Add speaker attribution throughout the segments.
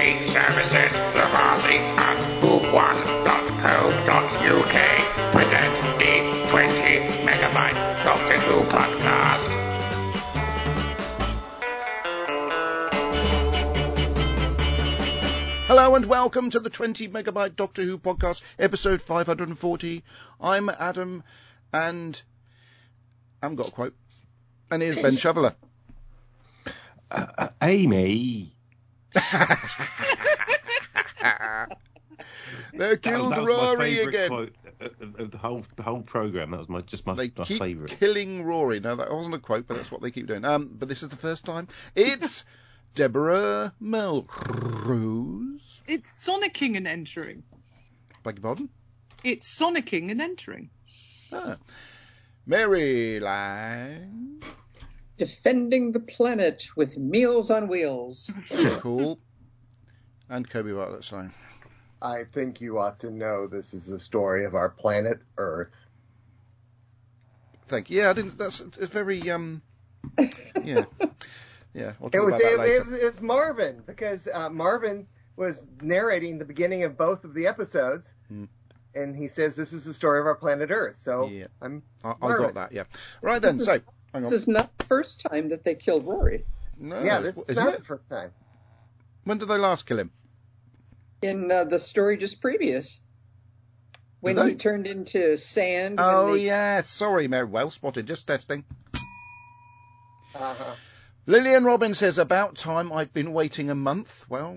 Speaker 1: Free services, Lamarzi at who1.co.uk present the 20 megabyte Doctor Who podcast.
Speaker 2: Hello and welcome to the 20 megabyte Doctor Who podcast, episode 540. I'm Adam and I haven't got a quote. And here's Ben Shoveler.
Speaker 3: Amy.
Speaker 2: They killed Rory again.
Speaker 3: Quote of the whole program. That was my
Speaker 2: keep
Speaker 3: favourite.
Speaker 2: Killing Rory. No, that wasn't a quote, but that's what they keep doing. But this is the first time. It's Deborah Melrose.
Speaker 4: It's sonicking and entering.
Speaker 2: Beg your pardon?
Speaker 4: It's sonicking and entering.
Speaker 2: Mary Lang.
Speaker 5: Defending the planet with Meals on Wheels.
Speaker 2: Cool. And Kobe Bartlett's line.
Speaker 6: I think you ought to know this is the story of our planet Earth.
Speaker 2: Thank you. Yeah, I didn't. It's very yeah. Yeah. We'll talk
Speaker 6: It
Speaker 2: about that later.
Speaker 6: was Marvin, because Marvin was narrating the beginning of both of the episodes, and he says this is the story of our planet Earth. So
Speaker 2: yeah.
Speaker 6: I
Speaker 2: got that. Yeah. Right then.
Speaker 5: This is not the first time that they killed Rory.
Speaker 2: No.
Speaker 6: Yeah, this is not the first time.
Speaker 2: When did they last kill him?
Speaker 5: In the story just previous, when he turned into sand.
Speaker 2: Oh yeah. Sorry, Mary. Well spotted. Just testing.
Speaker 6: Uh-huh.
Speaker 2: Lillian Robbins says, about time. I've been waiting a month. Well,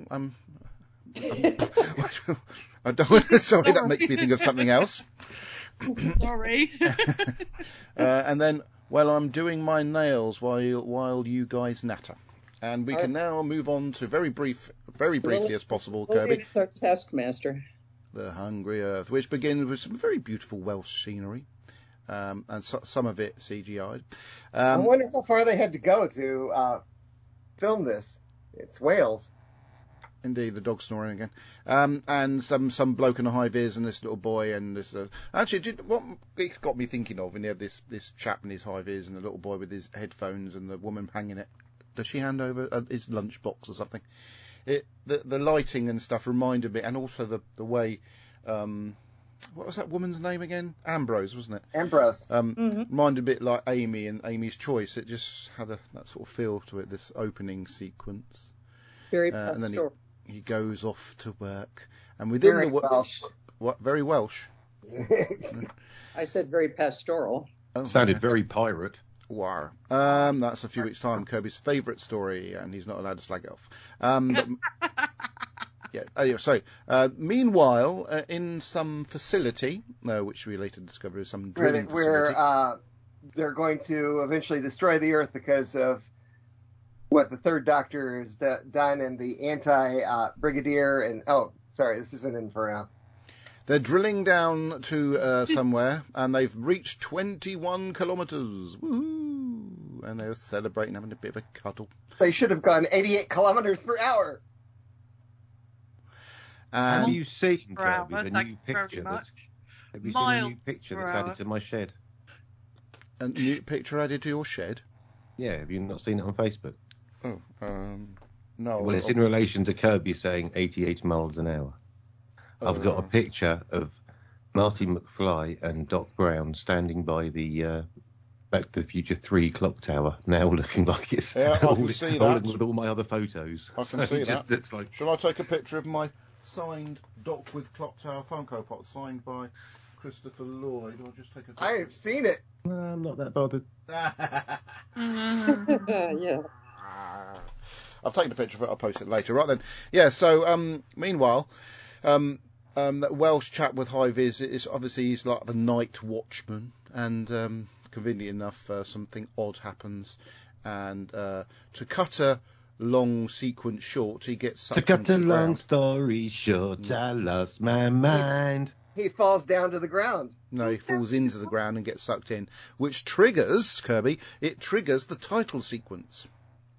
Speaker 2: I don't. Sorry, that makes me think of something else.
Speaker 4: Sorry.
Speaker 2: And then, well, I'm doing my nails while you guys natter. And we can now move on to very briefly as possible, Kirby.
Speaker 5: It's our taskmaster.
Speaker 2: The Hungry Earth, which begins with some very beautiful Welsh scenery. And some of it CGI'd.
Speaker 6: I wonder how far they had to go to film this. It's Wales.
Speaker 2: Indeed, the dog snoring again. And some bloke in a high vis and this little boy and this. Actually, what it got me thinking of, and he had this chap in his high vis and the little boy with his headphones and the woman hanging it. Does she hand over his lunchbox or something? The lighting and stuff reminded me, and also the way. What was that woman's name again? Ambrose, wasn't it?
Speaker 6: Ambrose.
Speaker 2: Reminded a bit like Amy and Amy's Choice. It just had that sort of feel to it, this opening sequence.
Speaker 5: Very
Speaker 2: and then
Speaker 5: pastoral.
Speaker 2: he goes off to work. And within
Speaker 6: Very
Speaker 2: the
Speaker 6: Welsh.
Speaker 2: What? Very Welsh.
Speaker 5: I said very pastoral.
Speaker 2: Oh,
Speaker 3: Sounded very pirate.
Speaker 2: War. That's a few weeks' time. Kirby's favourite story, and he's not allowed to slag it off. Meanwhile, in some facility, which we later discovered is some drilling facility.
Speaker 6: Where they're going to eventually destroy the Earth because of what the Third Doctor has done, and the anti-Brigadier, and this isn't Inferno.
Speaker 2: They're drilling down to somewhere, and they've reached 21 kilometres. Woohoo! And they're celebrating, having a bit of a cuddle.
Speaker 6: They should have gone 88 kilometres per hour.
Speaker 3: Have you seen,
Speaker 4: Wow,
Speaker 3: Kirby, the
Speaker 4: thank
Speaker 3: new
Speaker 4: you very
Speaker 3: picture
Speaker 4: much.
Speaker 3: Have you seen the
Speaker 4: Miles
Speaker 3: new picture
Speaker 4: per
Speaker 3: that's
Speaker 4: hour.
Speaker 3: added to my shed?
Speaker 2: A new picture added to your shed?
Speaker 3: Yeah, have you not seen it on Facebook?
Speaker 2: Oh, no.
Speaker 3: Well, it's in relation to Kirby saying 88 miles an hour. I've got a picture of Marty McFly and Doc Brown standing by the Back to the Future 3 clock tower, now looking like it's
Speaker 2: can see that.
Speaker 3: with all my other photos.
Speaker 2: I can see
Speaker 3: it just
Speaker 2: that.
Speaker 3: looks like...
Speaker 2: Shall I take a picture of my signed Doc with Clock Tower Funko Pop signed by Christopher Lloyd? I'll just take a picture.
Speaker 6: I have seen it.
Speaker 3: No, I'm not that bothered.
Speaker 5: Yeah.
Speaker 2: I've taken a picture of it. I'll post it later. Right then. Yeah. So meanwhile, that Welsh chap with high vis is obviously he's like the night watchman, and conveniently enough, something odd happens, and to cut a long sequence short, he gets sucked
Speaker 3: To cut
Speaker 2: into
Speaker 3: a
Speaker 2: the
Speaker 3: long
Speaker 2: ground.
Speaker 3: story short, I lost my mind.
Speaker 6: He falls down to the ground.
Speaker 2: No, he falls into the ground and gets sucked in, which triggers, Kirby, it triggers the title sequence.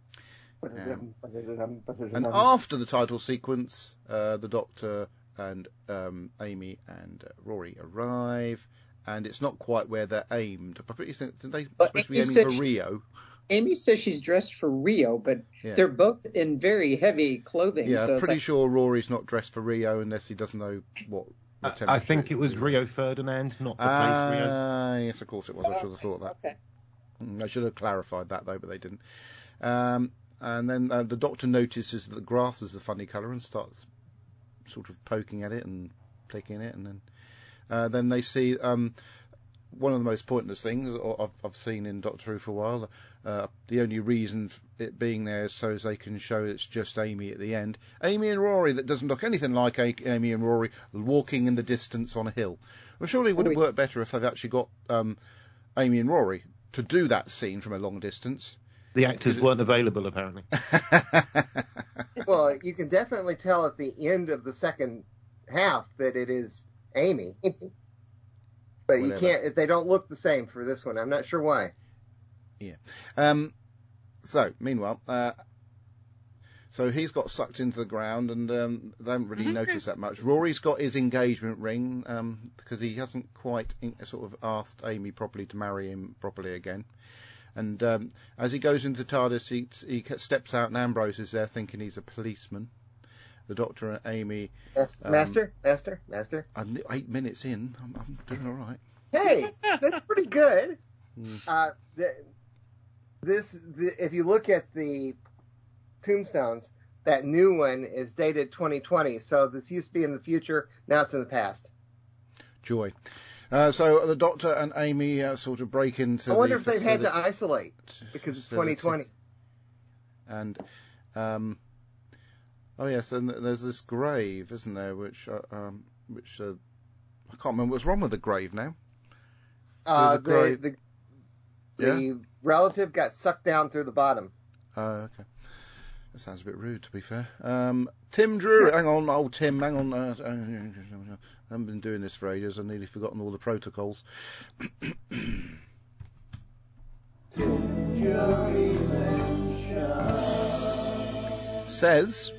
Speaker 2: And after the title sequence, the Doctor and Amy and Rory arrive, and it's not quite where they're aimed. But you think they
Speaker 5: But
Speaker 2: supposed to be
Speaker 5: Amy
Speaker 2: aiming
Speaker 5: said
Speaker 2: for
Speaker 5: she's-
Speaker 2: Rio?
Speaker 5: Amy says she's dressed for Rio, but
Speaker 2: Yeah.
Speaker 5: they're both in very heavy clothing.
Speaker 2: Yeah,
Speaker 5: so it's
Speaker 2: pretty
Speaker 5: like,
Speaker 2: sure Rory's not dressed for Rio unless he doesn't know what. the
Speaker 3: I
Speaker 2: temperature
Speaker 3: think
Speaker 2: is
Speaker 3: it was
Speaker 2: for
Speaker 3: Rio Ferdinand, not the place Rio.
Speaker 2: Yes, of course it was. I should have thought that.
Speaker 5: Okay.
Speaker 2: I should have clarified that though, but they didn't. And then the doctor notices that the grass is a funny colour and starts sort of poking at it and clicking it, and then they see one of the most pointless things I've seen in Doctor Who for a while. The only reason it being there is so as they can show it's just Amy at the end. Amy and Rory, that doesn't look anything like Amy and Rory walking in the distance on a hill. Well, surely it would have worked better if they've actually got Amy and Rory to do that scene from a long distance.
Speaker 3: The actors weren't available, apparently.
Speaker 6: Well, you can definitely tell at the end of the second half that it is Amy. But you can't, they don't look the same for this one. I'm not sure why.
Speaker 2: Yeah. So, meanwhile, so he's got sucked into the ground, and they haven't really noticed that much. Rory's got his engagement ring, because he hasn't quite sort of asked Amy properly to marry him properly again. And as he goes into the TARDIS, he steps out, and Ambrose is there thinking he's a policeman. The Doctor and Amy...
Speaker 6: Master?
Speaker 2: I'm 8 minutes in. I'm doing all right.
Speaker 6: Hey, that's pretty good. If you look at the tombstones, that new one is dated 2020. So this used to be in the future. Now it's in the past.
Speaker 2: Joy. So the Doctor and Amy sort of break into.
Speaker 6: I wonder if they've had to isolate because it's 2020.
Speaker 2: And oh yes, and there's this grave, isn't there? Which I can't remember what's wrong with the grave now.
Speaker 6: The relative got sucked down through the bottom.
Speaker 2: Oh, okay. That sounds a bit rude, to be fair. Tim Drury, hang on, old Tim, hang on. I haven't been doing this for ages. I've nearly forgotten all the protocols. Says,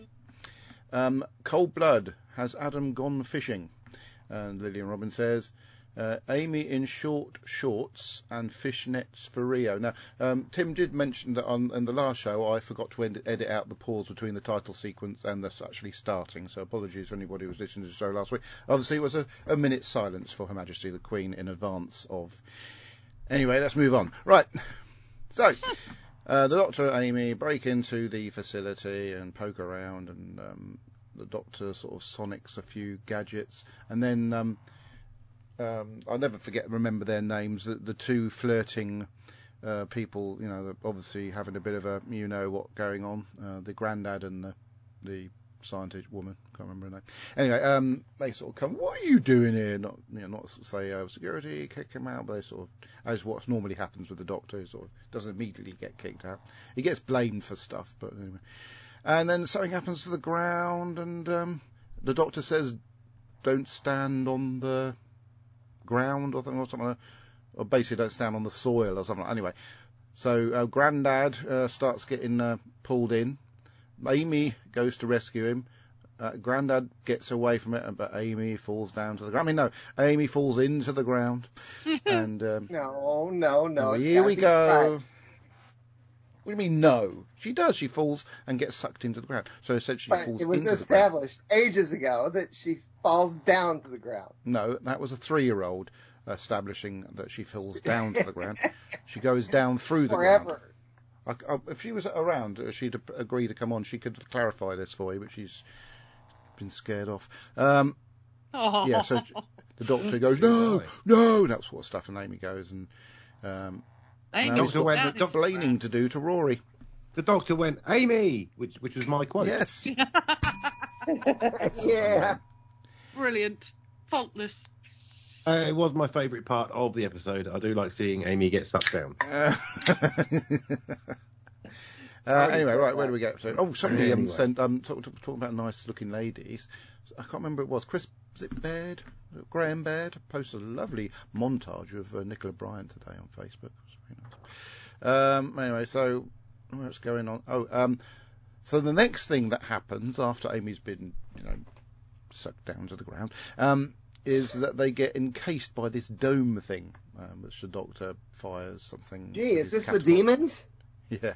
Speaker 2: Cold Blood, has Adam gone fishing? And Lillian Robin says, Amy in short shorts and fishnets for Rio. Now, Tim did mention that in the last show I forgot to edit out the pause between the title sequence and this actually starting, so apologies to anybody who was listening to the show last week. Obviously it was a minute's silence for Her Majesty the Queen in advance of... Anyway, let's move on. Right, so the Doctor and Amy break into the facility and poke around, and the Doctor sort of sonics a few gadgets, and then... I'll never remember their names. The two flirting people, they're obviously having a bit of a what going on. The granddad and the scientist woman, can't remember her name. Anyway, they sort of come. What are you doing here? Not say security, kick him out, but they sort of, as what normally happens with the Doctor, sort of doesn't immediately get kicked out. He gets blamed for stuff, but anyway. And then something happens to the ground, and the Doctor says, "Don't stand on the ground," or something, or basically don't stand on the soil or something. Anyway, so Grandad starts getting pulled in. Amy goes to rescue him. Grandad gets away from it, but Amy falls down to the ground. Amy falls into the ground. And
Speaker 6: no.
Speaker 2: Here we go. Right. What do you mean no? She does. She falls and gets sucked into the ground. So essentially, falls into the ground.
Speaker 6: It was established ages ago that she falls down to the ground.
Speaker 2: No, that was a 3-year-old establishing that she falls down to the ground. She goes down through the ground. If she was around, she'd agree to come on. She could clarify this for you, but she's been scared off. Yeah, so the Doctor goes, no, that sort of stuff, and Amy goes, and Amy's got explaining to do to Rory.
Speaker 3: The Doctor went, Amy, which was my quote.
Speaker 2: Yes.
Speaker 6: Yeah.
Speaker 4: Brilliant. Faultless.
Speaker 3: It was my favourite part of the episode. I do like seeing Amy get sucked down.
Speaker 2: Anyway, right, where do we get to? Oh, somebody sent talking about nice-looking ladies. I can't remember who it was. Chris, was it Baird? Graham Baird posted a lovely montage of Nicola Bryant today on Facebook. It was very nice. Anyway, so what's going on? So the next thing that happens after Amy's been, sucked down to the ground, is that they get encased by this dome thing, which the Doctor fires something.
Speaker 6: Gee, is this the
Speaker 2: catapult.
Speaker 6: demons?
Speaker 2: Yeah.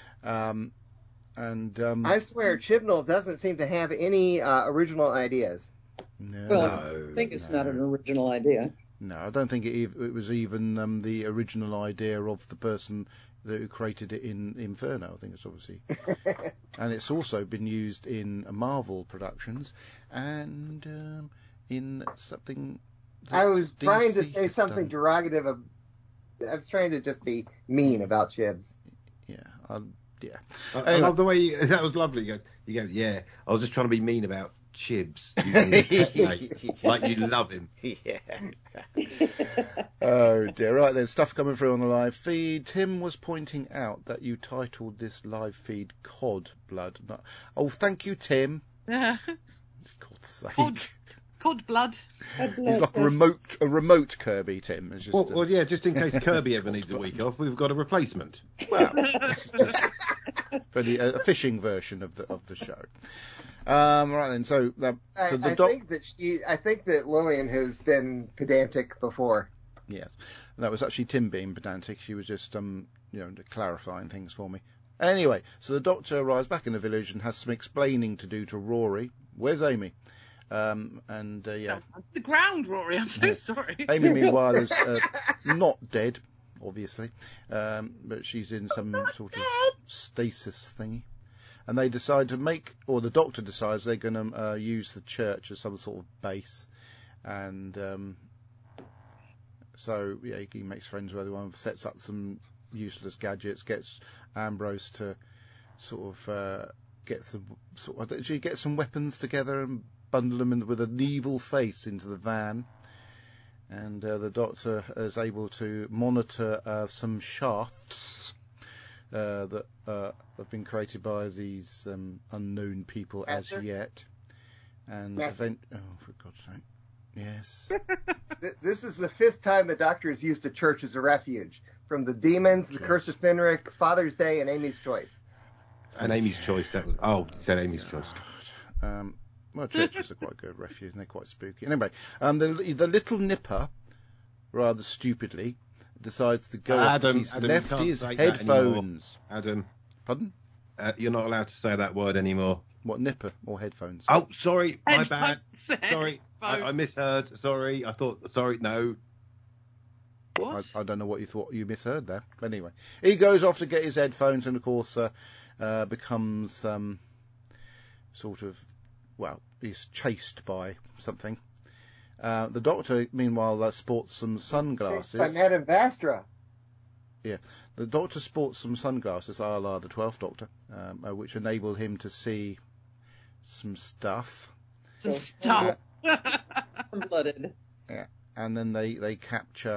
Speaker 6: I swear, Chibnall doesn't seem to have any original ideas.
Speaker 2: No,
Speaker 5: Well, I think it's not an original idea.
Speaker 2: No, I don't think it was even the original idea of the person who created it in Inferno. I think it's obviously, and it's also been used in Marvel productions and in something.
Speaker 6: I was trying to
Speaker 2: DC
Speaker 6: say something
Speaker 2: done.
Speaker 6: derogative. I was trying to just be mean about Chibs.
Speaker 2: Yeah, yeah.
Speaker 3: I
Speaker 2: Anyway.
Speaker 3: love the way that was lovely. You go, yeah. I was just trying to be mean about Chibs, like you love him.
Speaker 2: Yeah. Oh dear. Right then, stuff coming through on the live feed. Tim was pointing out that you titled this live feed "Cod Blood." Oh, thank you, Tim.
Speaker 4: Yeah.
Speaker 2: God's sake.
Speaker 4: Cod blood.
Speaker 2: He's like a remote Kirby, Tim. It's just,
Speaker 3: Well, yeah, just in case Kirby ever needs a week off, we've got a replacement.
Speaker 2: well, it's just for a fishing version of the show. Right then, so
Speaker 6: I think that Lillian has been pedantic before.
Speaker 2: Yes, that was actually Tim being pedantic. She was just clarifying things for me. Anyway, so the Doctor arrives back in the village and has some explaining to do to Rory. Where's Amy? Yeah.
Speaker 4: The ground, Rory. I'm so sorry.
Speaker 2: Amy, meanwhile, is not dead, obviously, but she's in some sort of stasis thingy. And they decide to the Doctor decides they're going to use the church as some sort of base. And so, yeah, he makes friends with everyone, sets up some useless gadgets, gets Ambrose to get some weapons together and bundle them with an evil face into the van. And the Doctor is able to monitor some shafts that have been created by these unknown people
Speaker 6: Master?
Speaker 2: as yet. And oh, for God's sake. Yes.
Speaker 6: This is the 5th time the Doctor has used a church as a refuge. From the demons, the Curse of Fenric, Father's Day, and Amy's Choice.
Speaker 3: And Amy's Choice, that was... Oh, you said Amy's Choice.
Speaker 2: Well, churches are quite good refuge, and they're quite spooky. Anyway, the little nipper, rather stupidly, decides to go up. He's left his headphones.
Speaker 3: Adam.
Speaker 2: Pardon?
Speaker 3: You're not allowed to say that word anymore.
Speaker 2: What, nipper or headphones?
Speaker 3: Oh, sorry, my bad.
Speaker 4: Headphones.
Speaker 3: Sorry, I misheard. Sorry, no.
Speaker 4: What?
Speaker 2: I don't know what you thought you misheard there. But anyway, he goes off to get his headphones and, of course, becomes he's chased by something. The Doctor, meanwhile, sports some sunglasses.
Speaker 6: By Madame Vastra.
Speaker 2: Yeah, the Doctor sports some sunglasses, a la the 12th Doctor, which enable him to see some stuff.
Speaker 4: Some stuff.
Speaker 5: Blooded.
Speaker 2: Yeah, and then they capture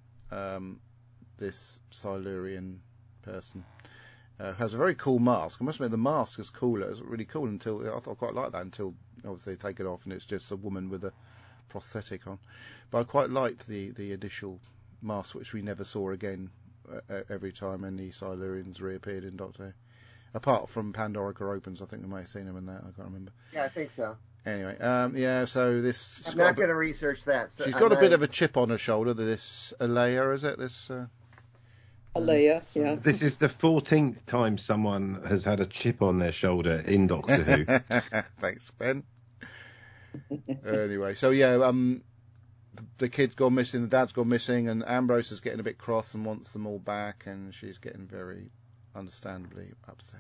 Speaker 2: this Silurian person. Has a very cool mask. I must admit, the mask is cooler. It's really cool until I thought I quite like that until obviously they take it off and it's just a woman with a prosthetic on. But I quite liked the initial mask, which we never saw again every time any Silurians reappeared in Doctor Who. Apart from Pandorica Opens, I think we may have seen him in that. I can't remember.
Speaker 6: Yeah, I think so.
Speaker 2: Anyway, so this...
Speaker 6: I'm not going to research that. So
Speaker 2: she's got a bit of a chip on her shoulder. This Alea, is it? This...
Speaker 5: Alea, yeah.
Speaker 3: This is the 14th time someone has had a chip on their shoulder in Doctor Who.
Speaker 2: Thanks, Ben. Anyway, so yeah, the kid's gone missing, the dad's gone missing, and Ambrose is getting a bit cross and wants them all back, and she's getting very understandably upset.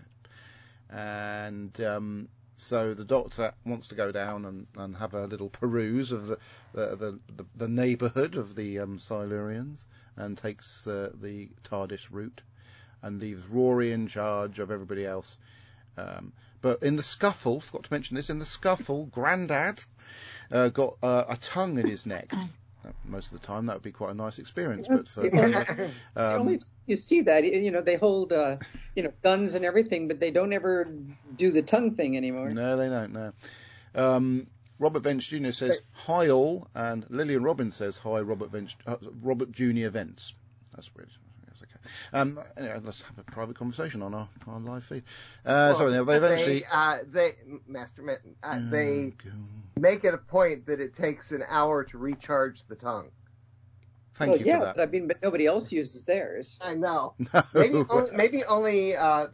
Speaker 2: And so the Doctor wants to go down and have a little peruse of the neighbourhood of the Silurians, and takes the TARDIS route and leaves Rory in charge of everybody else. But in the scuffle, forgot to mention this, Grandad got a tongue in his neck. Most of the time, that would be quite a nice experience. But for,
Speaker 5: you see that, they hold, guns and everything, but they don't ever do the tongue thing anymore.
Speaker 2: No, they don't. No. Robert Vance Jr. says hi all, and Lillian Robbins says hi Robert Jr. Vance. That's weird. That's okay. Anyway, let's have a private conversation on our live feed. So anyhow, they eventually...
Speaker 6: They make it a point that it takes an hour to recharge the tongue.
Speaker 2: Thank you for that.
Speaker 5: But I mean, but nobody else uses theirs.
Speaker 6: I know.
Speaker 2: No.
Speaker 6: Maybe only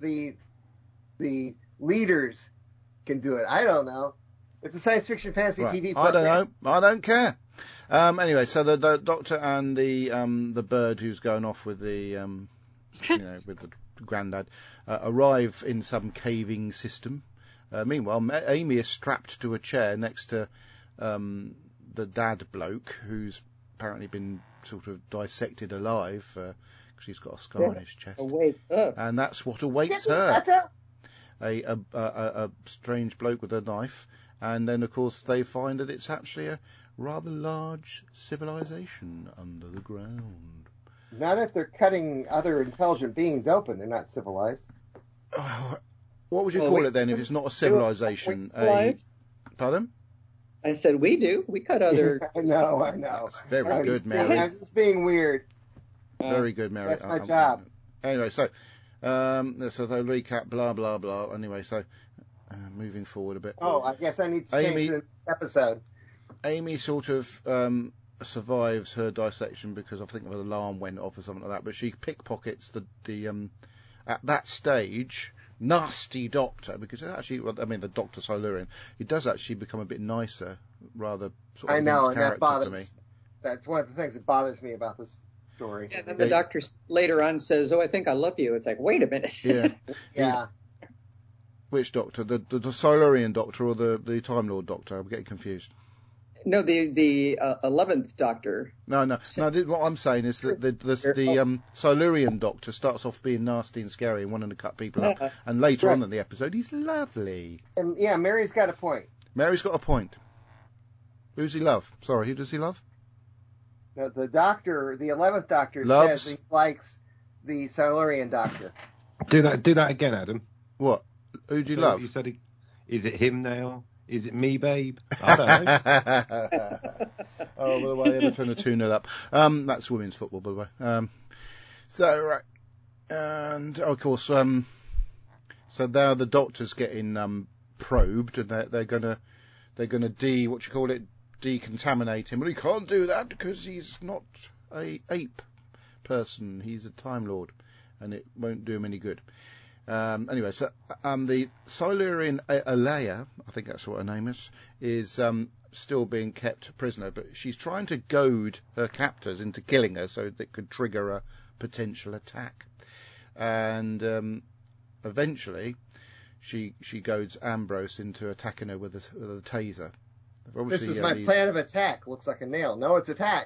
Speaker 6: the leaders can do it. I don't know. It's a science fiction fantasy
Speaker 2: Right.
Speaker 6: TV
Speaker 2: I
Speaker 6: program.
Speaker 2: don't know. I don't care. Anyway, so the doctor and the bird who's going off with the with the granddad arrive in some caving system. Meanwhile, Amy is strapped to a chair next to the dad bloke who's apparently been sort of dissected alive because he's got a scar on his chest.
Speaker 5: Wake up.
Speaker 2: And that's what awaits her. A strange bloke with a knife. And then, of course, they find that it's actually a rather large civilization under the ground.
Speaker 6: Not if they're cutting other intelligent beings open. They're not civilized.
Speaker 2: What would you call it then if it's not a civilization? Pardon?
Speaker 5: I said we do. We cut other.
Speaker 6: I know.
Speaker 2: That's very good, Mary.
Speaker 6: I'm just being weird.
Speaker 2: Very good, Mary.
Speaker 6: That's my job.
Speaker 2: Anyway, so they recap, blah, blah, blah. Anyway, so moving forward a bit.
Speaker 6: Oh, I guess I need to change the episode.
Speaker 2: Amy sort of survives her dissection because I think an alarm went off or something like that, but she pickpockets the at that stage, nasty doctor, because actually, the Dr. Silurian, he does actually become a bit nicer, rather sort of
Speaker 6: I know, and that
Speaker 2: bothers
Speaker 6: me. That's one of the things that bothers me about this story.
Speaker 5: Yeah, then the doctor later on says, "Oh, I think I love you." It's like, wait a minute.
Speaker 2: Yeah.
Speaker 6: Yeah.
Speaker 2: Which doctor? The Silurian doctor or the Time Lord doctor? I'm getting confused.
Speaker 5: No, the 11th Doctor.
Speaker 2: No. What I'm saying is that the Silurian Doctor starts off being nasty and scary and wanting to cut people up, and later on in the episode, he's lovely.
Speaker 6: And yeah, Mary's got a point.
Speaker 2: Mary's got a point. Who's he love? Sorry, who does he love?
Speaker 6: The Doctor, the 11th Doctor,
Speaker 2: Loves.
Speaker 6: says he likes the Silurian Doctor.
Speaker 3: Do that again, Adam.
Speaker 2: What? Who do you
Speaker 3: So
Speaker 2: love?
Speaker 3: You said is it him now? Is it me, babe? I don't know.
Speaker 2: Oh, by the way, Everton are 2-0 up. That's women's football, by the way. Right. And, of course, so now the Doctor's getting probed, and they're gonna decontaminate him. Well, he can't do that because he's not a ape person. He's a Time Lord, and it won't do him any good. Anyway, so the Silurian Alea, I think that's what her name is still being kept prisoner, but she's trying to goad her captors into killing her so that could trigger a potential attack. And eventually, she goads Ambrose into attacking her with a taser.
Speaker 6: This is my plan of attack. Looks like a nail. No, it's attack.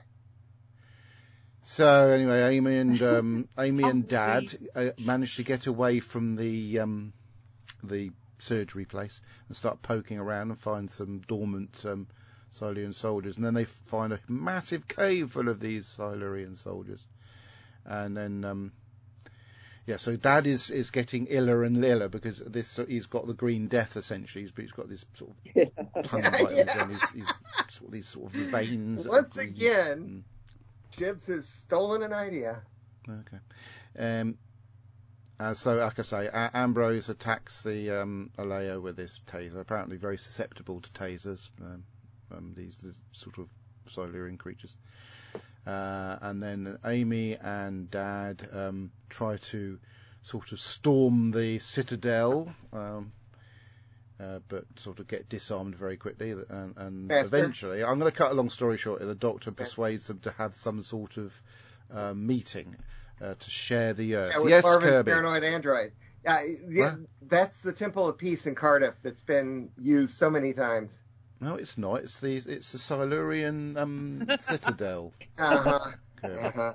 Speaker 2: So anyway, Amy and Dad managed to get away from the surgery place and start poking around and find some dormant Silurian soldiers, and then they find a massive cave full of these Silurian soldiers, and then so Dad is getting iller and iller because he's got the Green Death essentially, but he's got this sort of tunnel and he's sort of these sort of veins.
Speaker 6: Once again. Jibbs has stolen an idea.
Speaker 2: Okay. So, like I say, Ambrose attacks the Alea with this taser. Apparently very susceptible to tasers, these sort of Silurian creatures. And then Amy and Dad try to sort of storm the citadel, but sort of get disarmed very quickly, and eventually, I'm going to cut a long story short, the Doctor persuades them to have some sort of meeting to share the Earth.
Speaker 6: With
Speaker 2: yes,
Speaker 6: Marvin's
Speaker 2: Kirby.
Speaker 6: Paranoid Android. That's the Temple of Peace in Cardiff that's been used so many times.
Speaker 2: No, it's not. It's the Silurian citadel.
Speaker 6: Uh-huh.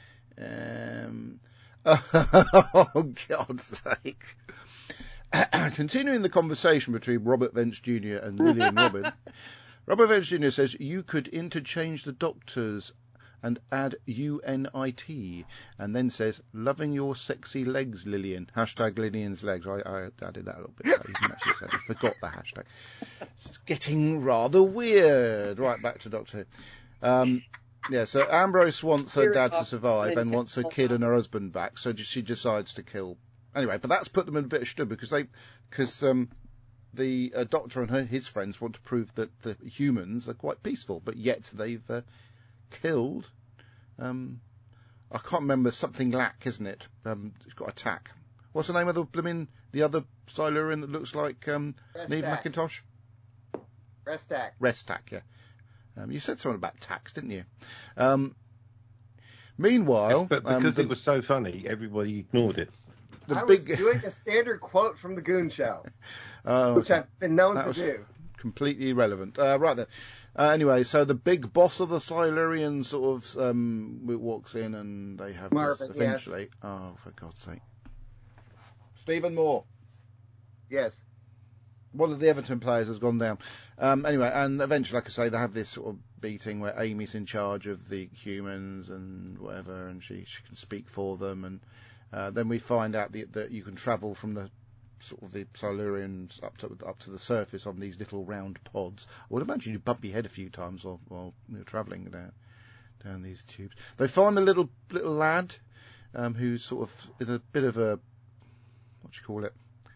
Speaker 2: Oh, God's sake. Continuing the conversation between Robert Vance Jr. and Lillian Robin, Robert Vance Jr. says you could interchange the Doctors and add UNIT, and then says, loving your sexy legs, Lillian. Hashtag Lillian's legs. I added that a little bit. I didn't actually say I forgot the hashtag. It's getting rather weird. Right, back to Doctor Who. Yeah, so Ambrose wants her dad to survive and
Speaker 5: Intentional
Speaker 2: wants her kid and her husband back, so she decides to kill. Anyway, but that's put them in a bit of stub because the Doctor and his friends want to prove that the humans are quite peaceful, but yet they've killed. I can't remember, something Lack, isn't it? It's got attack. What's the name of the other Silurian that looks like Neve McIntosh?
Speaker 6: Restak.
Speaker 2: Restak, yeah. You said something about tax, didn't you? Meanwhile...
Speaker 3: Yes, but because it was so funny, everybody ignored it.
Speaker 6: I was doing a standard quote from the Goon Show, which I've been known to do.
Speaker 2: Completely irrelevant. Right then. Anyway, so the big boss of the Silurian sort of walks in and they have
Speaker 6: Marvin,
Speaker 2: this eventually. Yes. Oh, for God's sake. Stephen Moore.
Speaker 6: Yes.
Speaker 2: One of the Everton players has gone down. Anyway, and eventually, like I say, they have this sort of beating where Amy's in charge of the humans and whatever, and she can speak for them. And then we find out that you can travel from the sort of the Silurians up to the surface on these little round pods. I would imagine you bump your head a few times while you're travelling down these tubes. They find the little lad who's sort of in a bit of a, what do you call it?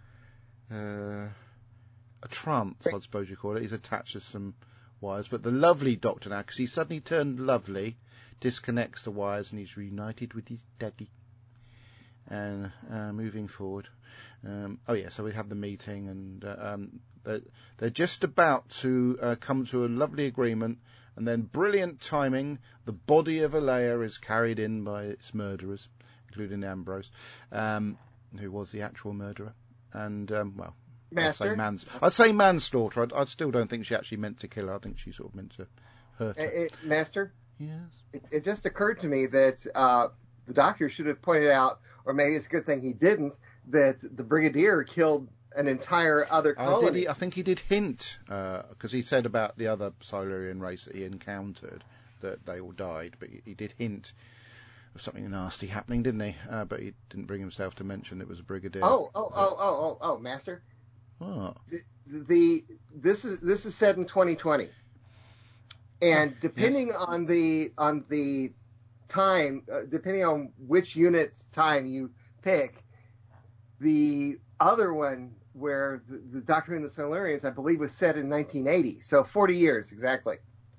Speaker 2: A trance, I suppose you call it. He's attached to some wires, but the lovely Doctor now, because he suddenly turned lovely, disconnects the wires and he's reunited with his daddy. And moving forward, so we have the meeting, and they're just about to come to a lovely agreement, and then brilliant timing, the body of Alea is carried in by its murderers, including Ambrose, who was the actual murderer, and
Speaker 6: Master?
Speaker 2: I'd say manslaughter. I still don't think she actually meant to kill her. I think she sort of meant to hurt her.
Speaker 6: Master?
Speaker 2: Yes?
Speaker 6: It just occurred to me that the Doctor should have pointed out, or maybe it's a good thing he didn't, that the Brigadier killed an entire other colony.
Speaker 2: I think he did hint, because he said about the other Silurian race that he encountered that they all died, but he did hint of something nasty happening, didn't he? But he didn't bring himself to mention it was a Brigadier.
Speaker 6: Oh, Master.
Speaker 2: What?
Speaker 6: This is set in 2020, and depending on the time, depending on which unit's time you pick, the other one where the Doctor and the Silurians, I believe, was set in 1980, so 40 years exactly.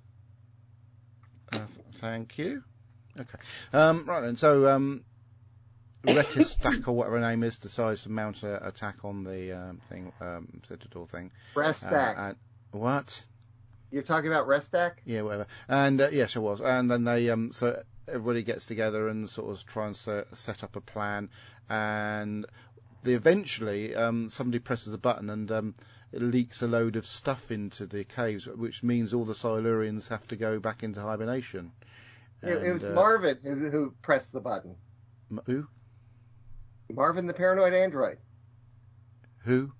Speaker 2: Thank you. Okay. Right then. So Retistak or whatever her name is decides to mount an attack on the Citadel thing.
Speaker 6: Restak.
Speaker 2: What?
Speaker 6: You're talking about Restak?
Speaker 2: Yeah, whatever. And yes, it was. And then they so everybody gets together and sort of try and set up a plan. And eventually somebody presses a button and it leaks a load of stuff into the caves, which means all the Silurians have to go back into hibernation.
Speaker 6: It was Marvin who pressed the button.
Speaker 2: Who?
Speaker 6: Marvin the Paranoid Android.
Speaker 2: Who?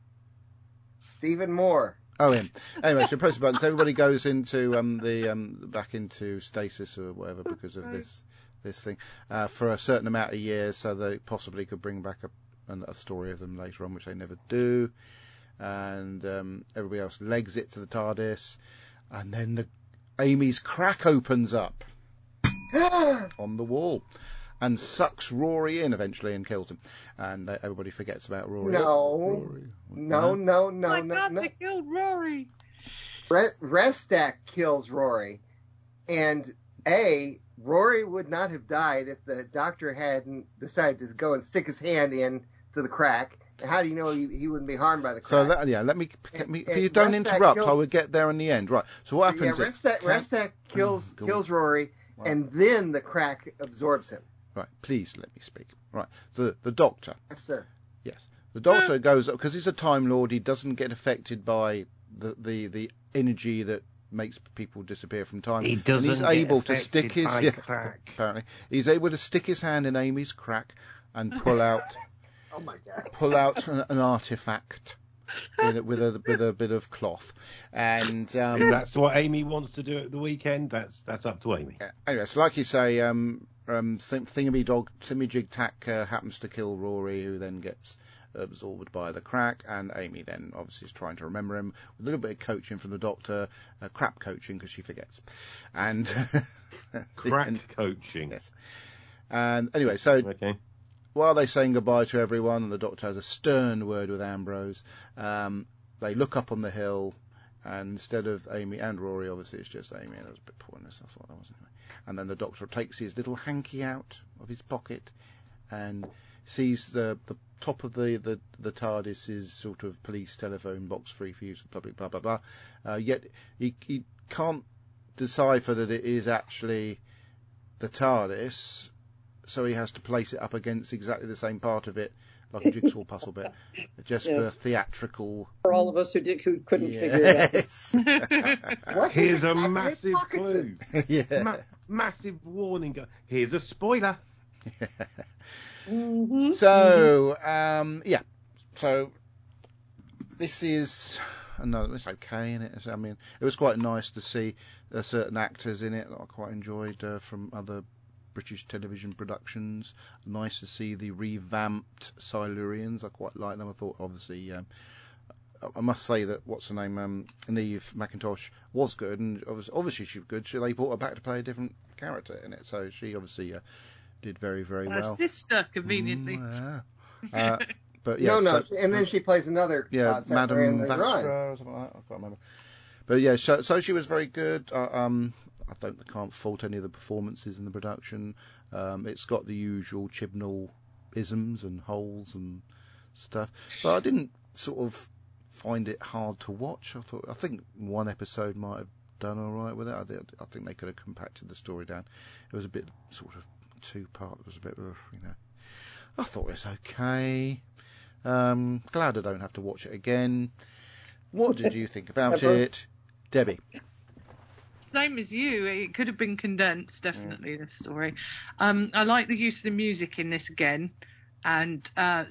Speaker 6: Stephen Moore.
Speaker 2: Oh, him. Anyway, so press the button. So everybody goes into back into stasis or whatever because of this thing for a certain amount of years, so they possibly could bring back a story of them later on, which they never do. And everybody else legs it to the TARDIS, and then Amy's crack opens up on the wall and sucks Rory in eventually and kills him. And everybody forgets about Rory.
Speaker 6: No.
Speaker 4: They killed Rory.
Speaker 6: Restak kills Rory. And Rory would not have died if the Doctor hadn't decided to go and stick his hand in to the crack. How do you know he wouldn't be harmed by the crack?
Speaker 2: So let me if you don't interrupt, I would get there in the end. Right. So what happens
Speaker 6: Restak kills Rory, wow. And then the crack absorbs him.
Speaker 2: Right. Please let me speak. Right. So the Doctor.
Speaker 6: Yes, sir.
Speaker 2: Yes. The Doctor goes up because he's a Time Lord. He doesn't get affected by the energy that makes people disappear from time.
Speaker 3: He doesn't.
Speaker 2: And he's able to stick his
Speaker 3: crack.
Speaker 2: Apparently, he's able to stick his hand in Amy's crack and pull out.
Speaker 6: Oh my God!
Speaker 2: Pull out an artifact with a bit of cloth, and
Speaker 3: that's what Amy wants to do at the weekend. That's up to Amy.
Speaker 2: Anyway, so like you say, Thingamajig Tack happens to kill Rory, who then gets absorbed by the crack, and Amy then obviously is trying to remember him with a little bit of coaching from the doctor, crap coaching because she forgets, and
Speaker 3: Crack coaching.
Speaker 2: Yes. And anyway, so
Speaker 3: Okay.
Speaker 2: while they're saying goodbye to everyone, and the doctor has a stern word with Ambrose, they look up on the hill, and instead of Amy and Rory, obviously it's just Amy, and it was a bit pointless. That's what that was anyway. And then the doctor takes his little hanky out of his pocket and sees the top of the TARDIS is sort of police telephone box free for use in public, blah blah blah. Yet he can't decipher that it is actually the TARDIS, so he has to place it up against exactly the same part of it, like a jigsaw puzzle bit, just for theatrical.
Speaker 5: For all of us who couldn't figure it out.
Speaker 6: What
Speaker 3: Here's
Speaker 6: does
Speaker 3: a
Speaker 6: it have in
Speaker 3: massive
Speaker 6: its pockets?
Speaker 3: clue.
Speaker 2: Yeah.
Speaker 3: Massive warning. Here's a spoiler.
Speaker 2: So, so this is it's okay, isn't it? I mean, it was quite nice to see certain actors in it that I quite enjoyed from other British television productions. Nice to see the revamped Silurians. I quite like them. I thought, obviously, I must say that what's her name, Neve McIntosh was good, and obviously she was good. They brought her back to play a different character in it, so she obviously did very, very
Speaker 4: Her
Speaker 2: well.
Speaker 4: sister, conveniently.
Speaker 2: But yeah,
Speaker 6: and then she plays another
Speaker 2: Madame
Speaker 6: in the
Speaker 2: Vastra
Speaker 6: run.
Speaker 2: or something like that. I can't remember. But yeah, so she was very good. I can't fault any of the performances in the production. It's got the usual Chibnall isms and holes and stuff, but I didn't sort of find it hard to watch. I think one episode might have done all right with it. I think they could have compacted the story down. It was a bit sort of two-part. It was a bit, I thought it was okay. Glad I don't have to watch it again. What did you think about it, Debbie?
Speaker 4: Same as you. It could have been condensed, definitely, this story. I like the use of the music in this again, and a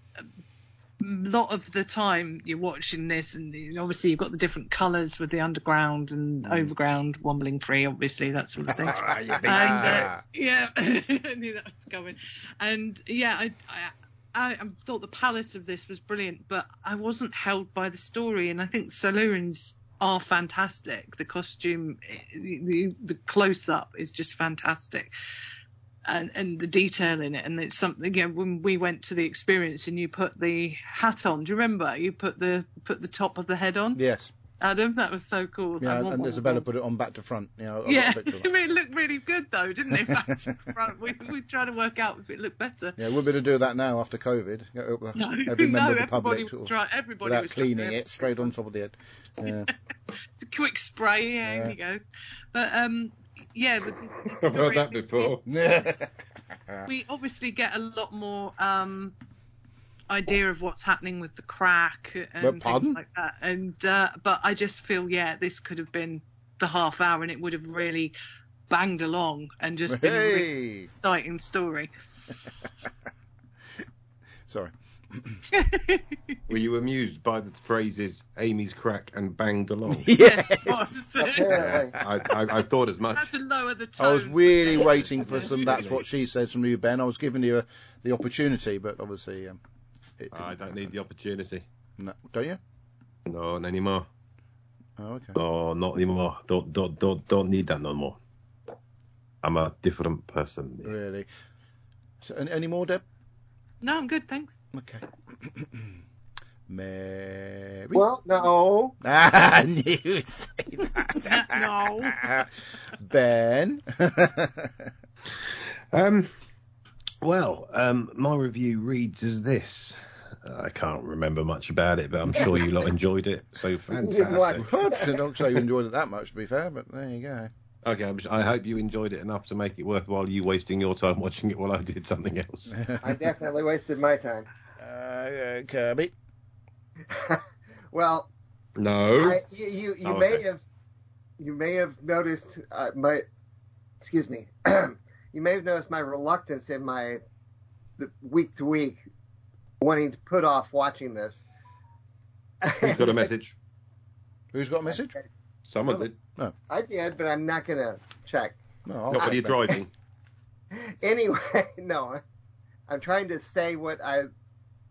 Speaker 4: lot of the time you're watching this, and obviously you've got the different colours with the underground and overground, wombling free, obviously, that sort of thing. I knew that was coming. And yeah, I thought the palette of this was brilliant, but I wasn't held by the story, and I think Silurians are fantastic. The costume, the close-up is just fantastic, and the detail in it. And it's something, when we went to the experience and you put the hat on, do you remember? You put the top of the head on?
Speaker 2: Yes.
Speaker 4: Adam, that was so cool.
Speaker 2: Yeah, and Isabella put it on back to front. I got
Speaker 4: yeah,
Speaker 2: a picture of
Speaker 4: I mean, it looked really good though, didn't it? Back to front. We tried to work out if it looked better.
Speaker 2: Yeah, we'll be able to do that now after COVID. Every member of the public
Speaker 4: everybody
Speaker 2: without
Speaker 4: was
Speaker 2: cleaning it straight on top of the head. Yeah.
Speaker 4: A quick spray, there you go. But yeah,
Speaker 3: I've heard that before.
Speaker 4: We obviously get a lot more idea of what's happening with the crack and things like that. And but I just feel, this could have been the half hour, and it would have really banged along and just been a really exciting story.
Speaker 2: Sorry.
Speaker 3: Were you amused by the phrases Amy's crack and banged along?
Speaker 2: Yes.
Speaker 6: Apparently.
Speaker 3: I thought as much.
Speaker 4: I had to lower the tone.
Speaker 2: I was really waiting for some "that's what she says" from you, Ben. I was giving you the opportunity, but obviously
Speaker 3: I don't need the opportunity.
Speaker 2: No, don't you?
Speaker 3: No, not anymore.
Speaker 2: Oh, okay.
Speaker 3: No, not anymore. Don't need that no more. I'm a different person.
Speaker 2: Really? So, any more, Deb?
Speaker 4: No, I'm good, thanks.
Speaker 2: Okay. Mary.
Speaker 6: Well, no.
Speaker 2: I knew you'd say that.
Speaker 4: No.
Speaker 2: Ben.
Speaker 3: My review reads as this. I can't remember much about it, but I'm sure you lot enjoyed it. So fantastic.
Speaker 2: I'm not sure you enjoyed it that much, to be fair, but there you go.
Speaker 3: Okay, I hope you enjoyed it enough to make it worthwhile you wasting your time watching it while I did something else.
Speaker 6: I definitely wasted my time.
Speaker 2: Kirby.
Speaker 6: Well,
Speaker 3: no.
Speaker 6: You
Speaker 3: Okay.
Speaker 6: may have noticed excuse me. You may have noticed my reluctance in the week to week wanting to put off watching this.
Speaker 3: Who's got a message?
Speaker 2: Who's got a message?
Speaker 3: Someone did.
Speaker 2: No.
Speaker 6: I did, but I'm not going to check.
Speaker 2: No.
Speaker 3: Not when you're driving.
Speaker 6: Anyway, no. I'm trying to say what I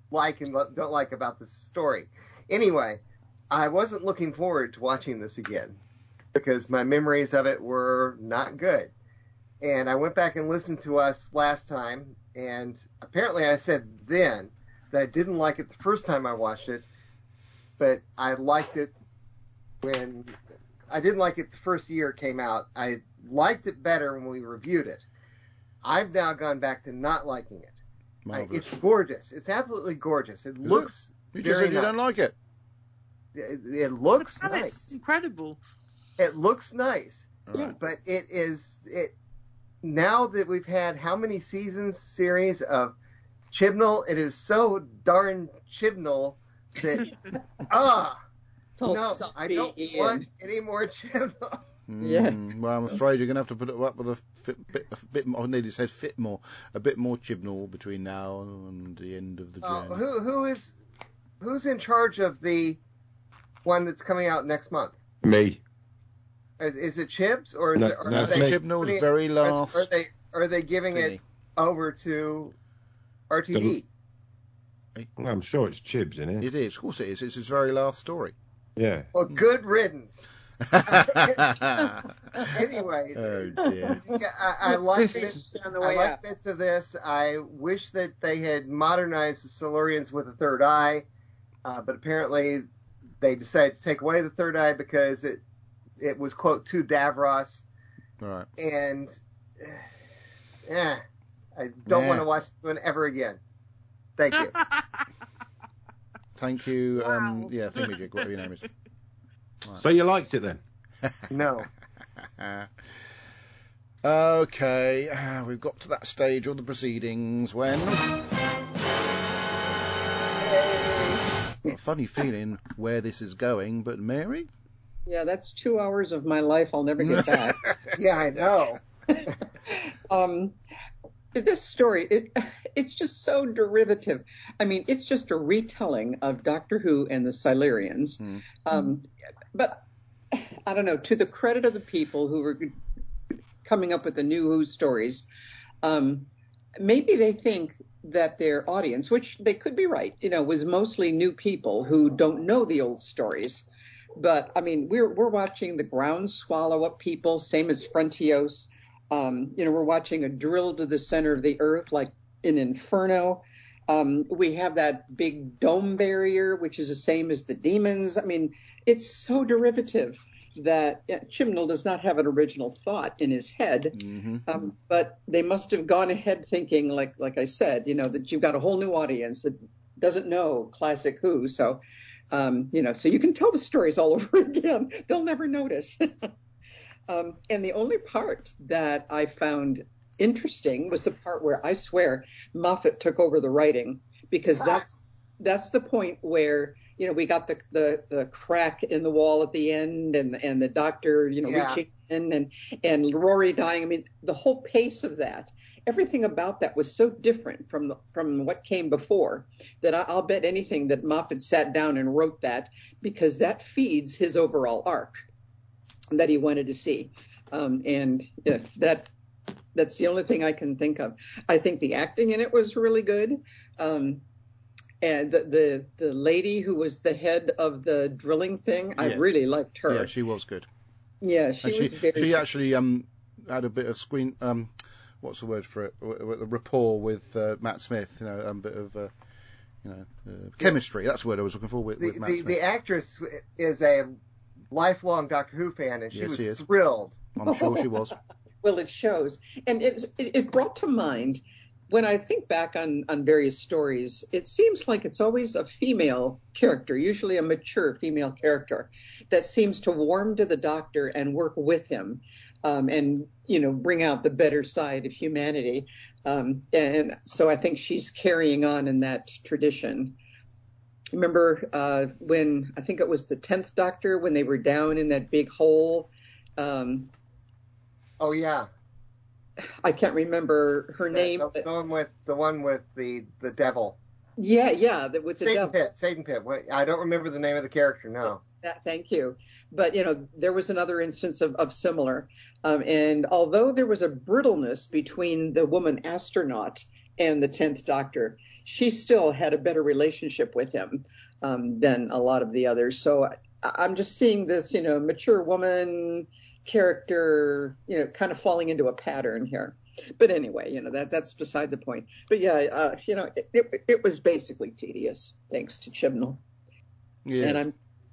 Speaker 6: like and don't like about this story. Anyway, I wasn't looking forward to watching this again because my memories of it were not good. And I went back and listened to us last time, and apparently I said then that I didn't like it the first time I watched it, but I liked it when I didn't like it the first year it came out. I liked it better when we reviewed it. I've now gone back to not liking it. It's gorgeous. It's absolutely gorgeous. It looks
Speaker 2: You just
Speaker 6: very
Speaker 2: said you
Speaker 6: nice.
Speaker 2: don't like it.
Speaker 6: It looks nice.
Speaker 4: It's incredible.
Speaker 6: It looks nice.
Speaker 2: Right.
Speaker 6: But it now that we've had how many series of Chibnall, it is so darn Chibnall that
Speaker 5: It's all
Speaker 6: no,
Speaker 5: soppy
Speaker 6: I don't
Speaker 5: and-
Speaker 6: want any more Chibnall.
Speaker 5: Yeah.
Speaker 2: Well, I'm afraid you're going to have to put it up with a bit more, I nearly said fit more, a bit more Chibnall between now and the end of the journey.
Speaker 6: Who's in charge of the one that's coming out next month?
Speaker 3: Me.
Speaker 6: Is it Chibs or is
Speaker 3: No,
Speaker 6: it? Or
Speaker 3: no,
Speaker 6: are
Speaker 3: it's
Speaker 6: they
Speaker 3: me.
Speaker 2: Chibnall's
Speaker 6: putting-
Speaker 2: very last.
Speaker 6: Are they giving
Speaker 2: thingy.
Speaker 6: it over to RTV?
Speaker 3: I'm sure it's Chibs in it.
Speaker 2: It is, of course it is. It's his very last story.
Speaker 3: Yeah.
Speaker 6: Well, good riddance.
Speaker 2: Oh
Speaker 6: Anyway,
Speaker 2: dear.
Speaker 6: yeah, I like
Speaker 5: This-
Speaker 6: bits,
Speaker 5: on the
Speaker 6: I
Speaker 5: way
Speaker 6: like
Speaker 5: out.
Speaker 6: bits of this. I wish that they had modernized the Silurians with a third eye, but apparently they decided to take away the third eye because it was quote too Davros,
Speaker 2: Right.
Speaker 6: and I don't
Speaker 2: Nah.
Speaker 6: want to watch this one ever again. Thank you.
Speaker 2: Thank you.
Speaker 4: Wow.
Speaker 2: Yeah, Thingamajig, whatever your name is.
Speaker 3: So you liked it then?
Speaker 6: No.
Speaker 2: Okay, we've got to that stage of the proceedings when. Got a funny feeling where this is going, but Mary?
Speaker 5: Yeah, that's 2 hours of my life I'll never get back.
Speaker 6: Yeah, I know.
Speaker 5: This story, it's just so derivative. I mean, it's just a retelling of Doctor Who and the Silurians. But I don't know, to the credit of the people who were coming up with the new Who stories, maybe they think that their audience, which they could be right, was mostly new people who don't know the old stories. But I mean, we're watching the ground swallow up people, same as Frontios. We're watching a drill to the center of the earth, like in Inferno. We have that big dome barrier, which is the same as the demons. I mean, it's so derivative that Chibnall does not have an original thought in his head. But they must have gone ahead thinking, like I said, that you've got a whole new audience that doesn't know classic Who. So, so you can tell the stories all over again. They'll never notice. And the only part that I found interesting was the part where I swear Moffat took over the writing, because that's the point where we got the crack in the wall at the end, and the doctor reaching in, and Rory dying. I mean, the whole pace of that, everything about that was so different from what came before, that I'll bet anything that Moffat sat down and wrote that, because that feeds his overall arc that he wanted to see. And if that's the only thing I can think of. I think the acting in it was really good. And the lady who was the head of the drilling thing, I really liked her.
Speaker 2: Yeah, she was good.
Speaker 5: Yeah, she was very
Speaker 2: She
Speaker 5: good.
Speaker 2: actually had a bit of screen. What's the word for it? A rapport with Matt Smith. A bit of chemistry. That's the word I was looking for with Matt Smith.
Speaker 6: The actress is a lifelong Doctor Who fan, and she
Speaker 2: Yes,
Speaker 6: was
Speaker 2: she is.
Speaker 6: thrilled.
Speaker 2: I'm sure she was.
Speaker 5: Well, it shows. And it brought to mind, when I think back on various stories, it seems like it's always a female character, usually a mature female character, that seems to warm to the Doctor and work with him, and bring out the better side of humanity. And so I think she's carrying on in that tradition. Remember when, I think it was the 10th Doctor, when they were down in that big hole?
Speaker 6: Oh yeah,
Speaker 5: I can't remember her name.
Speaker 6: The one with the devil.
Speaker 5: Yeah, with the devil.
Speaker 6: Satan Pit. I don't remember the name of the character. No.
Speaker 5: Thank you. But there was another instance of similar. And although there was a brittleness between the woman astronaut and the 10th Doctor, she still had a better relationship with him than a lot of the others. So I'm just seeing this, mature woman character, kind of falling into a pattern here. But anyway, that's beside the point. But yeah, it was basically tedious, thanks to Chibnall.
Speaker 2: Yeah.
Speaker 5: And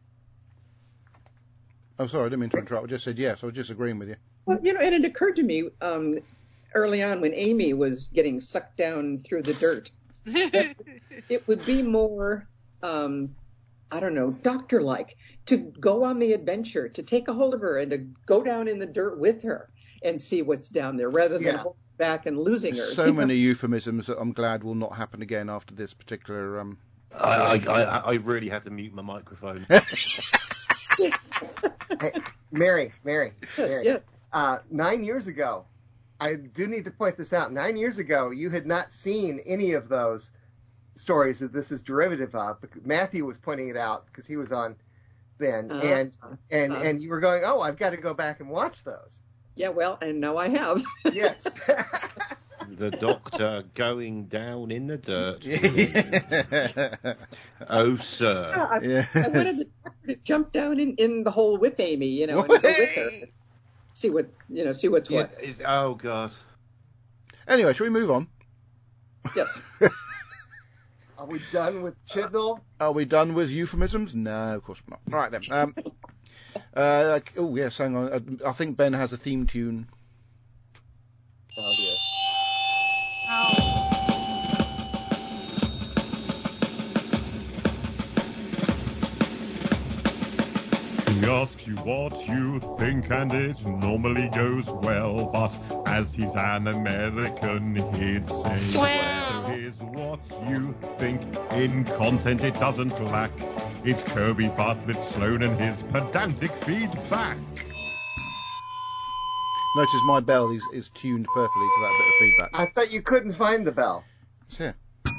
Speaker 2: I'm sorry, I didn't mean to interrupt. I just said yes. I was just agreeing with you.
Speaker 5: Well, and it occurred to me early on when Amy was getting sucked down through the dirt, that it would be more, I don't know, doctor-like to go on the adventure, to take a hold of her and to go down in the dirt with her and see what's down there rather than holding back and losing her.
Speaker 2: So many euphemisms that I'm glad will not happen again after this particular.
Speaker 3: I really had to mute my microphone.
Speaker 6: Hey, Mary.
Speaker 5: Yes.
Speaker 6: 9 years ago, I do need to point this out. 9 years ago, you had not seen any of those stories that this is derivative of. Matthew was pointing it out because he was on then, and you were going, "Oh, I've got to go back and watch those."
Speaker 5: Yeah, well, and now I have.
Speaker 6: Yes.
Speaker 3: The Doctor going down in the dirt. Oh, sir.
Speaker 5: I wanted the Doctor to jump down in the hole with Amy, and go with her. See what's what.
Speaker 3: Oh, God.
Speaker 2: Anyway, shall we move on?
Speaker 5: Yes.
Speaker 6: Are we done with Chibnall?
Speaker 2: Are we done with euphemisms? No, of course not. All right, then. Oh, yes, hang on. I think Ben has a theme tune.
Speaker 6: Oh, dear.
Speaker 7: He asks you what you think, and it normally goes well. But as he's an American, he'd say,
Speaker 1: Swell.
Speaker 7: So here's what you think. In content, it doesn't lack. It's Kirby Bartlett Sloan and his pedantic feedback.
Speaker 2: Notice my bell is tuned perfectly to that bit of feedback.
Speaker 6: I thought you couldn't find the bell.
Speaker 2: It's here.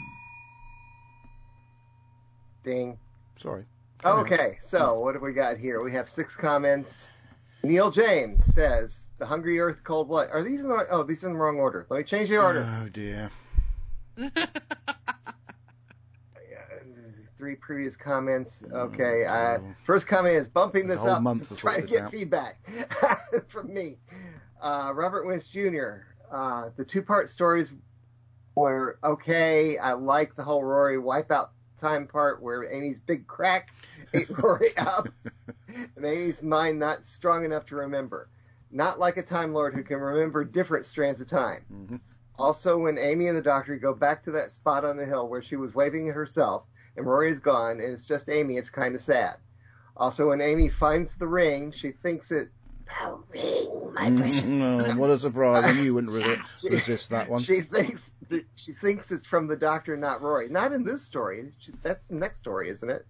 Speaker 6: Ding.
Speaker 2: Sorry.
Speaker 6: Okay, so what have we got here? We have 6 comments. Neil James says, "The Hungry Earth, Cold Blood." Are these in the right? Oh, these are in the wrong order. Let me change the order.
Speaker 2: Oh, dear.
Speaker 6: 3 previous comments. Okay. First comment is bumping this up to try to get feedback from me. Robert Wentz Jr. The 2-part stories were okay. I like the whole Rory wipeout time part where Amy's big crack ate Rory up, and Amy's mind not strong enough to remember. Not like a Time Lord who can remember different strands of time.
Speaker 2: Mm-hmm.
Speaker 6: Also, when Amy and the Doctor go back to that spot on the hill where she was waving at herself, and Rory's gone, and it's just Amy, it's kind of sad. Also, when Amy finds the ring, she thinks it... The ring, my precious...
Speaker 2: Oh, what a surprise. I knew you wouldn't resist that one.
Speaker 6: She thinks it's from the Doctor, not Rory. Not in this story. That's the next story, isn't it?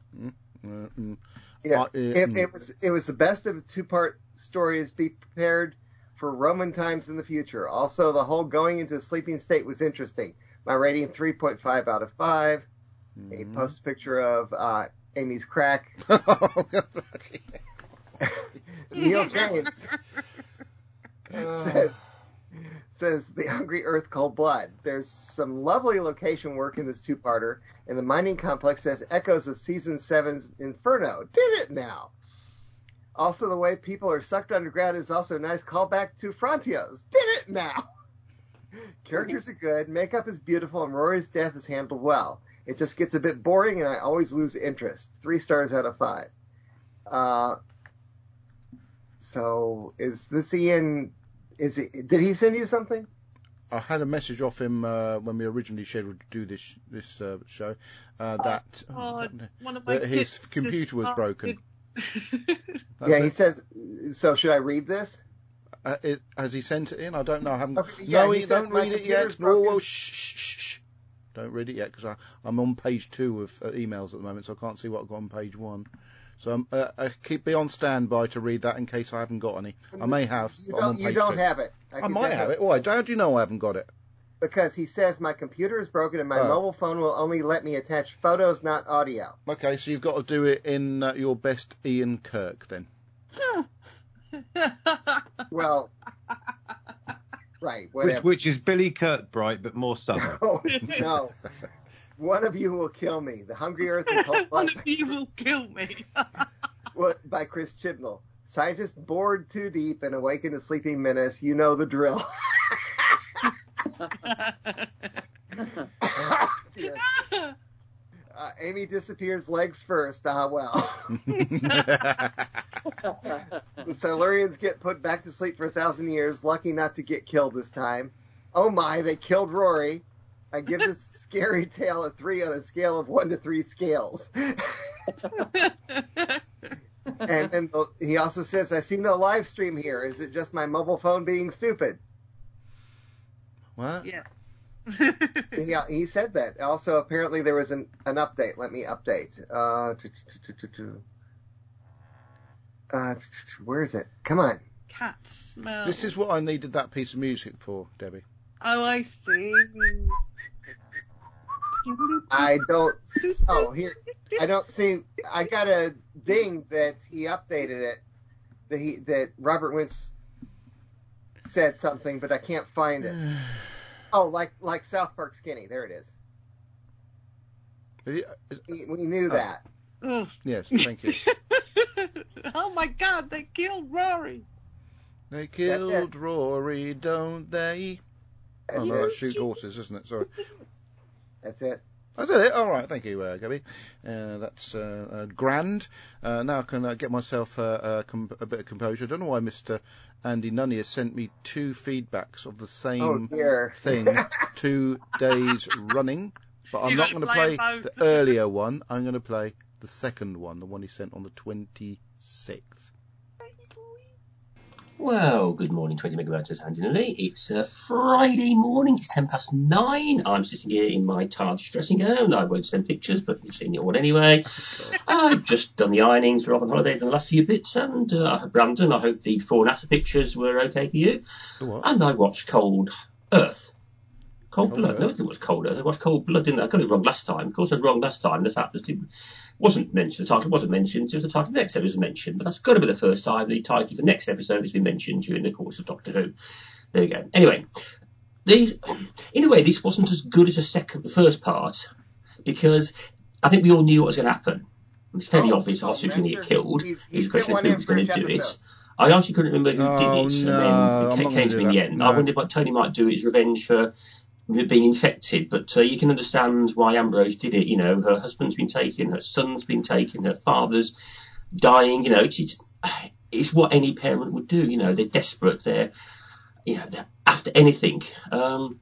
Speaker 6: Yeah. It was the best of 2-part stories. Be prepared for Roman times in the future. Also, the whole going into a sleeping state was interesting. My rating, 3.5 out of 5. He posts a picture of Amy's crack. Neil James says The Hungry Earth, Cold Blood. There's some lovely location work in this 2-parter, and the mining complex has echoes of Season 7's Inferno. Did it now? Also, the way people are sucked underground is also a nice callback to Frontios. Did it now? Characters are good, makeup is beautiful, and Rory's death is handled well. It just gets a bit boring, and I always lose interest. 3 stars out of 5. So, is this Ian... Did he send you something?
Speaker 2: I had a message off him when we originally scheduled to do this show that his computer was broken.
Speaker 6: Yeah, he says. So should I read this?
Speaker 2: Has he sent it in? I don't know. I haven't.
Speaker 6: Okay, yeah,
Speaker 2: don't read it yet. No, shh. Don't read it yet because I'm on page 2 of emails at the moment, so I can't see what I've got on page 1. So I be on standby to read that in case I haven't got any. I may have.
Speaker 6: You don't have it.
Speaker 2: I might have it. Why? How do you know I haven't got it?
Speaker 6: Because he says my computer is broken and my mobile phone will only let me attach photos, not audio.
Speaker 2: Okay, so you've got to do it in your best Ian Kirk then.
Speaker 6: Well, Right, whatever.
Speaker 3: Which is Billy Kirkbright, but more southern.
Speaker 6: Oh, no. One of you will kill me. The Hungry Earth and Cold
Speaker 4: One
Speaker 6: Blood
Speaker 4: of you will kill me.
Speaker 6: by Chris Chibnall. Scientists bored too deep and awaken a sleeping menace. You know the drill. Dear. Amy disappears legs first. Well. The Silurians get put back to sleep for 1,000 years, lucky not to get killed this time. Oh my, they killed Rory. I give this scary tale a 3 on a scale of 1 to 3 scales. And then he also says, I see no live stream here. Is it just my mobile phone being stupid?
Speaker 2: What?
Speaker 4: Yeah.
Speaker 6: He said that. Also, apparently there was an update. Let me update. Where is it? Come on.
Speaker 4: Cat smell.
Speaker 2: This is what I needed that piece of music for, Debbie.
Speaker 4: Oh, I see.
Speaker 6: I don't. Oh, here. I don't see. I got a ding that he updated it. That Robert Wentz said something, but I can't find it. Oh, like South Park Skinny. There it is. We knew that.
Speaker 4: Oh.
Speaker 2: Yes, thank you.
Speaker 4: Oh my God! They killed Rory.
Speaker 2: They killed Rory, don't they?
Speaker 6: That's
Speaker 2: Oh no,
Speaker 6: it.
Speaker 2: that's Shoot Horses, isn't it? Sorry.
Speaker 6: That's it.
Speaker 2: That's it. All right, thank you, Gabby. That's grand. Now I can get myself a bit of composure. I don't know why Mr. Andy Nunny has sent me 2 feedbacks of the same thing 2 days running. But I'm not going to play the earlier one. I'm going to play the second one, the one he sent on the 26th.
Speaker 8: Well, good morning, 20 megabytes, Andy Nunny. It's Friday morning, it's 9:10. I'm sitting here in my TARDIS dressing gown. I won't send pictures, but you've seen it all anyway. I've just done the ironings. We're off on holiday for the last few bits, and Brandon, I hope the before and after pictures were okay for you.
Speaker 2: What?
Speaker 8: And I watched Cold Earth. Cold Blood. No, I didn't watch Cold Earth. I watched Cold Blood, didn't I? I got it wrong last time. Of course, I was wrong last time. The fact that it wasn't mentioned, the title wasn't mentioned, just the title of the next episode was mentioned. But that's got to be the first time the title of the next episode has been mentioned during the course of Doctor Who. There we go. Anyway, in a way, this wasn't as good as the first part, because I think we all knew what was going to happen. It's fairly obvious the hostage was going to get killed. It's a question of who was going to do it. I actually couldn't remember who did it, and then it came to me in the end. No. I wondered what Tony might do as revenge for being infected, but you can understand why Ambrose did it. You know, her husband's been taken, her son's been taken, her father's dying. You know, it's what any parent would do. You know, they're desperate. They're after anything. The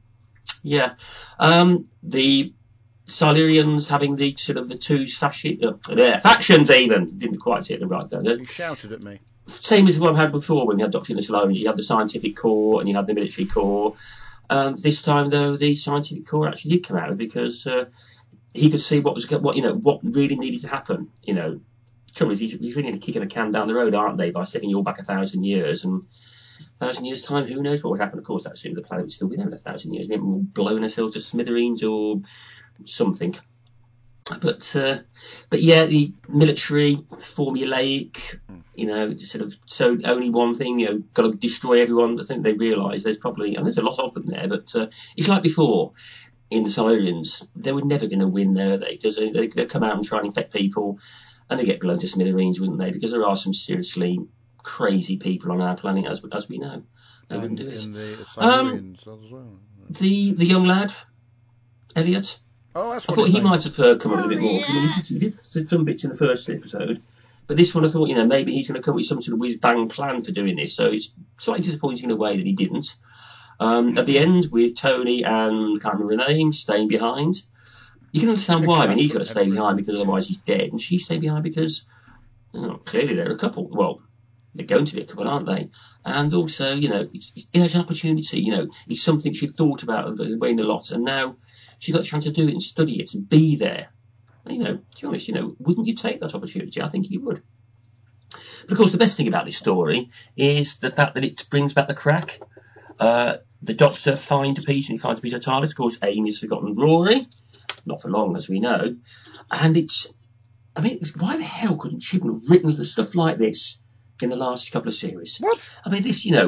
Speaker 8: Silurians having the sort of the two factions even didn't quite hit them right though.
Speaker 2: You shouted at me.
Speaker 8: Same as what I had before when we had Doctor and the Silurians. You had the scientific core and you had the military core. This time, though, the scientific core actually did come out because he could see what really needed to happen. You know, the trouble is he's really kicking a can down the road, aren't they? By sticking you all back 1,000 years, and 1,000 years time, who knows what would happen? Of course, that assumes the planet would still be there in 1,000 years. We haven't blown ourselves to smithereens or something. But yeah, the military formulaic, you know, sort of so only one thing, you know, got to destroy everyone. I think they realise there's probably, and there's a lot of them there, but it's like before in the Silurians, they were never going to win there, are they? Because they come out and try and infect people, and they get blown to smithereens, wouldn't they? Because there are some seriously crazy people on our planet, as we know. They wouldn't do it.
Speaker 2: And the Silurians as well.
Speaker 8: The young lad, Elliot.
Speaker 2: Oh, that's
Speaker 8: I
Speaker 2: what
Speaker 8: thought he
Speaker 2: saying.
Speaker 8: might have come on a bit more. He did some bits in the first episode, but this one I thought, you know, maybe he's going to come with some sort of whiz-bang plan for doing this. So it's slightly disappointing in a way that he didn't. At the end, with Tony and I can't remember her name staying behind, you can understand why. I mean, he's got to stay behind because otherwise he's dead, and she's staying behind because clearly they're a couple. Well, they're going to be a couple, aren't they? And also, you know, it's an opportunity. You know, it's something she thought about weighing a lot, and now she got a chance to do it and study it and be there. You know, to be honest, you know, wouldn't you take that opportunity? I think you would. But of course, the best thing about this story is the fact that it brings back the crack. The Doctor finds a piece of TARDIS. Of course, Amy's forgotten Rory. Not for long, as we know. And why the hell couldn't Chibnall have written stuff like this in the last couple of series?
Speaker 2: What?
Speaker 8: I mean, this, you know,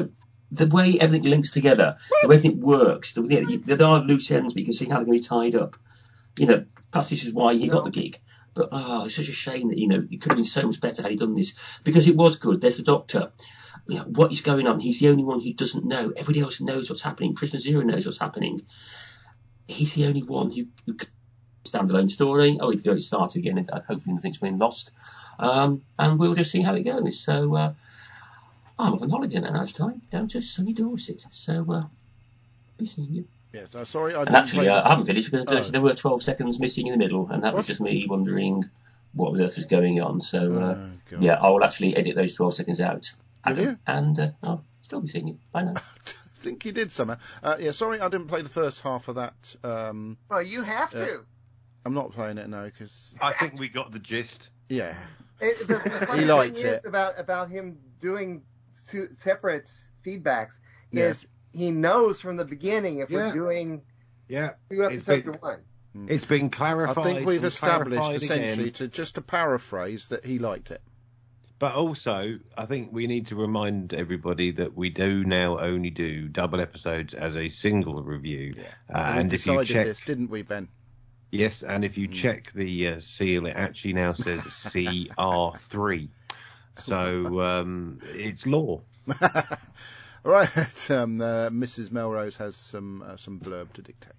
Speaker 8: the way everything links together, the way everything works, there are loose ends, but you can see how they're going to be tied up. Perhaps this is why he got the gig. But it's such a shame that, it could have been so much better had he done this, because it was good. There's the Doctor. What is going on? He's the only one who doesn't know. Everybody else knows what's happening. Prisoner Zero knows what's happening. He's the only one who can standalone story. It starts again, and hopefully nothing's been lost. And we'll just see how it goes. So I'm off on holiday now next time, down to sunny Dorset. So be seeing you.
Speaker 2: Yes, I'm sorry.
Speaker 8: I haven't finished because there were 12 seconds missing in the middle, and that was just me wondering what on earth was going on. So I will actually edit those 12 seconds out. And I'll still be seeing you. Bye now.
Speaker 2: I think you did somehow. Sorry, I didn't play the first half of that.
Speaker 6: Well, you have to.
Speaker 2: I'm not playing it now because
Speaker 3: I think we got the gist.
Speaker 2: Yeah.
Speaker 6: The funny thing is about him doing two separate feedbacks is he knows from the beginning if we're doing two episodes or one.
Speaker 3: It's been clarified.
Speaker 2: I think we've established essentially to paraphrase that he liked it.
Speaker 3: But also, I think we need to remind everybody that we do now only do double episodes as a single review.
Speaker 2: Yeah.
Speaker 3: And if you check
Speaker 2: this, didn't we, Ben?
Speaker 3: Yes, and if you check the seal, it actually now says CR3. So it's law.
Speaker 2: Right, Mrs. Melrose has some blurb to dictate.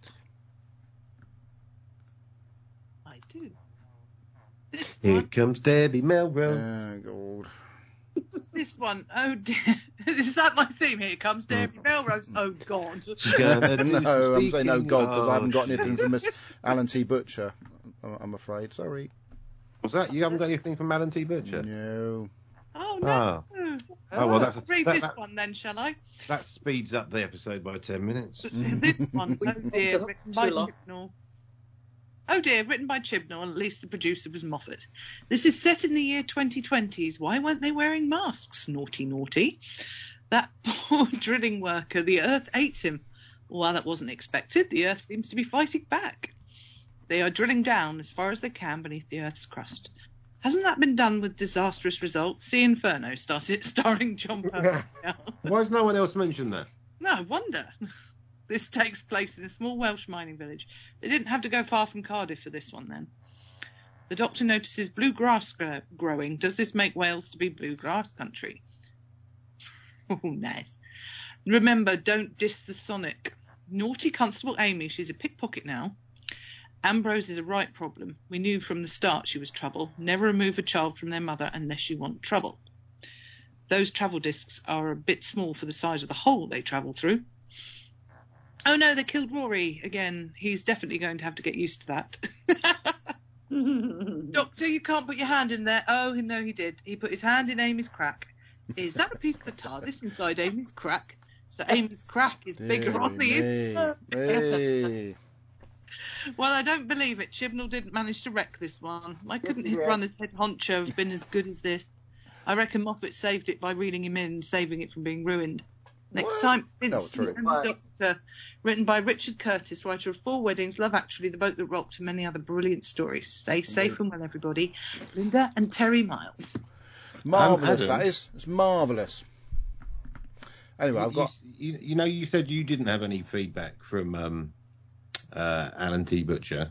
Speaker 4: I do.
Speaker 3: Here comes Debbie Melrose.
Speaker 2: Oh, God.
Speaker 4: This one, oh dear. Is that my theme? Here comes Debbie Melrose. Oh, God.
Speaker 2: No, I'm saying oh, God, because I haven't got anything from Miss Alan T. Butcher, I'm afraid. Sorry.
Speaker 3: Was that? You haven't got anything from Alan T. Butcher?
Speaker 2: No.
Speaker 4: Oh, no.
Speaker 3: Well,
Speaker 4: read this one then, shall I?
Speaker 3: That speeds up the episode by 10 minutes.
Speaker 4: This one, oh dear, written by Chibnall. Oh dear, written by Chibnall, and at least the producer was Moffat. This is set in the year 2020s. Why weren't they wearing masks? Naughty, naughty. That poor drilling worker, the Earth ate him. Well, that wasn't expected. The Earth seems to be fighting back. They are drilling down as far as they can beneath the Earth's crust. Hasn't that been done with disastrous results? See Inferno, starring John Pertwee.
Speaker 3: Why has no one else mentioned that?
Speaker 4: No, I wonder. This takes place in a small Welsh mining village. They didn't have to go far from Cardiff for this one, then. The Doctor notices bluegrass growing. Does this make Wales to be bluegrass country? Oh, nice. Remember, don't diss the Sonic. Naughty Constable Amy, she's a pickpocket now. Ambrose is a right problem. We knew from the start she was trouble. Never remove a child from their mother unless you want trouble. Those travel discs are a bit small for the size of the hole they travel through. Oh no, they killed Rory again. He's definitely going to have to get used to that. Doctor, you can't put your hand in there. Oh, no, he did. He put his hand in Amy's crack. Is that a piece of the TARDIS inside Amy's crack? So Amy's crack is bigger on the inside.
Speaker 2: Hey.
Speaker 4: Well, I don't believe it. Chibnall didn't manage to wreck this one. Why couldn't his run as head honcho have been as good as this? I reckon Moffat saved it by reeling him in, saving it from being ruined. Next time, Vincent and the Doctor, written by Richard Curtis, writer of Four Weddings, Love Actually, The Boat That Rocked, and many other brilliant stories. Stay safe and well, everybody. Linda and Terry Miles.
Speaker 2: Marvellous, that is. It's marvellous. Anyway, I've got...
Speaker 3: You said you didn't have any feedback from Alan T. Butcher.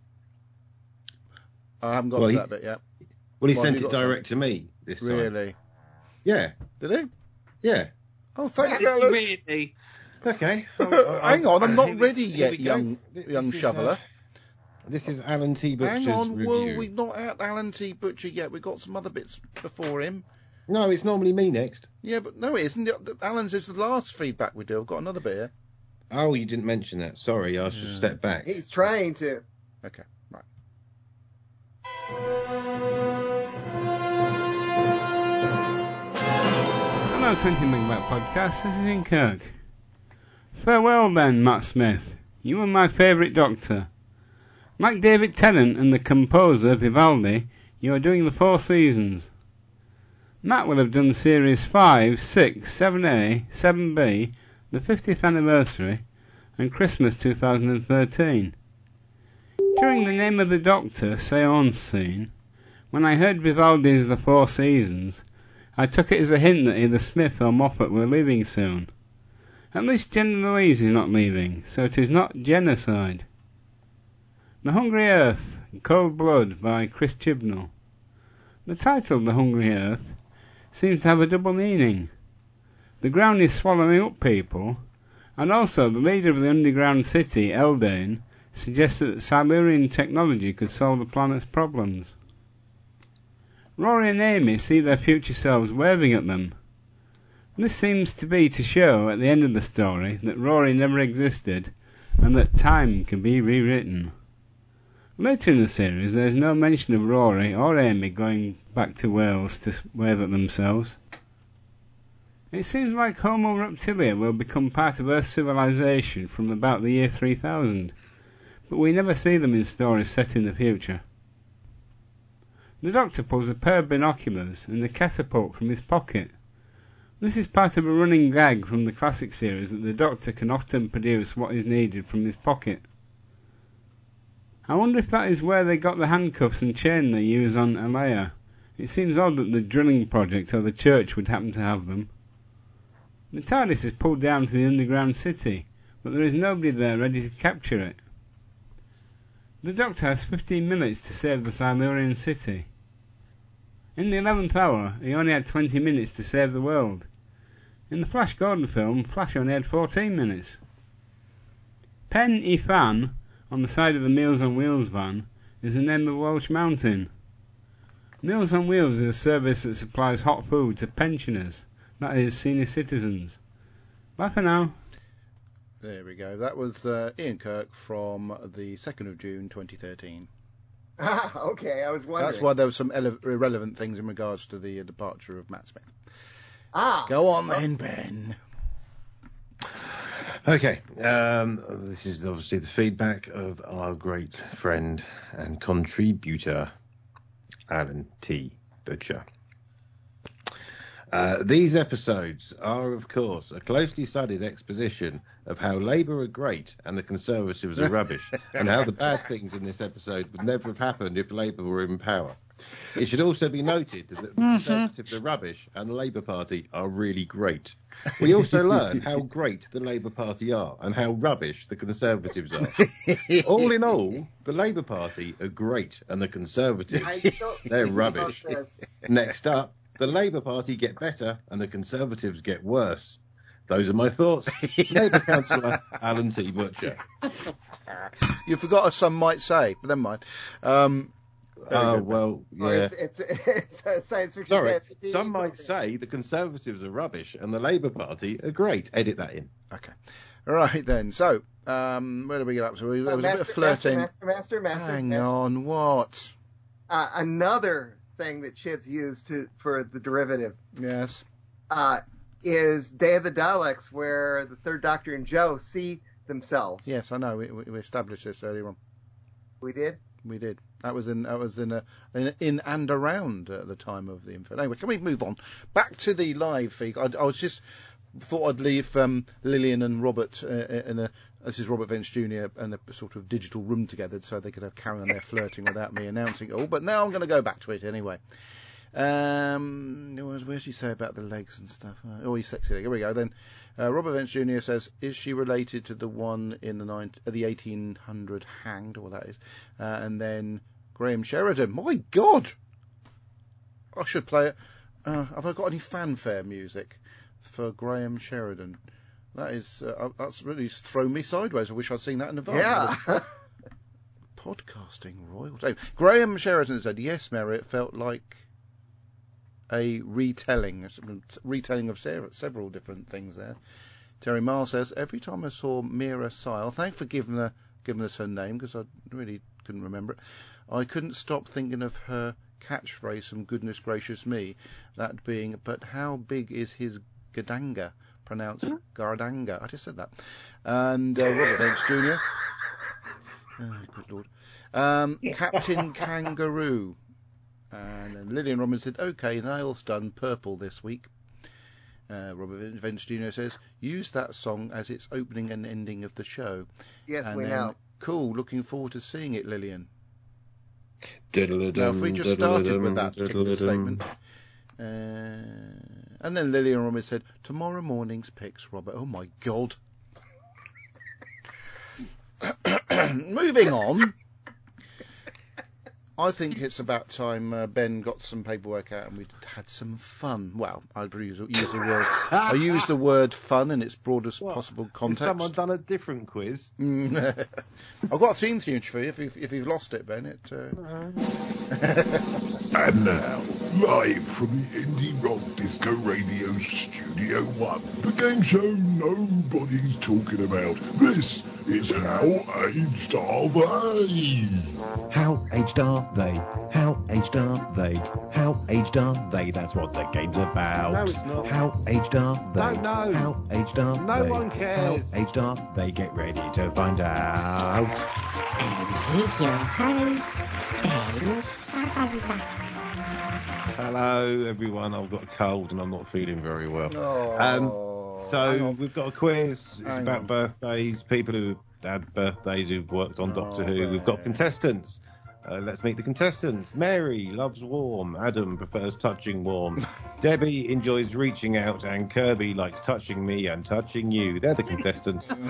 Speaker 2: I haven't got to that bit yet.
Speaker 3: Well, he sent it direct to me this time.
Speaker 2: Really?
Speaker 3: Yeah.
Speaker 2: Did he?
Speaker 3: Yeah.
Speaker 2: Oh, thanks, Alan.
Speaker 4: Really?
Speaker 3: Okay.
Speaker 2: Hang on, I'm not ready yet, young shoveler.
Speaker 3: This is Alan T. Butcher's
Speaker 2: Hang on,
Speaker 3: review.
Speaker 2: well, we've not had Alan T. Butcher yet. We've got some other bits before him.
Speaker 3: No, it's normally me next.
Speaker 2: Yeah, but no, it isn't. Alan's is the last feedback we do. I've got another bit here.
Speaker 3: Oh, you didn't mention that. Sorry, I should step back.
Speaker 6: He's trying to.
Speaker 2: Okay, right.
Speaker 9: Hello, 20 Megabyte Podcast. This is Ian Kirk. Farewell then, Matt Smith. You were my favourite Doctor. Like David Tennant and the composer Vivaldi, you are doing the 4 seasons. Matt will have done series 5, 6, 7A, 7B, the 50th anniversary, and Christmas 2013. During the Name of the Doctor séance scene, when I heard Vivaldi's The 4 Seasons, I took it as a hint that either Smith or Moffat were leaving soon. At least Jenna Louise is not leaving, so it is not genocide. The Hungry Earth, Cold Blood by Chris Chibnall. The title, The Hungry Earth, seems to have a double meaning. The ground is swallowing up people, and also the leader of the underground city, Eldane, suggests that Silurian technology could solve the planet's problems. Rory and Amy see their future selves waving at them. This seems to be to show at the end of the story that Rory never existed and that time can be rewritten. Later in the series there is no mention of Rory or Amy going back to Wales to wave at themselves. It seems like Homo reptilia will become part of Earth's civilization from about the year 3000, but we never see them in stories set in the future. The Doctor pulls a pair of binoculars and a catapult from his pocket. This is part of a running gag from the classic series that the Doctor can often produce what is needed from his pocket. I wonder if that is where they got the handcuffs and chain they use on Alea. It seems odd that the drilling project or the church would happen to have them. The TARDIS is pulled down to the underground city, but there is nobody there ready to capture it. The Doctor has 15 minutes to save the Silurian city. In the 11th hour, he only had 20 minutes to save the world. In the Flash Gordon film, Flash only had 14 minutes. Pen y Fan, on the side of the Meals on Wheels van, is the name of a Welsh mountain. Meals on Wheels is a service that supplies hot food to pensioners, that is, senior citizens. Bye for now.
Speaker 2: There we go. That was Ian Kirk from the 2nd of June 2013.
Speaker 6: Okay, I was wondering.
Speaker 2: That's why there were some irrelevant things in regards to the departure of Matt Smith.
Speaker 6: Go
Speaker 2: on then, Ben.
Speaker 3: Okay, this is obviously the feedback of our great friend and contributor, Alan T. Butcher. These episodes are, of course, a closely studied exposition of how Labour are great and the Conservatives are rubbish, and how the bad things in this episode would never have happened if Labour were in power. It should also be noted that the Conservatives are rubbish and the Labour Party are really great. We also learn how great the Labour Party are and how rubbish the Conservatives are. All in all, the Labour Party are great and the Conservatives, they're rubbish. Next up, the Labour Party get better and the Conservatives get worse. Those are my thoughts. Labour Councillor Alan T. Butcher.
Speaker 2: You forgot, as some might say, but never mind.
Speaker 3: Well, yeah.
Speaker 6: It's a science fiction.
Speaker 3: Sorry, some might say the Conservatives are rubbish and the Labour Party are great. Edit that in.
Speaker 2: Okay. All right then. So, where did we get up to? There was a bit of flirting.
Speaker 6: Master.
Speaker 2: Hang on, what?
Speaker 6: Another thing that Chibs used for the derivative.
Speaker 2: Yes.
Speaker 6: Is Day of the Daleks, where the Third Doctor and Joe see themselves.
Speaker 2: Yes, I know. We established this earlier on.
Speaker 6: We did.
Speaker 2: We did. That was in and around the time of the info. Anyway, can we move on back to the live feed? I was just thought I'd leave Lillian and Robert this is Robert Vance Jr. in a sort of digital room together, so they could have carry on their flirting without me announcing it all. But now I'm going to go back to it anyway. What did she say about the legs and stuff? Oh, he's sexy. Here we go then. Robert Vance Jr. says, is she related to the one in the 1800 hanged, or that is? And then Graham Sheridan. My God! I should play it. Have I got any fanfare music for Graham Sheridan? That is, that's really thrown me sideways. I wish I'd seen that in advance.
Speaker 6: Yeah.
Speaker 2: Podcasting royalty. Graham Sheridan said, yes, Mary, it felt like a retelling of several different things there. Terry Miles says, every time I saw Mira Sile, thanks for giving us her name, because I really couldn't remember it, I couldn't stop thinking of her catchphrase from Goodness Gracious Me, that being, but how big is his gadanga? Pronounced Gardanga. I just said that. And Robert Vance Jr. Good Lord. Captain Kangaroo. And then Lillian Robinson said, okay, nails done purple this week. Robert Vance Jr. says, use that song as its opening and ending of the show.
Speaker 6: Yes,
Speaker 2: and
Speaker 6: we
Speaker 2: then,
Speaker 6: know.
Speaker 2: Cool, looking forward to seeing it, Lillian.
Speaker 3: Now,
Speaker 2: if we just started with that particular statement. And then Lillian Romy said, tomorrow morning's picks, Robert. Oh, my God. Moving on. I think it's about time Ben got some paperwork out and we had some fun. Well, I'd use the word. I use the word fun in its broadest possible context.
Speaker 3: Has someone done a different quiz?
Speaker 2: I've got a theme tune for you if you've lost it, Ben.
Speaker 7: And now, live from the Indie Rock Disco Radio Studio 1, the game show nobody's talking about. This is How Aged Are They?
Speaker 3: How aged are they? How aged are they? How aged are they? That's what the game's about.
Speaker 10: No, it's not.
Speaker 3: How aged are they?
Speaker 10: No.
Speaker 3: How aged are
Speaker 10: No
Speaker 3: they?
Speaker 10: one cares.
Speaker 3: How aged are they? Get ready to find out.
Speaker 11: And with your host, Ben Shabalala.
Speaker 3: Hello, everyone. I've got a cold and I'm not feeling very well.
Speaker 2: Hang on.
Speaker 3: We've got a quiz. It's
Speaker 2: Hang
Speaker 3: about
Speaker 2: on.
Speaker 3: birthdays, people who had birthdays who've worked on Doctor Who. We've got contestants. Let's meet the contestants. Mary loves warm. Adam prefers touching warm. Debbie enjoys reaching out, and Kirby likes touching me and touching you. They're the contestants.
Speaker 2: Oh,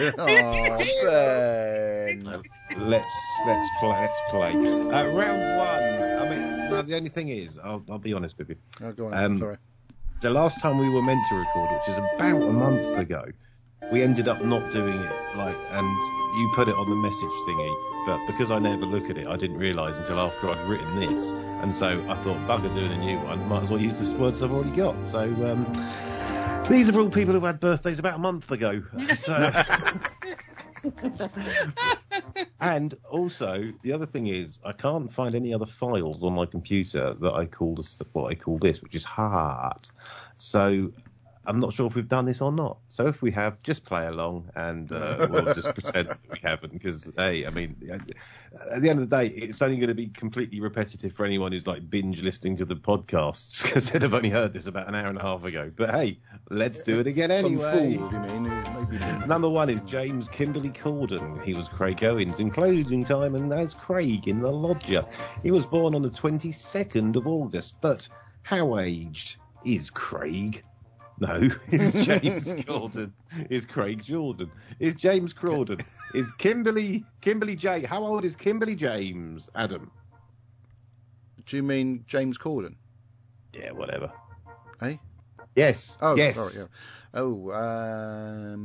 Speaker 2: Ben.
Speaker 3: Let's play. Round one. I mean, the only thing is, I'll be honest with you.
Speaker 2: Oh, go on. Sorry.
Speaker 3: The last time we were meant to record, which is about a month ago, we ended up not doing it, and you put it on the message thingy, but because I never look at it, I didn't realise until after I'd written this, and so I thought, bugger doing a new one, might as well use the words I've already got. So these are all people who had birthdays about a month ago. So. And also, the other thing is, I can't find any other files on my computer that I call what I call this, which is heart. So I'm not sure if we've done this or not. So if we have, just play along and we'll just pretend that we haven't. Because, hey, I mean, at the end of the day, it's only going to be completely repetitive for anyone who's like binge listening to the podcasts because they'd have only heard this about an hour and a half ago. But hey, let's do it again anyway.
Speaker 2: Some fool, you mean? Maybe
Speaker 3: Number one is James Kimberly Corden. He was Craig Owens in Closing Time and as Craig in The Lodger. He was born on the 22nd of August. But how aged is Craig? No, it's James Corden. It's Craig Jordan. It's James Corden. It's Kimberly J. How old is Kimberly James, Adam?
Speaker 2: Do you mean James Corden?
Speaker 3: Yeah, whatever.
Speaker 2: Eh?
Speaker 3: Yes.
Speaker 2: Oh,
Speaker 3: yes.
Speaker 2: Sorry, yeah. Oh,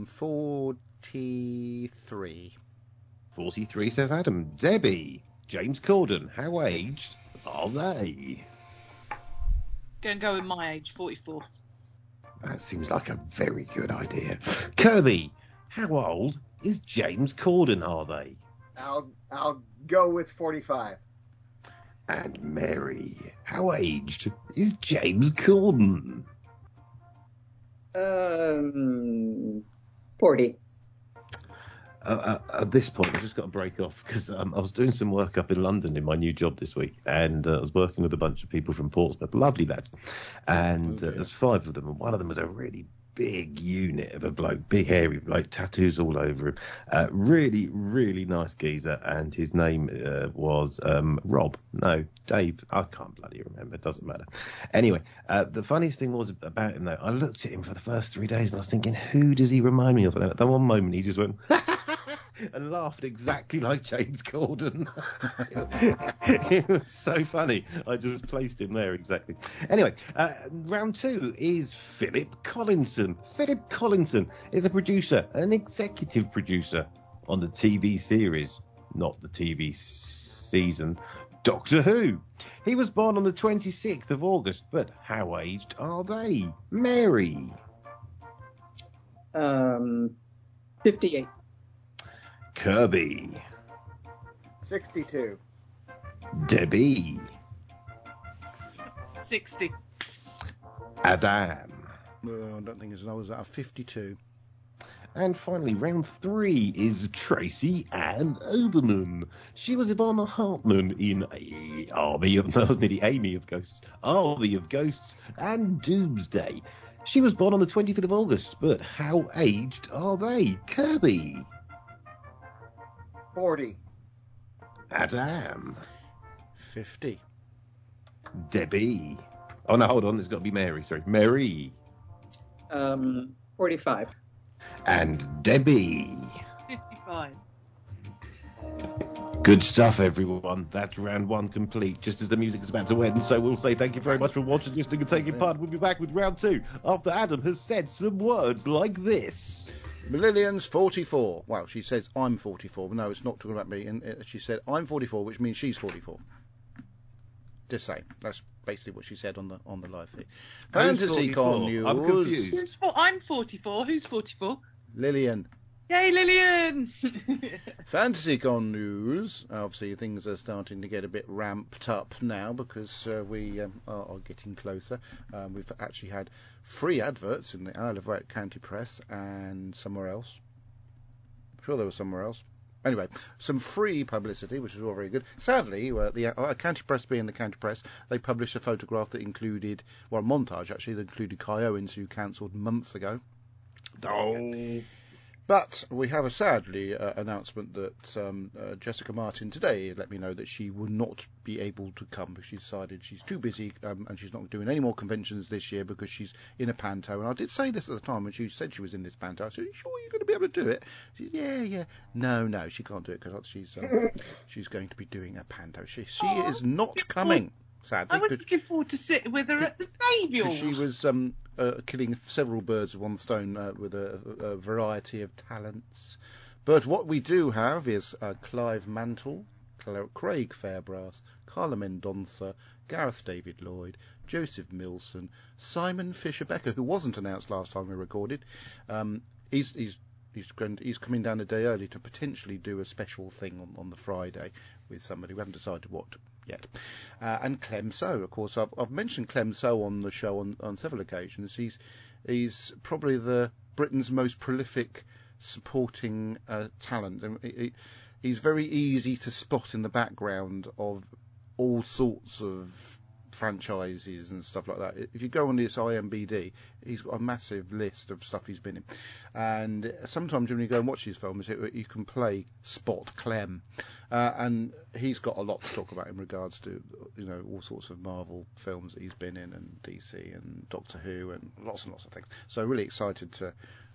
Speaker 2: 43.
Speaker 3: 43 says Adam. Debbie, James Corden. How aged are they?
Speaker 4: Gonna go with my age, 44.
Speaker 3: That seems like a very good idea. Kirby, how old is James Corden, are they?
Speaker 6: I'll go with 45.
Speaker 3: And Mary, how aged is James Corden?
Speaker 5: 40.
Speaker 3: At this point, I've just got to break off because I was doing some work up in London in my new job this week, and I was working with a bunch of people from Portsmouth, lovely lads, and there's 5 of them, and one of them was a really big unit of a bloke, big hairy bloke, tattoos all over him, really, really nice geezer, and his name was Rob. No, Dave. I can't bloody remember. It doesn't matter. Anyway, the funniest thing was about him, though, I looked at him for the first 3 days, and I was thinking, who does he remind me of? And at that one moment, he just went... and laughed exactly like James Corden. It was so funny. I just placed him there exactly. Anyway, round 2 is Philip Collinson. Philip Collinson is a producer, an executive producer on the TV series, not the TV season, Doctor Who. He was born on the 26th of August, but how aged are they? Mary.
Speaker 5: 58.
Speaker 3: Kirby.
Speaker 6: 62.
Speaker 3: Debbie.
Speaker 4: 60.
Speaker 3: Adam.
Speaker 2: I don't think it's as old as that. 52.
Speaker 3: And finally, round 3 is Tracy Ann Oberman. She was Ivana Hartman in Army of Ghosts and Doomsday. She was born on the 25th of August, but how aged are they? Kirby.
Speaker 6: 40.
Speaker 3: Adam.
Speaker 2: 50.
Speaker 3: Debbie. Oh, no, hold on. It's got to be Mary. Sorry. Mary.
Speaker 5: 45.
Speaker 3: And Debbie.
Speaker 4: 55.
Speaker 3: Good stuff, everyone. That's round one complete. Just as the music is about to end, so we'll say thank you very much for watching, listening, and taking part. We'll be back with round two after Adam has said some words like this.
Speaker 2: Lillian's 44. Well, she says I'm 44. No, it's not talking about me. And she said I'm 44, which means she's 44. Just saying. That's basically what she said on the live feed. Fantasy Con News.
Speaker 3: I'm confused.
Speaker 4: I'm 44. Who's 44?
Speaker 2: Lillian.
Speaker 4: Yay, Lillian!
Speaker 2: FantasyCon news. Obviously, things are starting to get a bit ramped up now because we are getting closer. We've actually had free adverts in the Isle of Wight County Press and somewhere else. I'm sure there was somewhere else. Anyway, some free publicity, which is all very good. Sadly, the County Press being the County Press, they published a photograph that included, well, a montage actually, that included Kai Owens, who cancelled months ago.
Speaker 3: Oh.
Speaker 2: But we have a sadly announcement that Jessica Martin today let me know that she will not be able to come because she decided she's too busy and she's not doing any more conventions this year because she's in a panto. And I did say this at the time when she said she was in this panto. I said, "Are you sure you're going to be able to do it?" She said, "Yeah. No, she can't do it because she's going to be doing a panto. She is not coming." Sadly,
Speaker 4: I was looking forward to sitting with her at the Navy.
Speaker 2: She was killing several birds with one stone with a variety of talents. But what we do have is Clive Mantle, Craig Fairbrass, Carla Mendonça, Gareth David Lloyd, Joseph Milson, Simon Fisher-Becker, who wasn't announced last time we recorded. He's coming down a day early to potentially do a special thing on the Friday with somebody. We haven't decided what yet. And Clem So, of course, I've mentioned Clem So on the show on several occasions. He's probably Britain's most prolific supporting talent. And he's very easy to spot in the background of all sorts of franchises and stuff like that. If you go on this IMBD, he's got a massive list of stuff he's been in, and sometimes when you go and watch his films, you can play Spot Clem, and he's got a lot to talk about in regards to all sorts of Marvel films that he's been in, and DC and Doctor Who and lots of things. So really excited to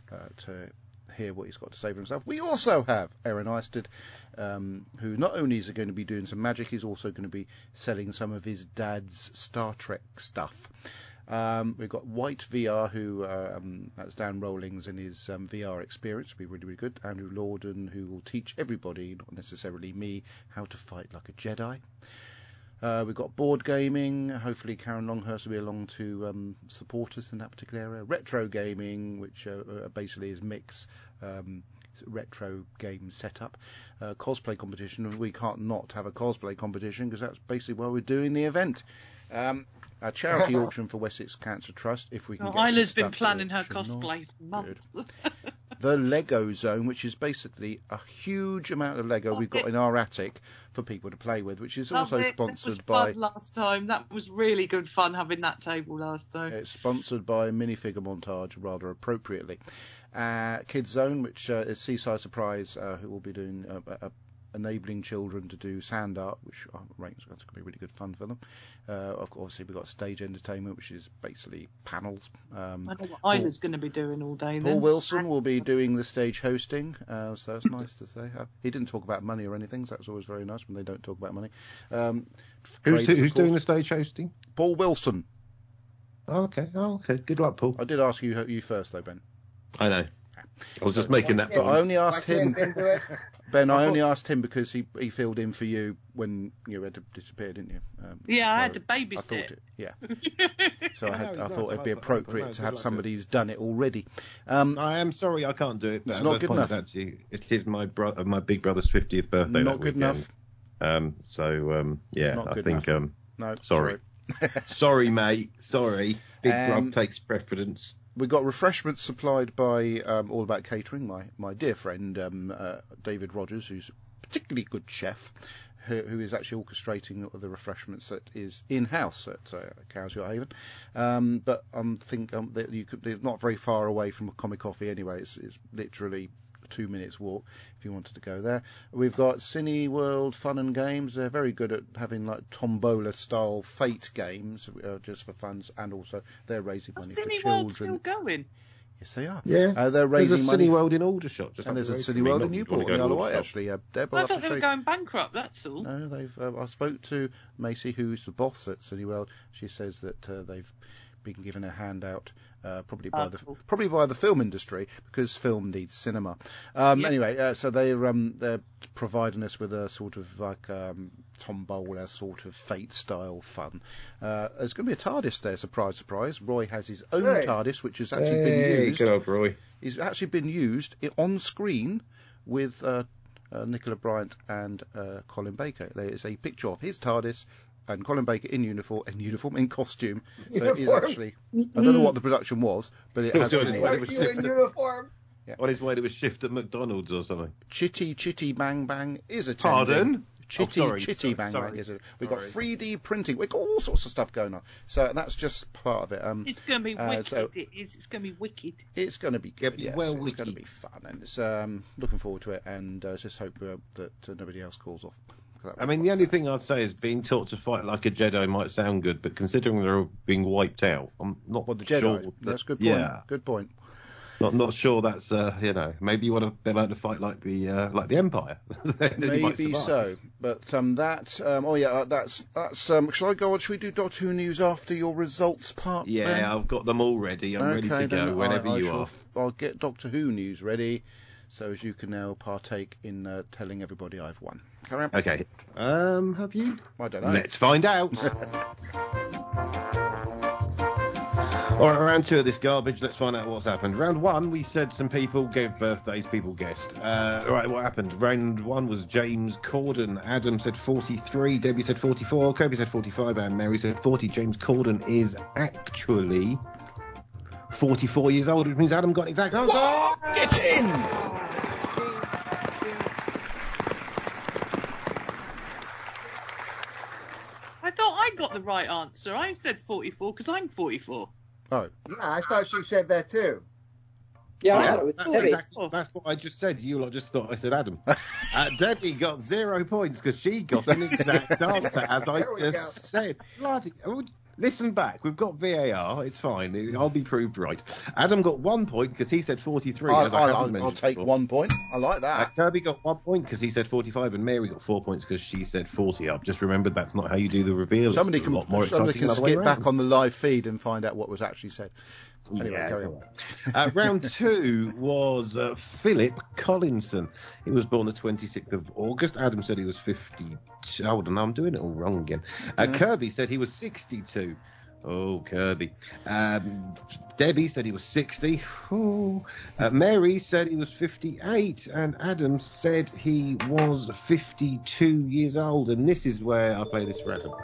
Speaker 2: hear what he's got to say for himself. We also have Aaron Eisted, who not only is going to be doing some magic, he's also going to be selling some of his dad's Star Trek stuff. We've got White VR, who that's Dan Rowlings in his VR experience, will be really, really good. Andrew Lorden, who will teach everybody, not necessarily me, how to fight like a Jedi. We've got board gaming. Hopefully Karen Longhurst will be along to support us in that particular area. Retro gaming, which basically is mix retro game setup. Cosplay competition. We can't not have a cosplay competition because that's basically why we're doing the event. A charity auction for Wessex Cancer Trust. If we can get
Speaker 4: Isla's been planning her cosplay for months.
Speaker 2: The Lego Zone, which is basically a huge amount of Lego we've got in our attic for people to play with, which is also sponsored by...
Speaker 4: That was fun last time. That was really good fun having that table last time.
Speaker 2: It's sponsored by Minifigure Montage, rather appropriately. Kids Zone, which is Seaside Surprise, who will be doing enabling children to do sand art, which that's going to be really good fun for them. Obviously, we've got Stage Entertainment, which is basically panels.
Speaker 4: I know what Isla's going to be doing all day.
Speaker 2: Paul Wilson will be doing the stage hosting, so that's nice to say. He didn't talk about money or anything, so that's always very nice when they don't talk about money.
Speaker 3: Who's doing the stage hosting?
Speaker 2: Paul Wilson.
Speaker 3: Okay. Good luck, Paul.
Speaker 2: I did ask you first, though, Ben.
Speaker 3: I know. I was just making that point.
Speaker 2: I only asked him. Ben, I only asked him because he filled in for you when you had to disappear, didn't you?
Speaker 4: I had to babysit.
Speaker 2: So I thought it'd be appropriate to have somebody who's done it already.
Speaker 3: I am sorry I can't do it.
Speaker 2: It's not good enough.
Speaker 3: It is my big brother's 50th birthday.
Speaker 2: Not good enough.
Speaker 3: No, sorry. Sorry, mate. Sorry. Big Grub takes preference.
Speaker 2: We got refreshments supplied by All About Catering, my dear friend David Rogers, who's a particularly good chef, who is actually orchestrating the refreshments that is in-house at Cowshill Haven. But I think they're not very far away from Comic Coffee anyway. It's literally 2 minutes walk if you wanted to go there. We've got Cineworld Fun and Games. They're very good at having like tombola style fate games just for fun, and also they're raising money for children.
Speaker 4: Still going?
Speaker 2: Yes, they are.
Speaker 3: Yeah,
Speaker 2: they're raising
Speaker 3: there's a
Speaker 2: money.
Speaker 3: Cineworld in Aldershot,
Speaker 2: And there's a Cineworld in Newport on the Isle of Wight, actually. Deb,
Speaker 4: I thought they were going bankrupt, that's all.
Speaker 2: No, they've. I spoke to Macy, who's the boss at Cineworld. She says that they've been given a handout, probably by the film industry, because film needs cinema. Anyway, so they're providing us with a sort of like tombola sort of fate style fun. There's going to be a TARDIS there, surprise, surprise. Roy has his own TARDIS, which has actually been used.
Speaker 3: Good old Roy.
Speaker 2: He's actually been used on screen with Nicola Bryant and Colin Baker. There is a picture of his TARDIS and Colin Baker in costume. So it is actually, I don't know what the production was, but it has been
Speaker 6: in uniform.
Speaker 2: Yeah.
Speaker 3: On his way to a shift at McDonald's or something.
Speaker 2: Chitty Bang Bang is a
Speaker 3: Pardon?
Speaker 2: Chitty Bang Bang is it? We've got 3D printing. We've got all sorts of stuff going on. So that's just part of it.
Speaker 4: It's going to be wicked. It's going to be wicked.
Speaker 2: It's going to be good.
Speaker 3: Yeah,
Speaker 2: Yes.
Speaker 3: well,
Speaker 2: it's going to be fun, and it's looking forward to it. And just hope that nobody else calls off.
Speaker 3: I mean, the only thing I'd say is being taught to fight like a Jedi might sound good, but considering they're all being wiped out, I'm not
Speaker 2: the Jedi.
Speaker 3: sure.
Speaker 2: That's a good point. Yeah. Good point.
Speaker 3: Not sure that's maybe you want to be able to fight like the Empire.
Speaker 2: Maybe so, but that's shall I go on? Should we do Doctor Who news after your results part?
Speaker 3: Yeah,
Speaker 2: Ben?
Speaker 3: I've got them all ready. I'm ready to go whenever you are.
Speaker 2: I'll get Doctor Who news ready, so as you can now partake in telling everybody I've won. Carry on.
Speaker 3: Okay. Have you?
Speaker 2: I don't know.
Speaker 3: Let's find out. All right, round 2 of this garbage. Let's find out what's happened. Round 1, we said some people gave birthdays, people guessed. Right, what happened? Round 1 was James Corden. Adam said 43, Debbie said 44, Kirby said 45, and Mary said 40. James Corden is actually 44 years old, which means Adam got exact answer. Get in!
Speaker 4: I thought I got the right answer. I said 44 because I'm 44.
Speaker 2: Oh.
Speaker 6: Yeah, I thought she said that too.
Speaker 5: Yeah, I thought it was Debbie.
Speaker 3: That's what I just said. You lot just thought I said Adam. Debbie got 0 points because she got an exact answer, as I just said. Bloody. Listen back. We've got VAR. It's fine. I'll be proved right. Adam got 1 point because he said 43.
Speaker 2: I'll take 1 point. I like that.
Speaker 3: Kirby got 1 point because he said 45, and Mary got 4 points because she said 40. I've just remembered that's not how you do the reveal.
Speaker 2: Somebody can skip back on the live feed and find out what was actually said. Anyway, carry on.
Speaker 3: Round 2 was Philip Collinson. He was born the 26th of August. Adam said he was 52. Hold on, I'm doing it all wrong again. Kirby said he was 62. Oh, Kirby. Debbie said he was 60. Mary said he was 58. And Adam said he was 52 years old. And this is where I play this for Adam.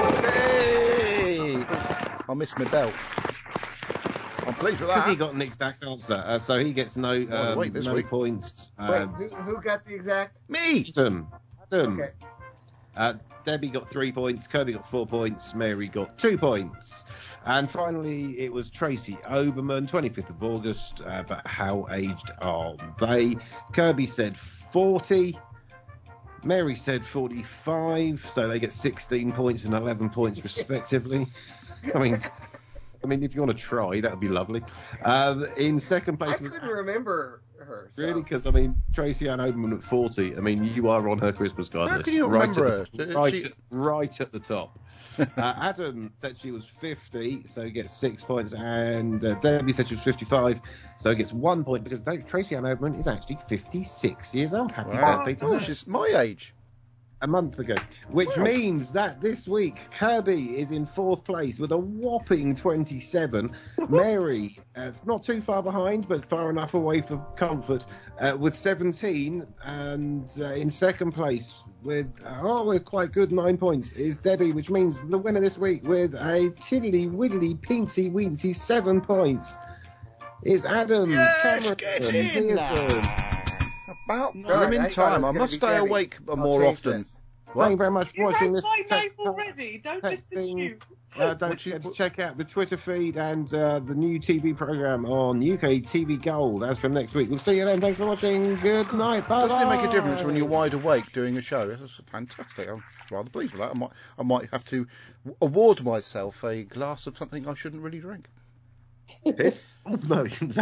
Speaker 2: Hey! I missed my bell. I'm pleased with that.
Speaker 3: Because he got an exact answer, so he gets no points.
Speaker 6: Wait, who got the exact?
Speaker 2: Me!
Speaker 3: Adam.
Speaker 6: Okay.
Speaker 3: Debbie got 3 points, Kirby got 4 points, Mary got 2 points. And finally, it was Tracy Oberman, 25th of August. But how aged are they? Kirby said 40. Mary said 45, so they get 16 points and 11 points respectively. I mean, if you want to try, that would be lovely. In second place...
Speaker 6: I couldn't remember her. So.
Speaker 3: Really? Because, Tracy Ann Oberman at 40. You are on her Christmas card list.
Speaker 2: How can you remember her?
Speaker 3: Right at the top. Adam said she was 50, so he gets 6 points. And Debbie said she was 55, so he gets 1 point, because Tracy Ann Oberman is actually 56 years old. Happy birthday to her.
Speaker 2: She's my age.
Speaker 3: A month ago, which means that this week Kirby is in 4th place with a whopping 27. Mary, not too far behind, but far enough away for comfort, with 17. And in 2nd place with quite good 9 points is Debbie, which means the winner this week with a tiddly widdly peensy weensy 7 points is Adam Cameron.
Speaker 2: Get in! About in time. I must stay awake more often.
Speaker 3: Thank you very much for watching this.
Speaker 4: My name already. Don't just assume.
Speaker 3: Don't forget to check out the Twitter feed and the new TV programme on UK TV Gold as from next week. We'll see you then. Thanks for watching. Good night. Bye.
Speaker 2: Doesn't it make a difference when you're wide awake doing a show? That's fantastic. I'm rather pleased with that. I might have to award myself a glass of something I shouldn't really drink.
Speaker 3: Piss? Oh, no, you shouldn't say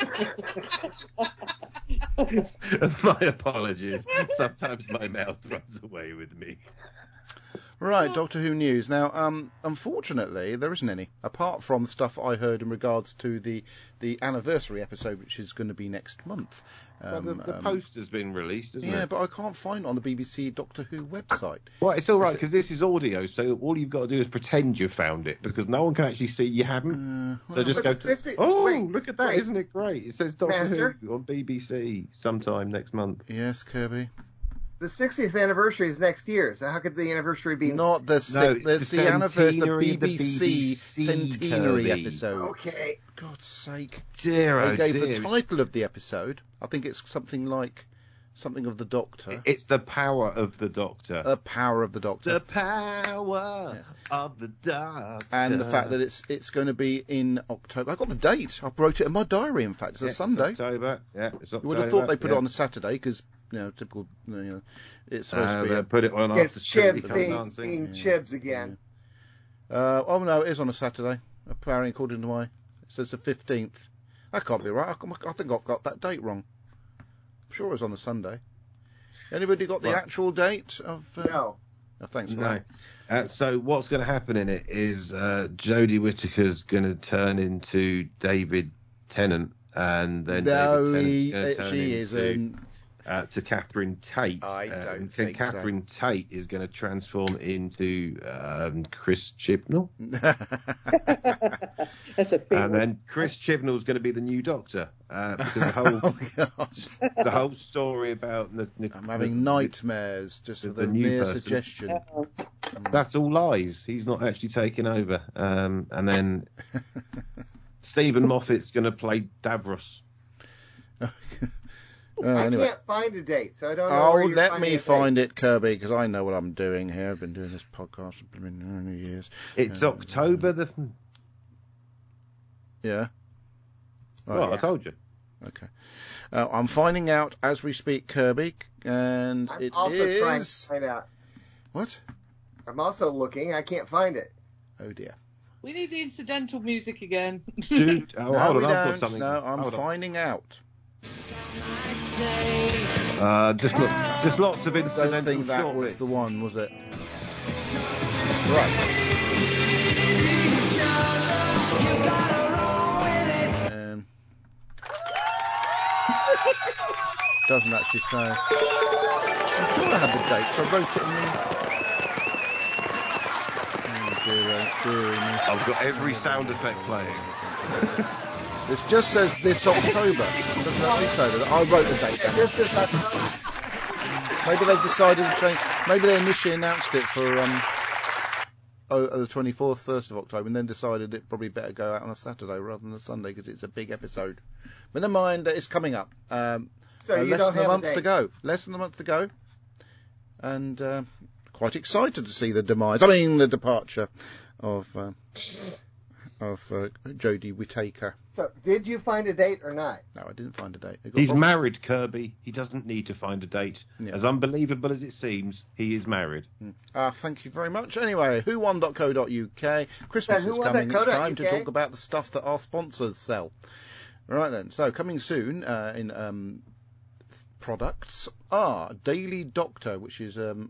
Speaker 3: that. My apologies. Sometimes my mouth runs away with me.
Speaker 2: Right, Doctor Who news. Now, unfortunately, there isn't any, apart from stuff I heard in regards to the anniversary episode, which is going to be next month.
Speaker 3: Well, the poster's been released, isn't it?
Speaker 2: Yeah, but I can't find it on the BBC Doctor Who website.
Speaker 3: Well, it's all right, because this is audio, so all you've got to do is pretend you've found it, because no one can actually see you haven't. So just go to, look at that, isn't it great? It says Doctor Who on BBC sometime next month.
Speaker 2: Yes, Kirby.
Speaker 6: The 60th anniversary is next year, so how could the anniversary be?
Speaker 2: Not the the anniversary, the BBC centenary
Speaker 3: Kirby.
Speaker 2: episode.
Speaker 6: Okay.
Speaker 2: God's sake.
Speaker 3: Dear,
Speaker 2: they gave the title of the episode. I think it's something like something of the Doctor.
Speaker 3: It's the power of the Doctor.
Speaker 2: The power of the Doctor.
Speaker 3: The power of the Doctor.
Speaker 2: And the fact that it's going to be in October. I got the date. I wrote it in my diary. In fact, it's a Sunday.
Speaker 3: It's October. Yeah, it's October.
Speaker 2: You would have thought they put it on a Saturday because. Typical. It's supposed to be.
Speaker 3: Put it on
Speaker 6: after
Speaker 3: Chibs
Speaker 6: being Chibs again.
Speaker 2: Oh no, it is on a Saturday. Apparently, according to it says the 15th. That can't be right. I think I've got that date wrong. I'm sure it was on a Sunday. Anybody got the actual date of?
Speaker 6: No.
Speaker 2: Oh, thanks.
Speaker 3: No. So what's going to happen in it is Jodie Whittaker's going to turn into David Tennant, and then David Tennant's going to turn into. To Catherine Tate.
Speaker 2: I don't
Speaker 3: think Catherine Tate is going to transform into Chris Chibnall.
Speaker 5: That's a thing.
Speaker 3: And then Chris Chibnall is going to be the new Doctor because the whole story about
Speaker 2: I'm having nightmares just for the mere suggestion.
Speaker 3: That's all lies. He's not actually taking over. And then Stephen Moffat's going to play Davros.
Speaker 6: I can't find a date, so I don't know where you're
Speaker 2: let me find it, Kirby, because I know what I'm doing here. I've been doing this podcast for many years.
Speaker 3: It's October the...
Speaker 2: Yeah?
Speaker 3: Well, I told you.
Speaker 2: Okay. I'm finding out as we speak, Kirby, and
Speaker 6: I'm also trying to find out.
Speaker 2: What?
Speaker 6: I'm also looking. I can't find it.
Speaker 2: Oh, dear.
Speaker 4: We need the incidental music again.
Speaker 3: Dude,
Speaker 2: hold on, I've got something. No, I'm finding out.
Speaker 3: Just lots of incidental.
Speaker 2: I don't think that was the one, was it? Right. Doesn't actually say. I'm sure I had the date, so I wrote it in the... Oh, dear me.
Speaker 3: I've got every sound effect playing.
Speaker 2: This just says this October. It doesn't actually say that. I wrote the date down.
Speaker 6: This is October.
Speaker 2: Maybe they've decided to change. Maybe they initially announced it for the 24th, 1st of October, and then decided it probably better go out on a Saturday rather than a Sunday because it's a big episode. But never mind, it's coming up.
Speaker 6: So you
Speaker 2: less
Speaker 6: don't
Speaker 2: than
Speaker 6: have
Speaker 2: a month
Speaker 6: a date.
Speaker 2: to go. Less than a month to go. And quite excited to see the departure of Jodie Whittaker.
Speaker 6: So, did you find a date or not?
Speaker 2: No, I didn't find a date.
Speaker 3: He's married, Kirby. He doesn't need to find a date. Yeah. As unbelievable as it seems, he is married.
Speaker 2: Thank you very much. Anyway, whowon.co.uk. Christmas is coming. It's time to talk about the stuff that our sponsors sell. Right then. So, coming soon in products are Daily Doctor, which is a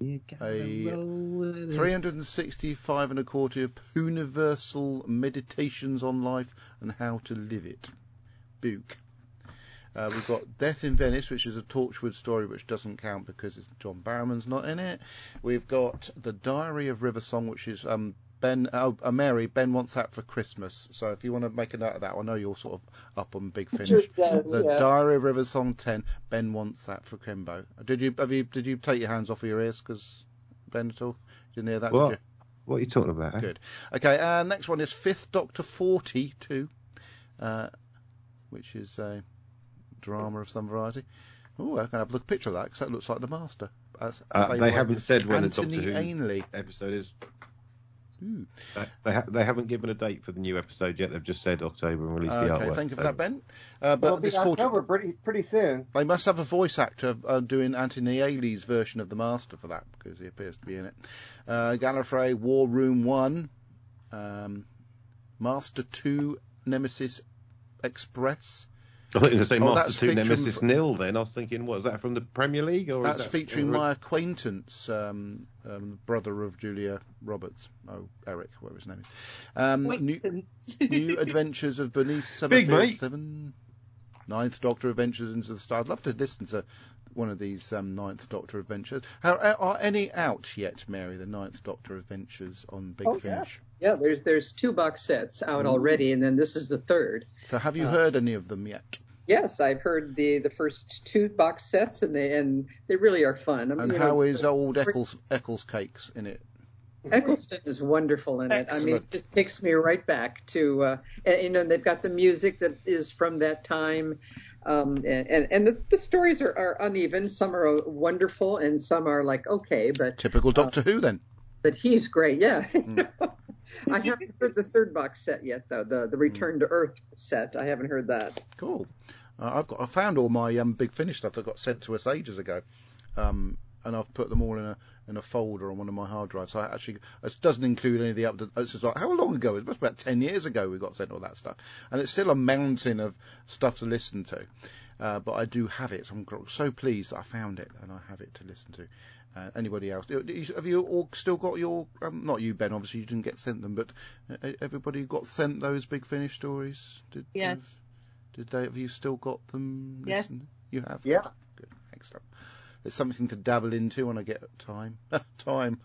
Speaker 2: 365 and a quarter universal meditations on life and how to live it book. We've got Death in Venice, which is a Torchwood story which doesn't count because it's John Barrowman's not in it. We've got The Diary of River Song, which is Mary, Ben wants that for Christmas. So if you want to make a note of that, I know you're sort of up on Big Finish. Diary of River Song 10, Ben wants that for Kimbo. Did you take your hands off of your ears, because Ben at all? Didn't hear that,
Speaker 3: what?
Speaker 2: Did you?
Speaker 3: What are you talking about? Eh?
Speaker 2: Good. Okay, next one is Fifth Doctor 42, which is a drama of some variety. Oh, I can have a look at a picture of that, because that looks like The Master.
Speaker 3: They haven't said when
Speaker 2: Anthony
Speaker 3: the Doctor Who
Speaker 2: Ainley
Speaker 3: episode is. They haven't given a date for the new episode yet. They've just said October and released the artwork.
Speaker 2: Okay, thank you for that, Ben.
Speaker 6: But this October pretty soon.
Speaker 2: They must have a voice actor doing Anthony Ailey's version of the Master for that, because he appears to be in it. Gallifrey, War Room 1, Master 2, Nemesis Express.
Speaker 3: I thought you were going to say Master 2 Nemesis Nil then. I was thinking, what, is that from the Premier League? Or
Speaker 2: that's featuring my acquaintance, brother of Julia Roberts. Oh, Eric, whatever his name is. New Adventures of Bernice Summerfield 7. Ninth Doctor Adventures into the Stars. I'd love to listen to one of these Ninth Doctor Adventures. Are any out yet, Mary, the Ninth Doctor Adventures on Big Finish?
Speaker 5: Yeah, there's 2 box sets out already, and then this is the 3rd.
Speaker 2: So have you heard any of them yet?
Speaker 5: Yes, I've heard the first 2 box sets, and they really are fun.
Speaker 2: And how is old Eccles Cakes in it?
Speaker 5: Eccleston is wonderful in it. I mean, it takes me right back to, they've got the music that is from that time. And the stories are uneven. Some are wonderful and some are like, okay, but.
Speaker 2: Typical Doctor Who then.
Speaker 5: But he's great, yeah. I haven't heard the 3rd box set yet, though, the Return to Earth set. I haven't heard that.
Speaker 2: Cool. I found all my Big Finish stuff that got sent to us ages ago. And I've put them all in a folder on one of my hard drives. So it doesn't include any of the updates. It's like, how long ago? It must be about 10 years ago we got sent all that stuff. And it's still a mountain of stuff to listen to. But I do have it. I'm so pleased that I found it and I have it to listen to. Anybody else? Have you all still got your, not you, Ben, obviously you didn't get sent them, but everybody got sent those Big Finish stories?
Speaker 4: Yes.
Speaker 2: Have you still got them?
Speaker 4: Yes.
Speaker 2: Listened? You have?
Speaker 6: Yeah.
Speaker 2: Good. Excellent. It's something to dabble into when I get time. Time.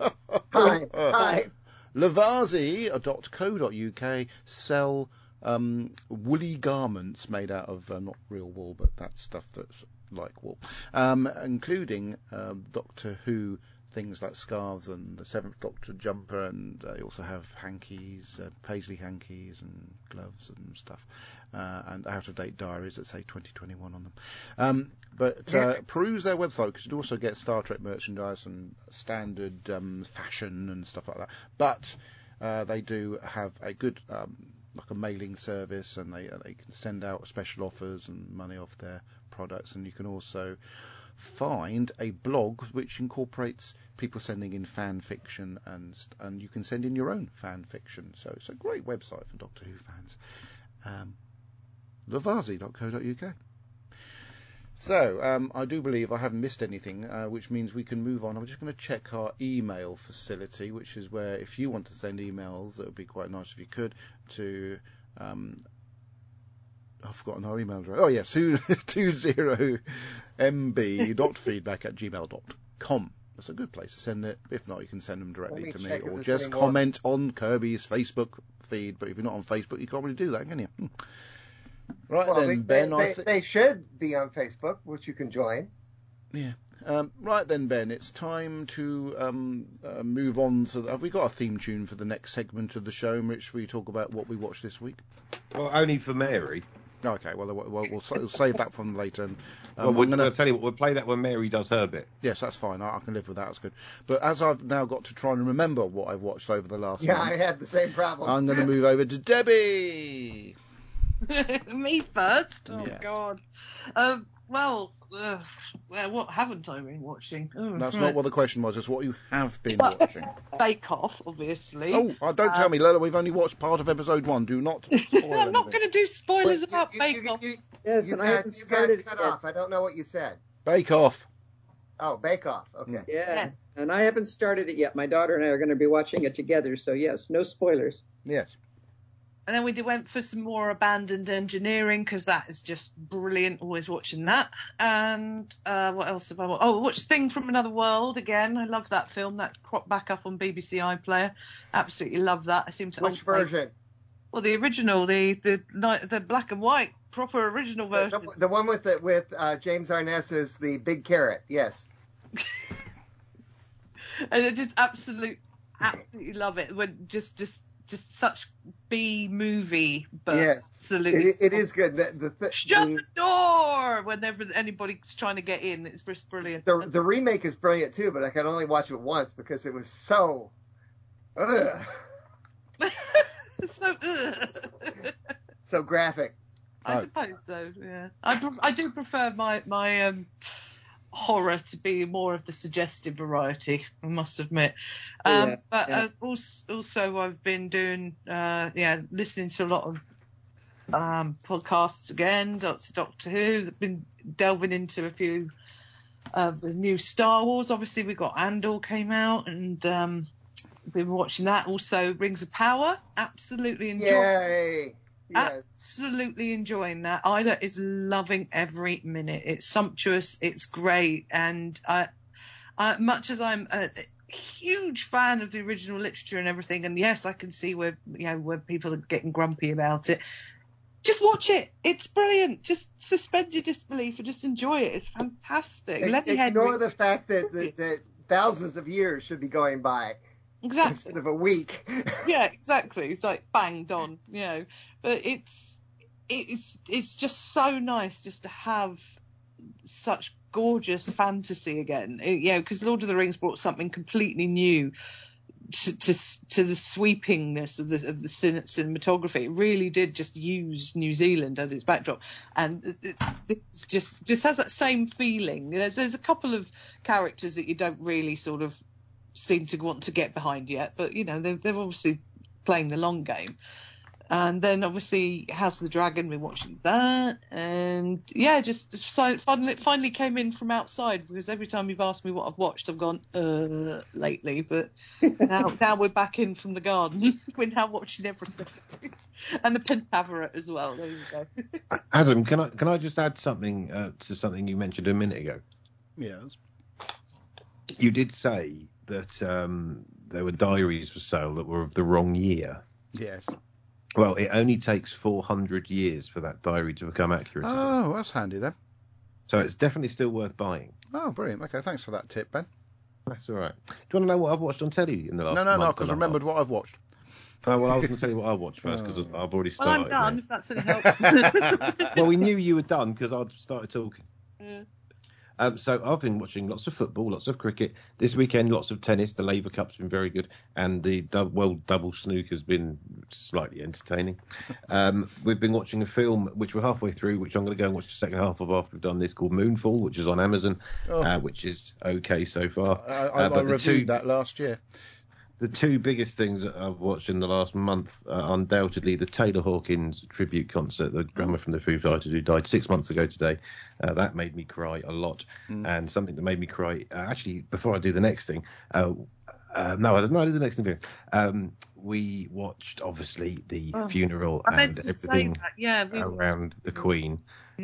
Speaker 2: Lavazi.co.uk sell woolly garments made out of not real wool, but that stuff that's like wool, including Doctor Who things like scarves and the Seventh Doctor jumper, and they also have hankies, paisley hankies and gloves and stuff, and out-of-date diaries that say 2021 on them. But peruse their website, because you'd also get Star Trek merchandise and standard fashion and stuff like that. But they do have a good like a mailing service, and they can send out special offers and money off their products, and you can also find a blog which incorporates people sending in fan fiction, and you can send in your own fan fiction. So it's a great website for Doctor Who fans. Lavazi.co.uk. So I do believe I haven't missed anything, which means we can move on. I'm just going to check our email facility, which is where if you want to send emails, it would be quite nice if you could, to I've forgotten our email address. Oh, yes, 20mb.feedback@gmail.com. That's a good place to send it. If not, you can send them directly to me, or just comment on Kirby's Facebook feed. But if you're not on Facebook, you can't really do that, can you? Right, well, then, Ben.
Speaker 6: They should be on Facebook, which you can join.
Speaker 2: Yeah. Right then, Ben, it's time to move on to... Have we got a theme tune for the next segment of the show in which we talk about what we watched this week?
Speaker 3: Well, only for Mary.
Speaker 2: Okay, well, we'll save that from later. And,
Speaker 3: I'll tell you what, we'll play that when Mary does her bit.
Speaker 2: Yes, that's fine. I can live with that. That's good. But as I've now got to try and remember what I've watched over the last month,
Speaker 6: I had the same problem.
Speaker 2: I'm going to move over to Debbie.
Speaker 4: Me first? Oh,
Speaker 2: yes.
Speaker 4: God. Well, what haven't I been watching? Oh,
Speaker 2: that's not what the question was. It's what you have been watching.
Speaker 4: Bake Off, obviously.
Speaker 2: Oh, don't tell me, Lola. We've only watched part of episode 1. Do not spoil
Speaker 4: I'm not going to do spoilers about Bake Off.
Speaker 5: Yes, and I haven't started
Speaker 6: got cut off. I don't know what you said.
Speaker 2: Bake Off.
Speaker 6: Oh, Bake Off. Okay.
Speaker 5: Yeah. And I haven't started it yet. My daughter and I are going to be watching it together. So, yes, no spoilers.
Speaker 2: Yes.
Speaker 4: And then we went for some more Abandoned Engineering, because that is just brilliant, always watching that. And what else have I watched? Oh, I watched Thing from Another World again. I love that film. That cropped back up on BBC iPlayer. Absolutely love that. I seem to...
Speaker 6: Which version?
Speaker 4: Well, the original, the black and white, proper original version.
Speaker 6: The one with James Arness as the big carrot, yes.
Speaker 4: And I just absolutely love it. When just such B movie, but
Speaker 6: yes,
Speaker 4: absolutely
Speaker 6: it is good.
Speaker 4: Shut the door whenever anybody's trying to get in. It's just brilliant.
Speaker 6: The remake is brilliant too, but I can only watch it once because it was so. Ugh.
Speaker 4: So,
Speaker 6: So graphic.
Speaker 4: I suppose so. Yeah, I do prefer my horror to be more of the suggestive variety, I must admit. But also I've been doing listening to a lot of podcasts again, Doctor Who. I've been delving into a few of the new Star Wars. Obviously we got Andor came out, and been watching that. Also Rings of Power, absolutely enjoying.
Speaker 6: Yay! Yes.
Speaker 4: Absolutely enjoying that. Ida is loving every minute. It's sumptuous, it's great, and much as I'm a huge fan of the original literature and everything, and yes, I can see where people are getting grumpy about it. Just watch it. It's brilliant. Just suspend your disbelief and just enjoy it. It's fantastic.
Speaker 6: Ignore the fact that thousands of years should be going by.
Speaker 4: Exactly.
Speaker 6: Instead of a week.
Speaker 4: Yeah, exactly. It's like banged on, But it's just so nice just to have such gorgeous fantasy again. Because Lord of the Rings brought something completely new to the sweepingness of the cinematography. It really did just use New Zealand as its backdrop, and it just has that same feeling. There's a couple of characters that you don't really sort of seem to want to get behind yet, but they're obviously playing the long game. And then obviously House of the Dragon, we're watching that, and just so finally came in from outside, because every time you've asked me what I've watched, I've gone lately, but now we're back in from the garden. We're now watching everything. And the Pentaveret as well. There you go.
Speaker 3: Adam, can I just add something to something you mentioned a minute ago?
Speaker 2: Yes.
Speaker 3: You did say that there were diaries for sale that were of the wrong year.
Speaker 2: Yes.
Speaker 3: Well, it only takes 400 years for that diary to become accurate.
Speaker 2: Oh, that's handy then.
Speaker 3: So it's definitely still worth buying.
Speaker 2: Oh, brilliant. Okay, thanks for that tip, Ben.
Speaker 3: That's all right. Do you want to know what I've watched on telly in the last month?
Speaker 2: No, because I remembered what I've watched.
Speaker 3: Oh, well, I was going to tell you what I watched first, because I've already started.
Speaker 4: Well, I'm done, if that's any help.
Speaker 3: Well, we knew you were done because I'd started talking.
Speaker 4: Yeah.
Speaker 3: So I've been watching lots of football, lots of cricket. This weekend, lots of tennis. The Laver Cup's been very good, and the World Double Snooker's been slightly entertaining. We've been watching a film, which we're halfway through, which I'm going to go and watch the second half of after we've done this, called Moonfall, which is on Amazon, which is okay so far.
Speaker 2: I reviewed that last year.
Speaker 3: The two biggest things that I've watched in the last month are undoubtedly the Taylor Hawkins tribute concert, the drummer from the Foo Fighters who died 6 months ago today. That made me cry a lot. And something that made me cry, actually, before I do the next thing, I do the next thing. We watched, obviously, the funeral and everything around the Queen,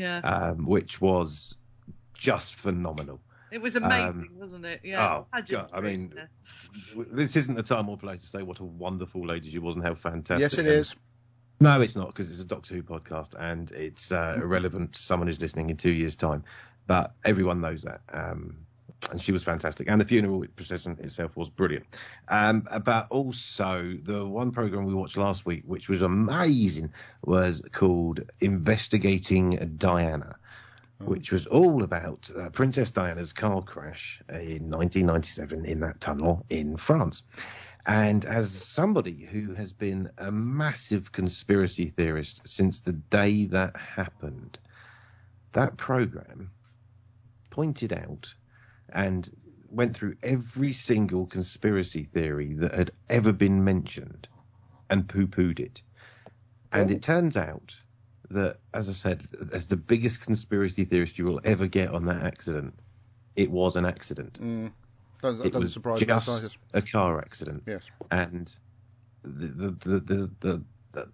Speaker 3: which was just phenomenal.
Speaker 4: It was amazing, wasn't it? Yeah.
Speaker 3: Oh, God, I mean, this isn't the time or place to say what a wonderful lady she was and how fantastic.
Speaker 2: Yes, it is.
Speaker 3: No, it's not, because it's a Doctor Who podcast and it's irrelevant to someone who's listening in 2 years' time. But everyone knows that. And she was fantastic. And the funeral procession itself was brilliant. But also, the one program we watched last week, which was amazing, was called Investigating Diana, which was all about Princess Diana's car crash in 1997 in that tunnel in France. And as somebody who has been a massive conspiracy theorist since the day that happened, that program pointed out and went through every single conspiracy theory that had ever been mentioned and poo-pooed it. And it turns out that, as I said, as the biggest conspiracy theorist you will ever get on that accident, it was an accident.
Speaker 2: It was surprise
Speaker 3: just a car accident.
Speaker 2: Yes.
Speaker 3: And the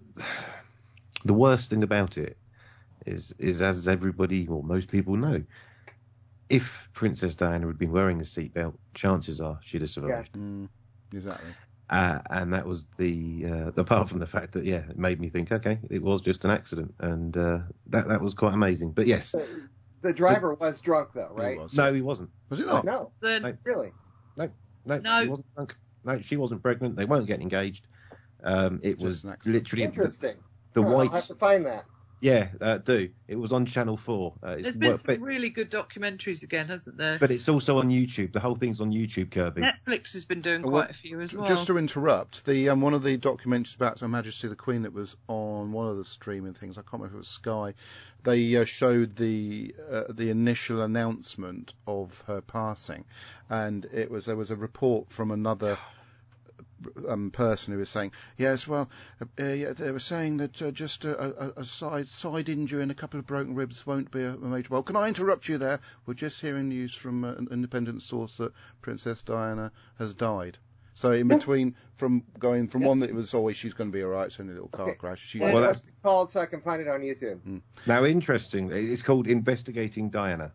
Speaker 3: worst thing about it is as everybody or most people know, if Princess Diana had been wearing a seatbelt, chances are she'd have survived.
Speaker 2: Yeah. Exactly.
Speaker 3: And that was apart from the fact that, it made me think, okay, it was just an accident. And that was quite amazing. But yes.
Speaker 6: The driver was drunk, though, right?
Speaker 3: No, he wasn't.
Speaker 2: Was he not?
Speaker 6: No. Really?
Speaker 3: No, he wasn't drunk. No, she wasn't pregnant. They weren't getting engaged. It was literally
Speaker 6: interesting.
Speaker 3: The white.
Speaker 6: I'll have to find that.
Speaker 3: Yeah, do. It was on Channel 4.
Speaker 4: There's been some really good documentaries again, hasn't there?
Speaker 3: But it's also on YouTube. The whole thing's on YouTube, Kirby.
Speaker 4: Netflix has been doing quite a few as well.
Speaker 2: Just to interrupt, the one of the documentaries about Her Majesty the Queen that was on one of the streaming things, I can't remember if it was Sky, they showed the initial announcement of her passing, and there was a report from another person who was saying, yes, well, they were saying that just a side injury and a couple of broken ribs won't be a major. Well, can I interrupt you there? We're just hearing news from an independent source that Princess Diana has died. So in between, from going from one that it was always she's going to be all right, it's only a little car crash.
Speaker 6: Well, that's called so I can find it on YouTube.
Speaker 3: Now, interestingly, it's called Investigating Diana.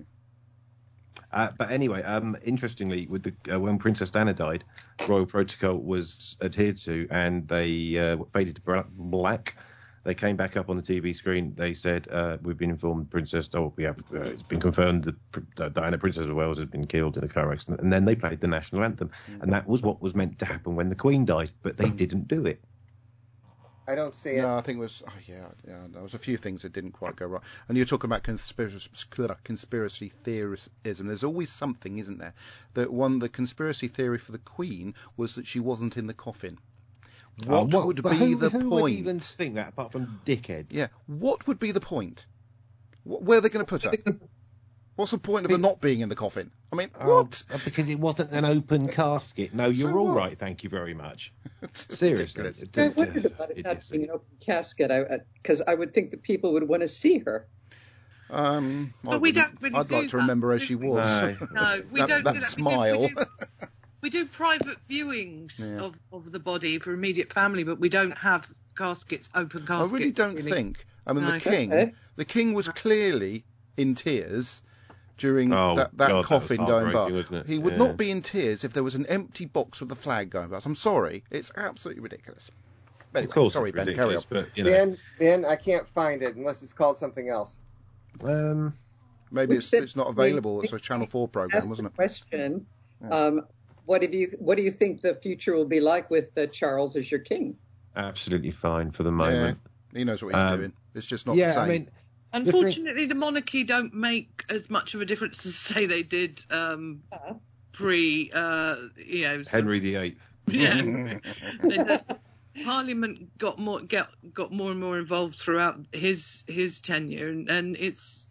Speaker 3: But anyway, interestingly, with when Princess Diana died, royal protocol was adhered to, and they faded to black. They came back up on the TV screen. They said, "We've been informed, Princess. It's been confirmed that Diana, Princess of Wales, has been killed in a car accident." And then they played the national anthem, and that was what was meant to happen when the Queen died, but they didn't do it.
Speaker 6: I don't see it.
Speaker 2: No, I think it was. There was a few things that didn't quite go right. And you're talking about conspiracy theorism. There's always something, isn't there? The conspiracy theory for the Queen was that she wasn't in the coffin. What would be the point?
Speaker 3: Who would even think that, apart from dickheads?
Speaker 2: Yeah. What would be the point? Where are they going to put her? What's the point of her not being in the coffin? I mean, what?
Speaker 3: Because it wasn't an open casket. No, you're all right. Thank you very much. Seriously.
Speaker 5: I wondered about it not being an open casket, because I would think that people would want to see her.
Speaker 4: But we don't really
Speaker 2: I'd like to remember as she was.
Speaker 4: No, we don't do that.
Speaker 2: Smile.
Speaker 4: We do private viewings of the body for immediate family, but we don't have caskets, open caskets.
Speaker 2: I really don't think. I mean, the king was clearly in tears during that coffin going by. He would not be in tears if there was an empty box with the flag going by. I'm sorry, it's absolutely ridiculous. Anyway,
Speaker 3: of course,
Speaker 2: sorry, Ben, carry on.
Speaker 3: But,
Speaker 6: Ben, I can't find it unless it's called something else.
Speaker 2: Maybe it's not available. It's a Channel 4 program, wasn't it?
Speaker 5: Question. What do you think the future will be like with Charles as your king?
Speaker 3: Absolutely fine for the moment.
Speaker 2: Yeah, he knows what he's doing. It's just not the same.
Speaker 3: I mean,
Speaker 4: unfortunately, the monarchy don't make as much of a difference as say they did pre,
Speaker 3: Henry VIII.
Speaker 4: Yeah. Parliament got more and more involved throughout his tenure, and it's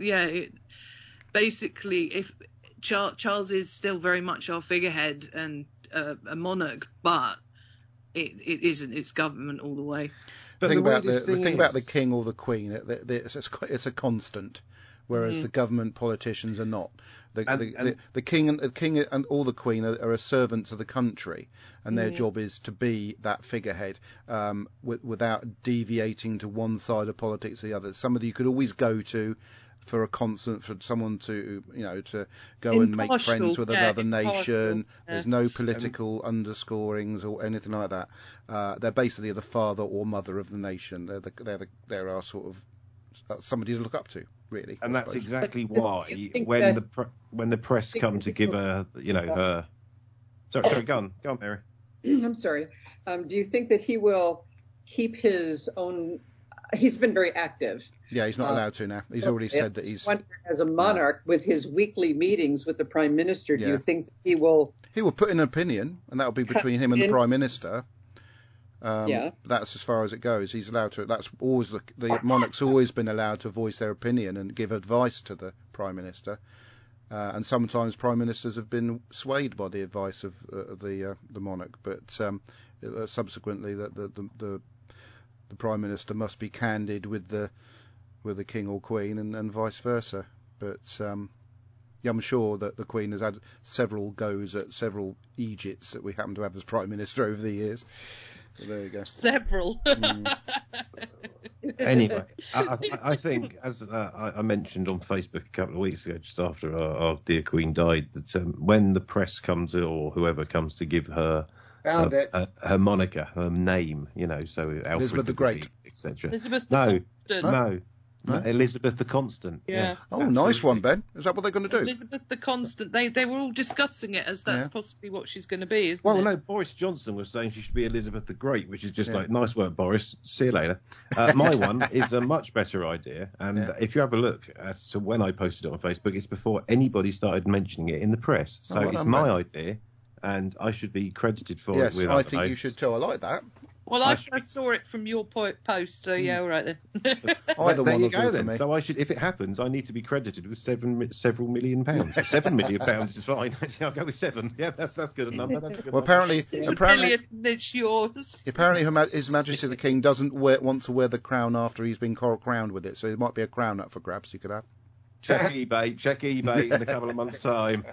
Speaker 4: basically if Charles is still very much our figurehead and a monarch, but it isn't. It's government all the way.
Speaker 2: But the thing about the king or the queen, it's a constant, whereas the government politicians are not. The king and all the queen are a servant to the country, and their job is to be that figurehead, without deviating to one side of politics or the other. Somebody you could always go to for a constant, for someone to go and make friends with another nation. There's no political underscorings or anything like that. They're basically the father or mother of the nation. They're our sort of somebody to look up to, really.
Speaker 3: And that's exactly why when the press come to give her, her. Sorry, go on, Mary.
Speaker 5: I'm sorry. Do you think that he will keep his own? He's been very active.
Speaker 2: Yeah, he's not allowed to now. He's already said that he's...
Speaker 5: As a monarch, with his weekly meetings with the Prime Minister, do you think he will...
Speaker 2: He will put in an opinion, and that will be between him and the Prime Minister. That's as far as it goes. He's allowed to... That's always... The monarch's always been allowed to voice their opinion and give advice to the Prime Minister. And sometimes Prime Ministers have been swayed by the advice of the monarch. But subsequently, the Prime Minister must be candid with the King or Queen and vice versa. But I'm sure that the Queen has had several goes at several Egypts that we happen to have as Prime Minister over the years. So there you go.
Speaker 4: Several.
Speaker 3: Anyway, I think, as I mentioned on Facebook a couple of weeks ago, just after our dear Queen died, that when the press comes or whoever comes to give her her moniker, her name, so Alfred
Speaker 2: Elizabeth the Great,
Speaker 3: etc.
Speaker 4: Elizabeth
Speaker 3: No. Elizabeth the Constant.
Speaker 4: Yeah.
Speaker 2: Oh, nice one, Ben. Is that what they're going to do?
Speaker 4: Elizabeth the Constant. They were all discussing it as that's possibly what she's going to be, isn't it?
Speaker 3: Well, no, Boris Johnson was saying she should be Elizabeth the Great, which is just like, nice work, Boris. See you later. My one is a much better idea. And if you have a look as to when I posted it on Facebook, it's before anybody started mentioning it in the press. So it's my idea, and I should be credited for it.
Speaker 2: Yes, I think you should too. I like that.
Speaker 4: Well, I saw it from your post, so yeah, all right then.
Speaker 2: Either
Speaker 3: there
Speaker 2: one
Speaker 3: you
Speaker 2: will
Speaker 3: go
Speaker 2: do
Speaker 3: then.
Speaker 2: for me.
Speaker 3: So I should, if it happens, I need to be credited with several £7 million. £7 million is fine. I'll go with 7. Yeah, that's good a number. That's a good
Speaker 2: Well,
Speaker 3: number.
Speaker 2: apparently,
Speaker 4: it's yours.
Speaker 2: Apparently, His Majesty the King doesn't want to wear the crown after he's been crowned with it, so it might be a crown up for grabs you could have.
Speaker 3: Check eBay in a couple of months' time.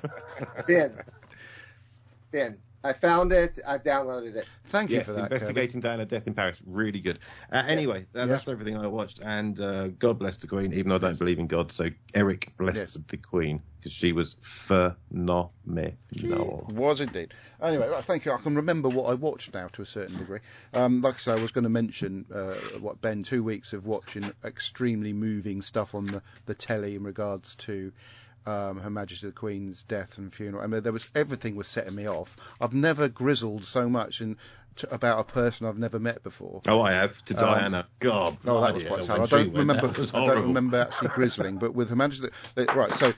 Speaker 6: Ben, I found it. I've downloaded it.
Speaker 2: Thank you for that.
Speaker 3: Investigating Diana Death in Paris. Really good. Anyway, that's everything I watched. And God bless the Queen, even though I don't believe in God. So Eric bless the Queen, because she was phenomenal.
Speaker 2: She was indeed. Anyway, thank you. I can remember what I watched now to a certain degree. Like I say, I was going to mention what Ben, 2 weeks of watching extremely moving stuff on the telly in regards to Her Majesty the Queen's death and funeral. I mean, everything was setting me off. I've never grizzled so much about a person I've never met before.
Speaker 3: Oh, I have, to Diana. God,
Speaker 2: no, that was quite sad. I don't remember actually grizzling, but with Her Majesty, right? So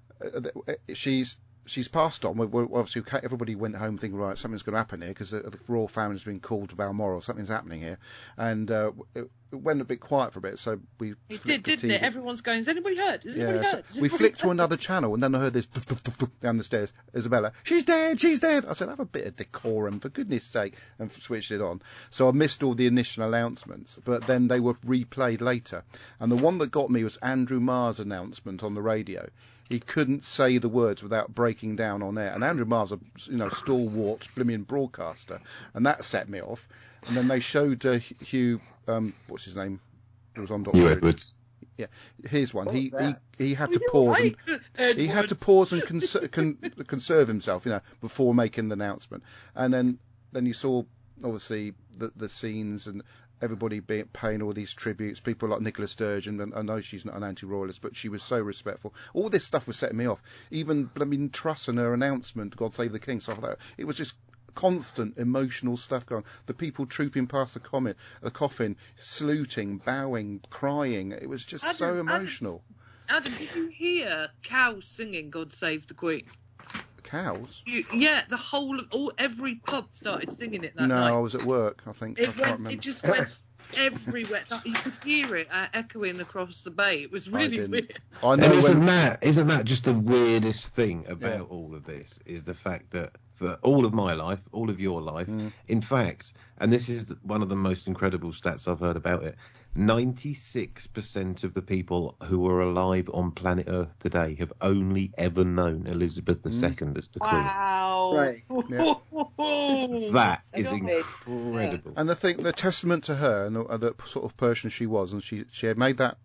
Speaker 2: she's passed on. Obviously, everybody went home thinking, right, something's going to happen here because the royal family's been called to Balmoral. Something's happening here, and it went a bit quiet for a bit. So we
Speaker 4: didn't it? Everyone's going, is anybody hurt? Is anybody hurt?
Speaker 2: We flicked to another channel, and then I heard this down the stairs. Isabella, she's dead. I said, have a bit of decorum, for goodness sake, and switched it on. So I missed all the initial announcements, but then they were replayed later. And the one that got me was Andrew Marr's announcement on the radio. He couldn't say the words without breaking down on air. And Andrew Marr's a stalwart, blooming broadcaster, and that set me off. And then they showed Hugh, what's his name? It was on Doctor
Speaker 3: Hugh Edwards.
Speaker 2: Yeah, here's one. He had to pause. He had to pause and conserve himself, before making the announcement. And then you saw obviously the scenes and everybody paying all these tributes, people like Nicola Sturgeon, and I know she's not an anti-royalist, but she was so respectful. All this stuff was setting me off. Even Truss and her announcement, God Save the King, stuff like that. It was just constant emotional stuff going on. The people trooping past the coffin, saluting, bowing, crying. It was just so emotional.
Speaker 4: Adam, did you hear cows singing God Save the Queen?
Speaker 2: Cows?
Speaker 4: The whole of every pub started singing it that night.
Speaker 2: No, I was at work, I think. I can't remember.
Speaker 4: It just went everywhere. You could hear it echoing across the bay. It was really weird.
Speaker 3: I know. And isn't that just the weirdest thing about all of this, is the fact that for all of my life, all of your life, in fact, and this is one of the most incredible stats I've heard about it, 96% of the people who are alive on planet Earth today have only ever known Elizabeth II as the Queen.
Speaker 4: Wow.
Speaker 6: Right.
Speaker 2: Yeah.
Speaker 3: That is incredible.
Speaker 2: And the testament to her and the sort of person she was, and she had made that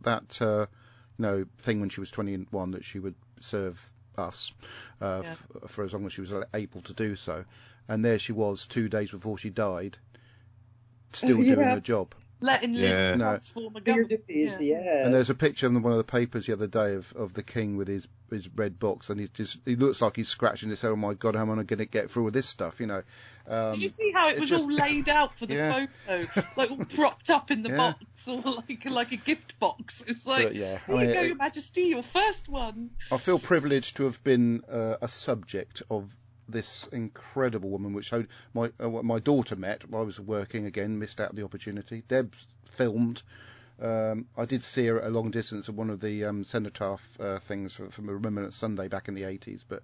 Speaker 2: thing when she was 21 that she would serve us for as long as she was able to do so. And there she was 2 days before she died, still doing the job.
Speaker 4: Letting Liz transform a government.
Speaker 2: And there's a picture in one of the papers the other day of the King with his red box, and he looks like he's scratching his head. Oh my God, how am I going to get through all this stuff? Did
Speaker 4: you see how it was all laid out for the photo, like all propped up in the box, or like a gift box? It's like, here you go, Your Majesty, your first one.
Speaker 2: I feel privileged to have been a subject of this incredible woman, which my daughter met. I was working again, missed out the opportunity. Deb filmed. I did see her at a long distance at one of the cenotaph things from Remembrance Sunday back in the 80s. But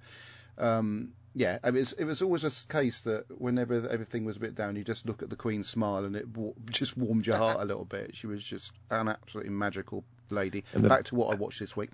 Speaker 2: it was always a case that whenever everything was a bit down, you just look at the Queen's smile and it just warmed your heart a little bit. She was just an absolutely magical lady. And back to what I watched this week.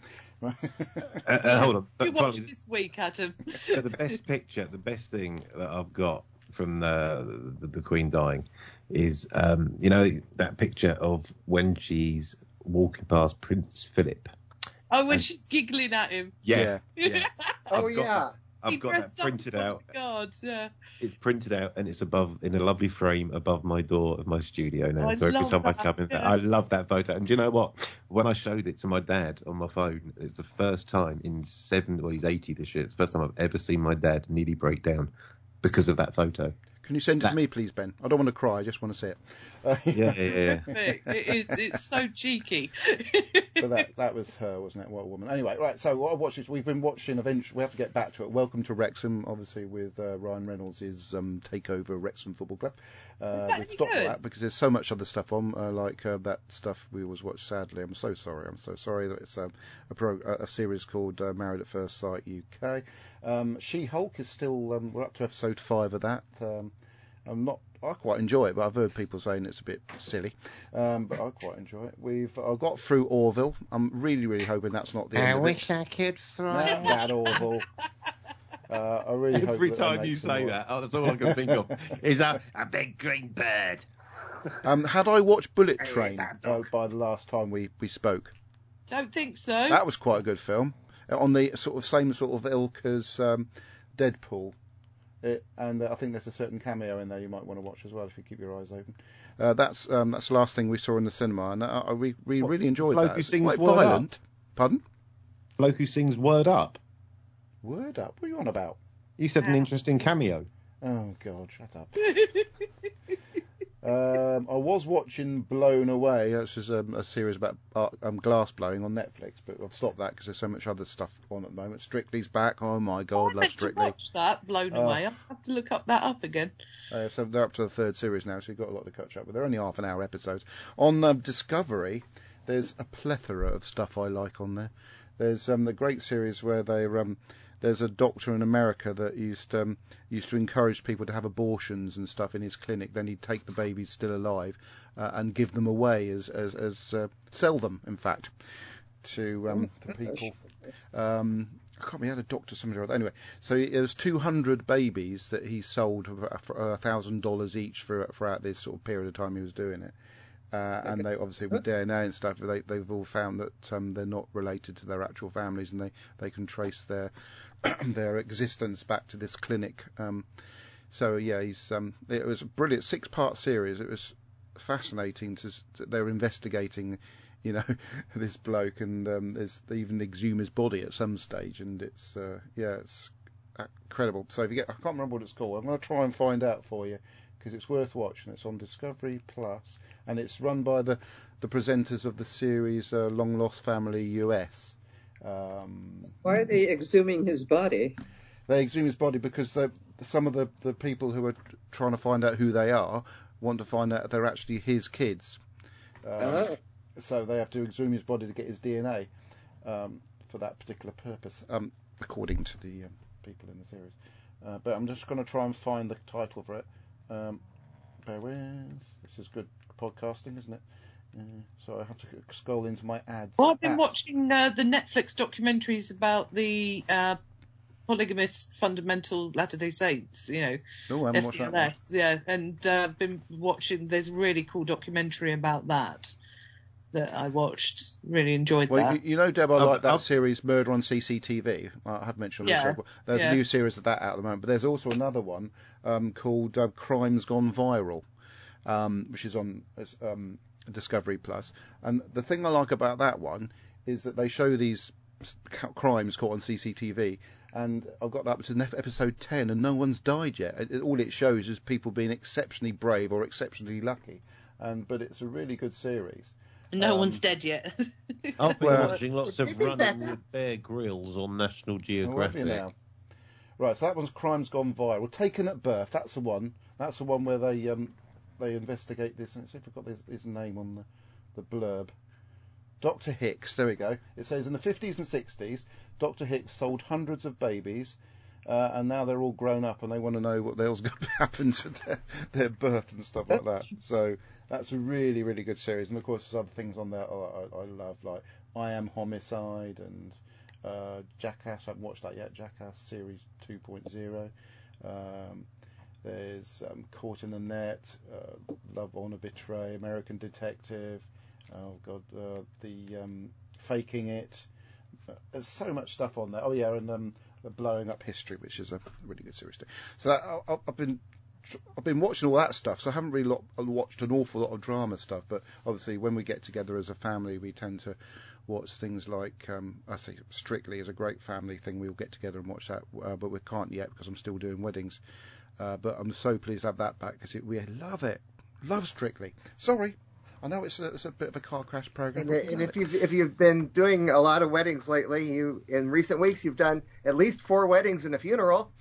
Speaker 3: Hold on.
Speaker 4: You watched this week, Adam.
Speaker 3: The best picture, the best thing that I've got from the Queen dying is, that picture of when she's walking past Prince Philip.
Speaker 4: Oh, when she's giggling at him.
Speaker 3: Yeah.
Speaker 6: Oh, yeah.
Speaker 3: I've got that printed out.
Speaker 4: God, yeah.
Speaker 3: It's printed out and it's above in a lovely frame above my door of my studio now.
Speaker 4: I
Speaker 3: So every
Speaker 4: love
Speaker 3: time I
Speaker 4: that,
Speaker 3: come in,
Speaker 4: yeah.
Speaker 3: I love that photo. And do you know what? When I showed it to my dad on my phone, it's the first time in he's 80 this year. It's the first time I've ever seen my dad nearly break down because of that photo.
Speaker 2: Can you send it to me, please, Ben? I don't want to cry. I just want to see it.
Speaker 3: Yeah.
Speaker 4: It's so cheeky.
Speaker 2: But that was her, wasn't it? What a woman. Anyway, right. So what I watched is we've been watching. Eventually, we have to get back to it. Welcome to Wrexham, obviously with Ryan Reynolds' takeover Wrexham Football Club. We've stopped that because there's so much other stuff on, like that stuff we always watch. Sadly, I'm so sorry. That it's a series called Married at First Sight UK. She-Hulk is still. We're up to episode 5 of that. I quite enjoy it, but I've heard people saying it's a bit silly. But I quite enjoy it. I got through Orville. I'm really, really hoping that's not the end of it.
Speaker 3: I wish I could fly.
Speaker 2: Not that Orville. I really hope
Speaker 3: Every
Speaker 2: that
Speaker 3: time you say that, that's all I can think of is a big green bird.
Speaker 2: Had I watched Bullet Train by the last time we spoke?
Speaker 4: Don't think so.
Speaker 2: That was quite a good film. On the same sort of ilk as Deadpool. And I think there's a certain cameo in there you might want to watch as well if you keep your eyes open. That's the last thing we saw in the cinema, and we really enjoyed that.
Speaker 3: Who sings
Speaker 2: quite
Speaker 3: Word
Speaker 2: violent.
Speaker 3: Up?
Speaker 2: Pardon?
Speaker 3: Bloke who sings Word Up.
Speaker 2: Word Up? What are you on about?
Speaker 3: You said an interesting cameo.
Speaker 2: Oh God, shut up. I was watching Blown Away, which is a series about glass blowing on Netflix, but I've stopped that because there's so much other stuff on at the moment. Strictly's back. Oh my God, love Strictly.
Speaker 4: I meant to watch that, Blown Away. I'll have to look up again.
Speaker 2: So they're up to the 3rd series now, so you've got a lot to catch up with. They're only half-an-hour episodes. On Discovery, there's a plethora of stuff I like on there. There's the great series where there's a doctor in America that used to encourage people to have abortions and stuff in his clinic. Then he'd take the babies still alive and give them away as sell them, in fact, to people. I can't remember, he had a doctor somewhere or other. Anyway, so there's 200 babies that he sold for $1,000 each throughout this sort of period of time he was doing it. And they obviously with DNA and stuff, they've all found that they're not related to their actual families, and they can trace their their existence back to this clinic. So yeah, it was a brilliant 6-part series. It was fascinating they're investigating, this bloke, and they even exhume his body at some stage, and it's incredible. So if I can't remember what it's called, I'm going to try and find out for you, because it's worth watching. It's on Discovery Plus, and it's run by the presenters of the series Long Lost Family US.
Speaker 5: Why are they exhuming his body?
Speaker 2: They exhume his body because some of the people who are trying to find out who they are want to find out if they're actually his kids. So they have to exhume his body to get his DNA for that particular purpose, according to the people in the series. But I'm just going to try and find the title for it. Bear with. This is good podcasting, isn't it? So I have to scroll into my ads.
Speaker 4: Well, I've been watching the Netflix documentaries about the polygamist fundamental Latter-day Saints,
Speaker 2: Oh, I haven't watched that one.
Speaker 4: Yeah, and been watching. There's a really cool documentary about that I watched. Really enjoyed that.
Speaker 2: You Deb, I like that series Murder on CCTV. I have mentioned on the show. There's a new series of that out at the moment, but there's also another one called Crimes Gone Viral, which is on Discovery Plus. And the thing I like about that one is that they show these crimes caught on CCTV, and I've got up to episode 10 and no one's died yet. All it shows is people being exceptionally brave or exceptionally lucky, but it's a really good series.
Speaker 4: No one's dead yet.
Speaker 3: I've been watching lots of Running with Bear Grylls on National Geographic.
Speaker 2: Right, so that one's Crimes Gone Viral. Taken at Birth, that's the one. That's the one where they investigate this. Let's see if I've got his name on the blurb. Dr. Hicks, there we go. It says in the 50s and 60s, Dr. Hicks sold hundreds of babies, and now they're all grown up and they want to know what the hell's going to happen to their birth and stuff like that. So that's a really, really good series. And of course, there's other things on there I love, like I Am Homicide and Jackass. I haven't watched that yet. Jackass Series 2.0. There's Caught in the Net, Love, Honor, Betray, American Detective. Oh God, the Faking It. There's so much stuff on there. Oh yeah, and The Blowing Up History, which is a really good series too. So I've been watching all that stuff, so I haven't really watched an awful lot of drama stuff. But obviously, when we get together as a family, we tend to watch things like I say Strictly is a great family thing. We'll get together and watch that, but we can't yet because I'm still doing weddings. But I'm so pleased to have that back because we love it. Love Strictly. Sorry, I know it's a bit of a car crash program.
Speaker 6: And if you've been doing a lot of weddings lately, in recent weeks you've done at least 4 weddings and a funeral.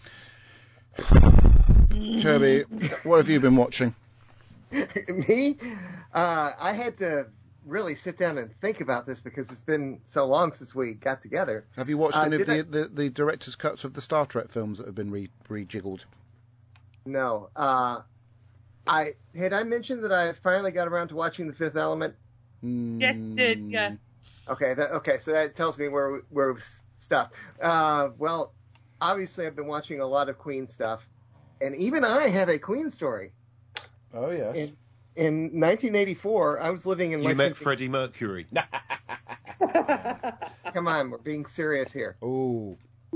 Speaker 2: Kirby, what have you been watching?
Speaker 6: Me? I had to really sit down and think about this because it's been so long since we got together.
Speaker 2: Have you watched any of the director's cuts of the Star Trek films that have been rejiggled?
Speaker 6: No. I mentioned that I finally got around to watching The Fifth Element?
Speaker 4: Yes, did, yeah.
Speaker 6: Okay, so that tells me where we've stopped. Well, obviously I've been watching a lot of Queen stuff, and even I have a Queen story.
Speaker 2: Oh, yes.
Speaker 6: In 1984, I was living in Lexington.
Speaker 3: You met Freddie Mercury.
Speaker 6: Come on, we're being serious here.
Speaker 2: Ooh.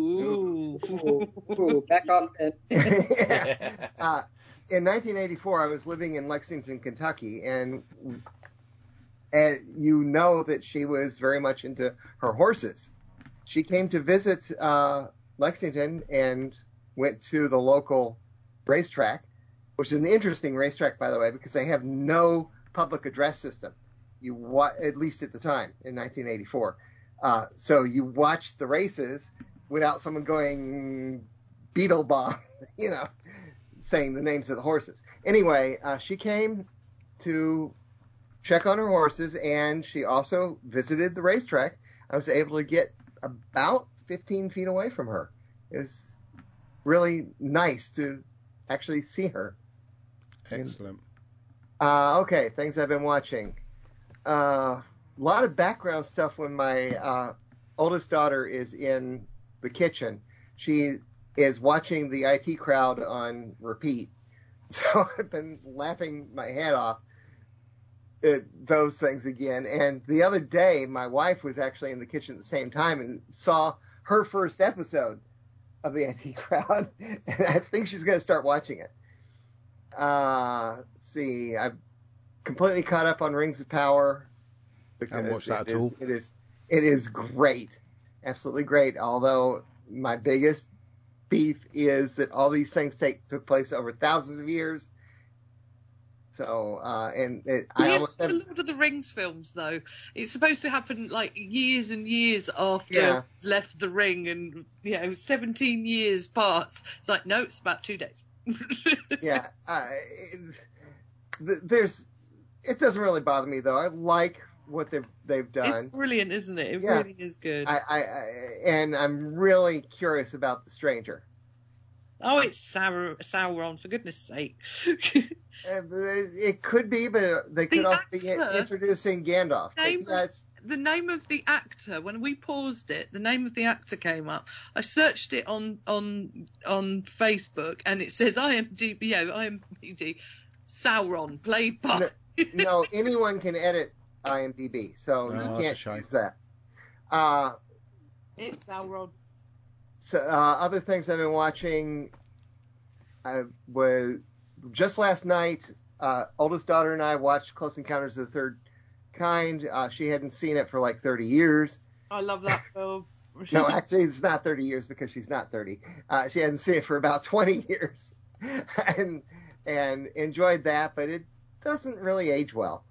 Speaker 5: Back off it.
Speaker 6: Yeah. In 1984, I was living in Lexington, Kentucky, and you know that she was very much into her horses. She came to visit Lexington and went to the local racetrack, which is an interesting racetrack, by the way, because they have no public address system. At least at the time in 1984. So you watch the races without someone going Beetlebomb, saying the names of the horses. Anyway, she came to check on her horses, and she also visited the racetrack. I was able to get about 15 feet away from her. It was really nice to actually see her.
Speaker 2: Excellent.
Speaker 6: Okay, things I've been watching. A lot of background stuff when my oldest daughter is in the kitchen. She is watching the IT Crowd on repeat. So I've been laughing my head off at those things again. And the other day, my wife was actually in the kitchen at the same time and saw her first episode of the IT Crowd. And I think she's going to start watching it. Let's see, I've completely caught up on Rings of Power.
Speaker 2: I haven't watched that at all.
Speaker 6: It is great. Absolutely great. Although my biggest beef is that all these things took place over thousands of years. So, I almost have...
Speaker 4: Lord of the Rings films, though. It's supposed to happen like years and years after he's left the ring, and 17 years pass. It's like, no, it's about 2 days.
Speaker 6: Yeah, it doesn't really bother me though. I like what they've done.
Speaker 4: It's brilliant, isn't it? It really is good.
Speaker 6: And I'm really curious about the Stranger.
Speaker 4: Oh, it's Sauron, for goodness sake.
Speaker 6: It could be, but they could also be introducing Gandalf.
Speaker 4: The name of the actor, when we paused it, the name of the actor came up. I searched it on Facebook, and it says IMDb Sauron, played by...
Speaker 6: No, anyone can edit IMDb, so you can't use that.
Speaker 4: It's Sauron.
Speaker 6: So, other things I've been watching, just last night, oldest daughter and I watched Close Encounters of the Third Kind. She hadn't seen it for like 30 years.
Speaker 4: I love that film.
Speaker 6: No, actually, it's not 30 years because she's not 30. She hadn't seen it for about 20 years, and enjoyed that, but it doesn't really age well.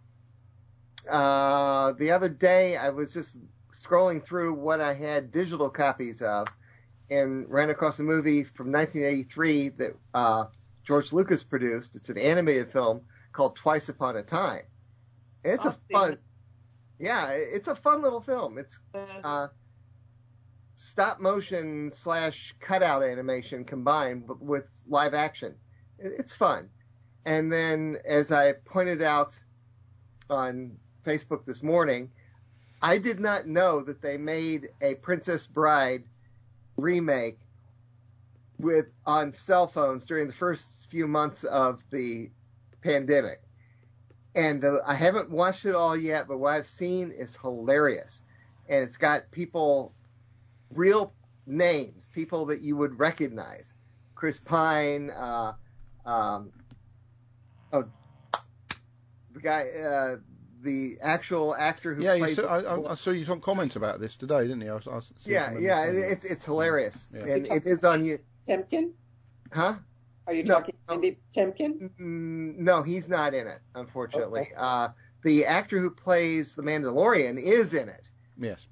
Speaker 6: The other day, I was just scrolling through what I had digital copies of, and ran across a movie from 1983 that George Lucas produced. It's an animated film called Twice Upon a Time. And it's it's a fun little film. It's stop motion / cutout animation combined with live action. It's fun. And then, as I pointed out on Facebook this morning, I did not know that they made a Princess Bride remake on cell phones during the first few months of the pandemic. And I haven't watched it all yet, but what I've seen is hilarious. And it's got real names, people that you would recognize. Chris Pine, the guy, the actual actor who played.
Speaker 2: I saw you comment about this today, didn't you?
Speaker 6: It's hilarious,
Speaker 2: Yeah.
Speaker 6: and it is on you.
Speaker 5: Temkin?
Speaker 6: Huh?
Speaker 5: Are you talking Andy Temkin?
Speaker 6: No, he's not in it, unfortunately. Okay. The actor who plays the Mandalorian is in it.
Speaker 2: Yes.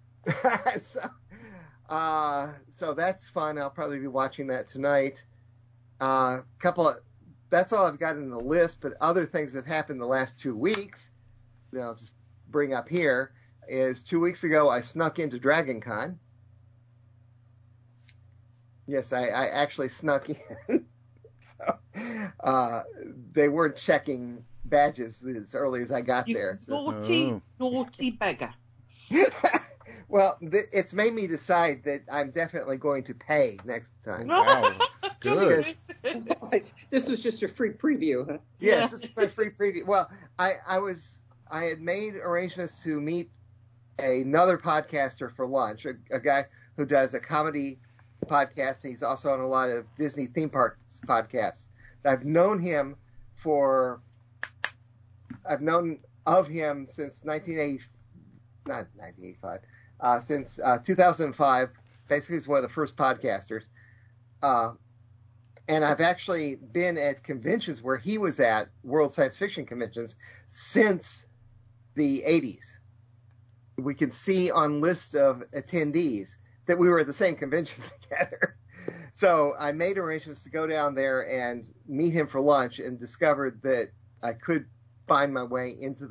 Speaker 6: So that's fun. I'll probably be watching that tonight. That's all I've got in the list, but other things that happened the last 2 weeks that I'll just bring up here is 2 weeks ago I snuck into Dragon Con. Yes, I actually snuck in. So, they weren't checking badges as early as I got there. So.
Speaker 4: Naughty beggar.
Speaker 6: Well, it's made me decide that I'm definitely going to pay next time.
Speaker 2: Wow, good.
Speaker 5: This was just a free preview, huh?
Speaker 6: Yes, this is my free preview. Well, I had made arrangements to meet another podcaster for lunch, a guy who does a comedy podcast. He's also on a lot of Disney theme parks podcasts. I've known of him since 1985. Since 2005, basically he's one of the first podcasters. And I've actually been at conventions where he was at, World Science Fiction conventions, since the 80s. We can see on lists of attendees that we were at the same convention together. So I made arrangements to go down there and meet him for lunch, and discovered that I could find my way into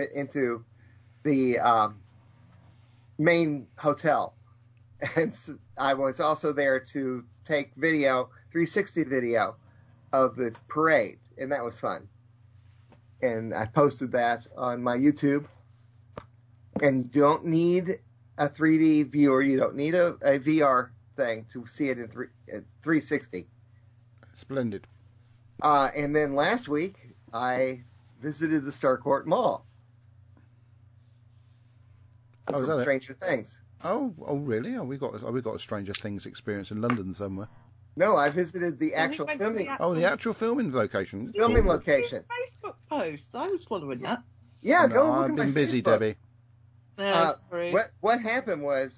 Speaker 6: the main hotel. And so I was also there to take 360 video of the parade, and that was fun. And I posted that on my YouTube. And you don't need a 3D viewer. You don't need a VR thing to see it in 360.
Speaker 2: Splendid.
Speaker 6: And then last week, I visited the Starcourt Mall.
Speaker 2: Oh, is that
Speaker 6: Stranger Things.
Speaker 2: Oh, really? We got a Stranger Things experience in London somewhere.
Speaker 6: No, I visited the actual filming.
Speaker 2: The actual filming location.
Speaker 6: Filming location.
Speaker 4: Facebook posts. I was following that.
Speaker 6: Yeah, go look at my
Speaker 2: I've been busy,
Speaker 6: Facebook.
Speaker 2: Debbie.
Speaker 6: What happened was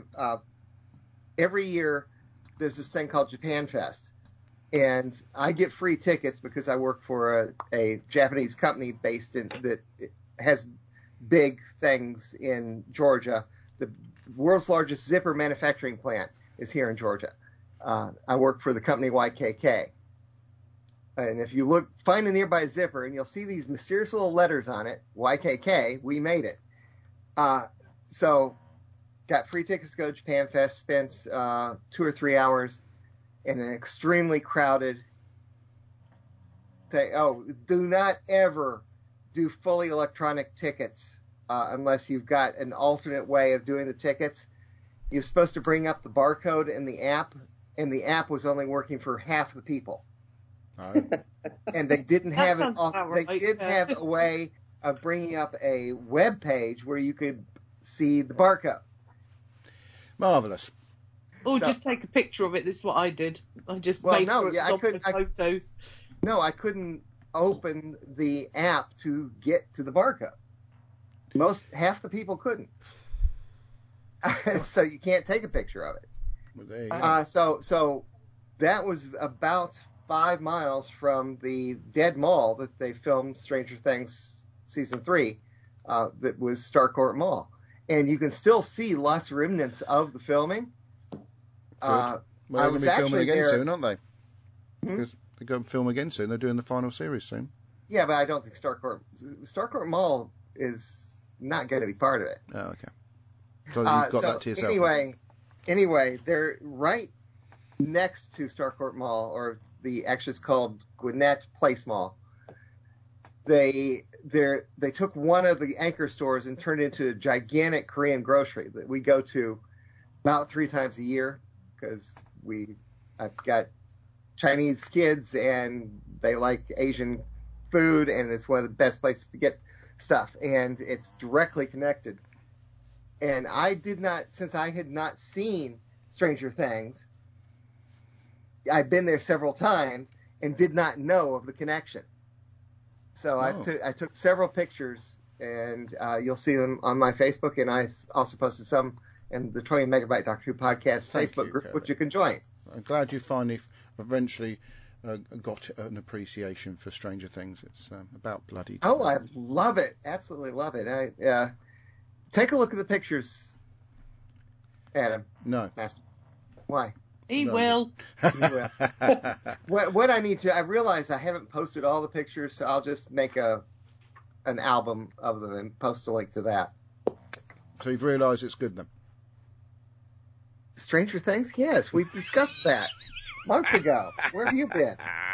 Speaker 6: every year there's this thing called Japan Fest, and I get free tickets because I work for a Japanese company that has big things in Georgia. The world's largest zipper manufacturing plant is here in Georgia. I work for the company YKK. And if you find a nearby zipper, and you'll see these mysterious little letters on it, YKK, we made it. So got free tickets to go to Japan Fest, spent 2 or 3 hours in an extremely crowded thing. Oh, do not ever do fully electronic tickets unless you've got an alternate way of doing the tickets. You're supposed to bring up the barcode in the app, and the app was only working for half the people. And they didn't have it. They did have a way of bringing up a web page where you could see the barcode.
Speaker 2: Marvelous.
Speaker 4: Or just take a picture of it. This is what I did. I just made photos.
Speaker 6: No, I couldn't open the app to get to the barcode. Half the people couldn't. So you can't take a picture of it.
Speaker 2: Well, there you go.
Speaker 6: So that was about 5 miles from the dead mall that they filmed Stranger Things season 3. That was Starcourt Mall, and you can still see lots of remnants of the filming.
Speaker 2: Well,
Speaker 6: I was
Speaker 2: they're going to be filming again
Speaker 6: there
Speaker 2: soon, aren't they? Because they're going to film again soon. They're doing the final series soon.
Speaker 6: Yeah, but I don't think Starcourt Mall is not going to be part of it.
Speaker 2: Oh, okay. So you've got that to yourself.
Speaker 6: Anyway, they're right next to Starcourt Mall, or actually it's called Gwinnett Place Mall. They took one of the anchor stores and turned it into a gigantic Korean grocery that we go to about 3 times a year, because I've got Chinese kids and they like Asian food, and it's one of the best places to get stuff, and it's directly connected. And since I had not seen Stranger Things, I've been there several times and did not know of the connection. So I took several pictures, and you'll see them on my Facebook, and I also posted some in the 20 Megabyte Doctor Who Podcast Facebook group, which you can join.
Speaker 2: I'm glad you finally eventually got an appreciation for Stranger Things. It's about bloody time.
Speaker 6: Oh, I love it. Absolutely love it. Take a look at the pictures, Adam.
Speaker 2: No.
Speaker 6: Why?
Speaker 4: He will.
Speaker 6: What I need to, I realize I haven't posted all the pictures, so I'll just make an album of them and post a link to that.
Speaker 2: So you've realised it's good then?
Speaker 6: Stranger Things? Yes, we discussed that months ago. Where have you been?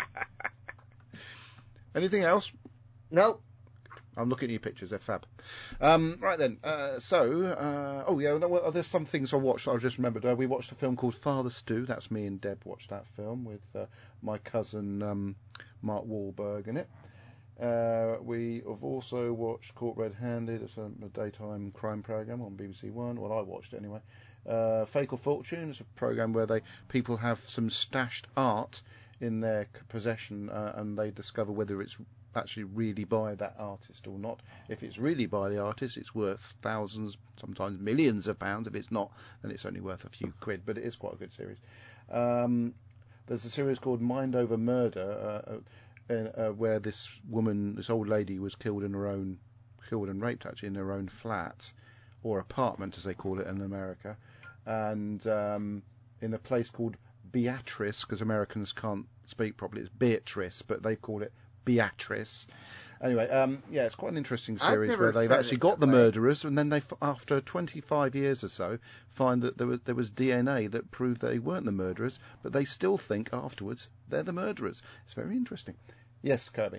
Speaker 2: Anything else?
Speaker 6: Nope.
Speaker 2: I'm looking at your pictures, they're fab. Right then, there's some things I watched. I just remembered. We watched a film called Father Stu. That's me and Deb watched that film with my cousin Mark Wahlberg in it. We have also watched Caught Red-Handed. It's a daytime crime program on BBC One. Well, I watched it anyway. Fake or Fortune is a program where people have some stashed art in their possession and they discover whether it's actually really by that artist or not. If it's really by the artist, it's worth thousands, sometimes millions of pounds. If it's not, then it's only worth a few quid, but it is quite a good series. There's a series called Mind Over Murder where this old lady was killed and raped actually in her own flat or apartment as they call it in America, and in a place called Beatrice, because Americans can't speak properly, it's Beatrice, but they've called it Beatrice. Anyway, it's quite an interesting series where they've actually got the murderers, and then they, after 25 years or so, find that there was DNA that proved they weren't the murderers, but they still think afterwards they're the murderers. It's very interesting. Yes, Kirby.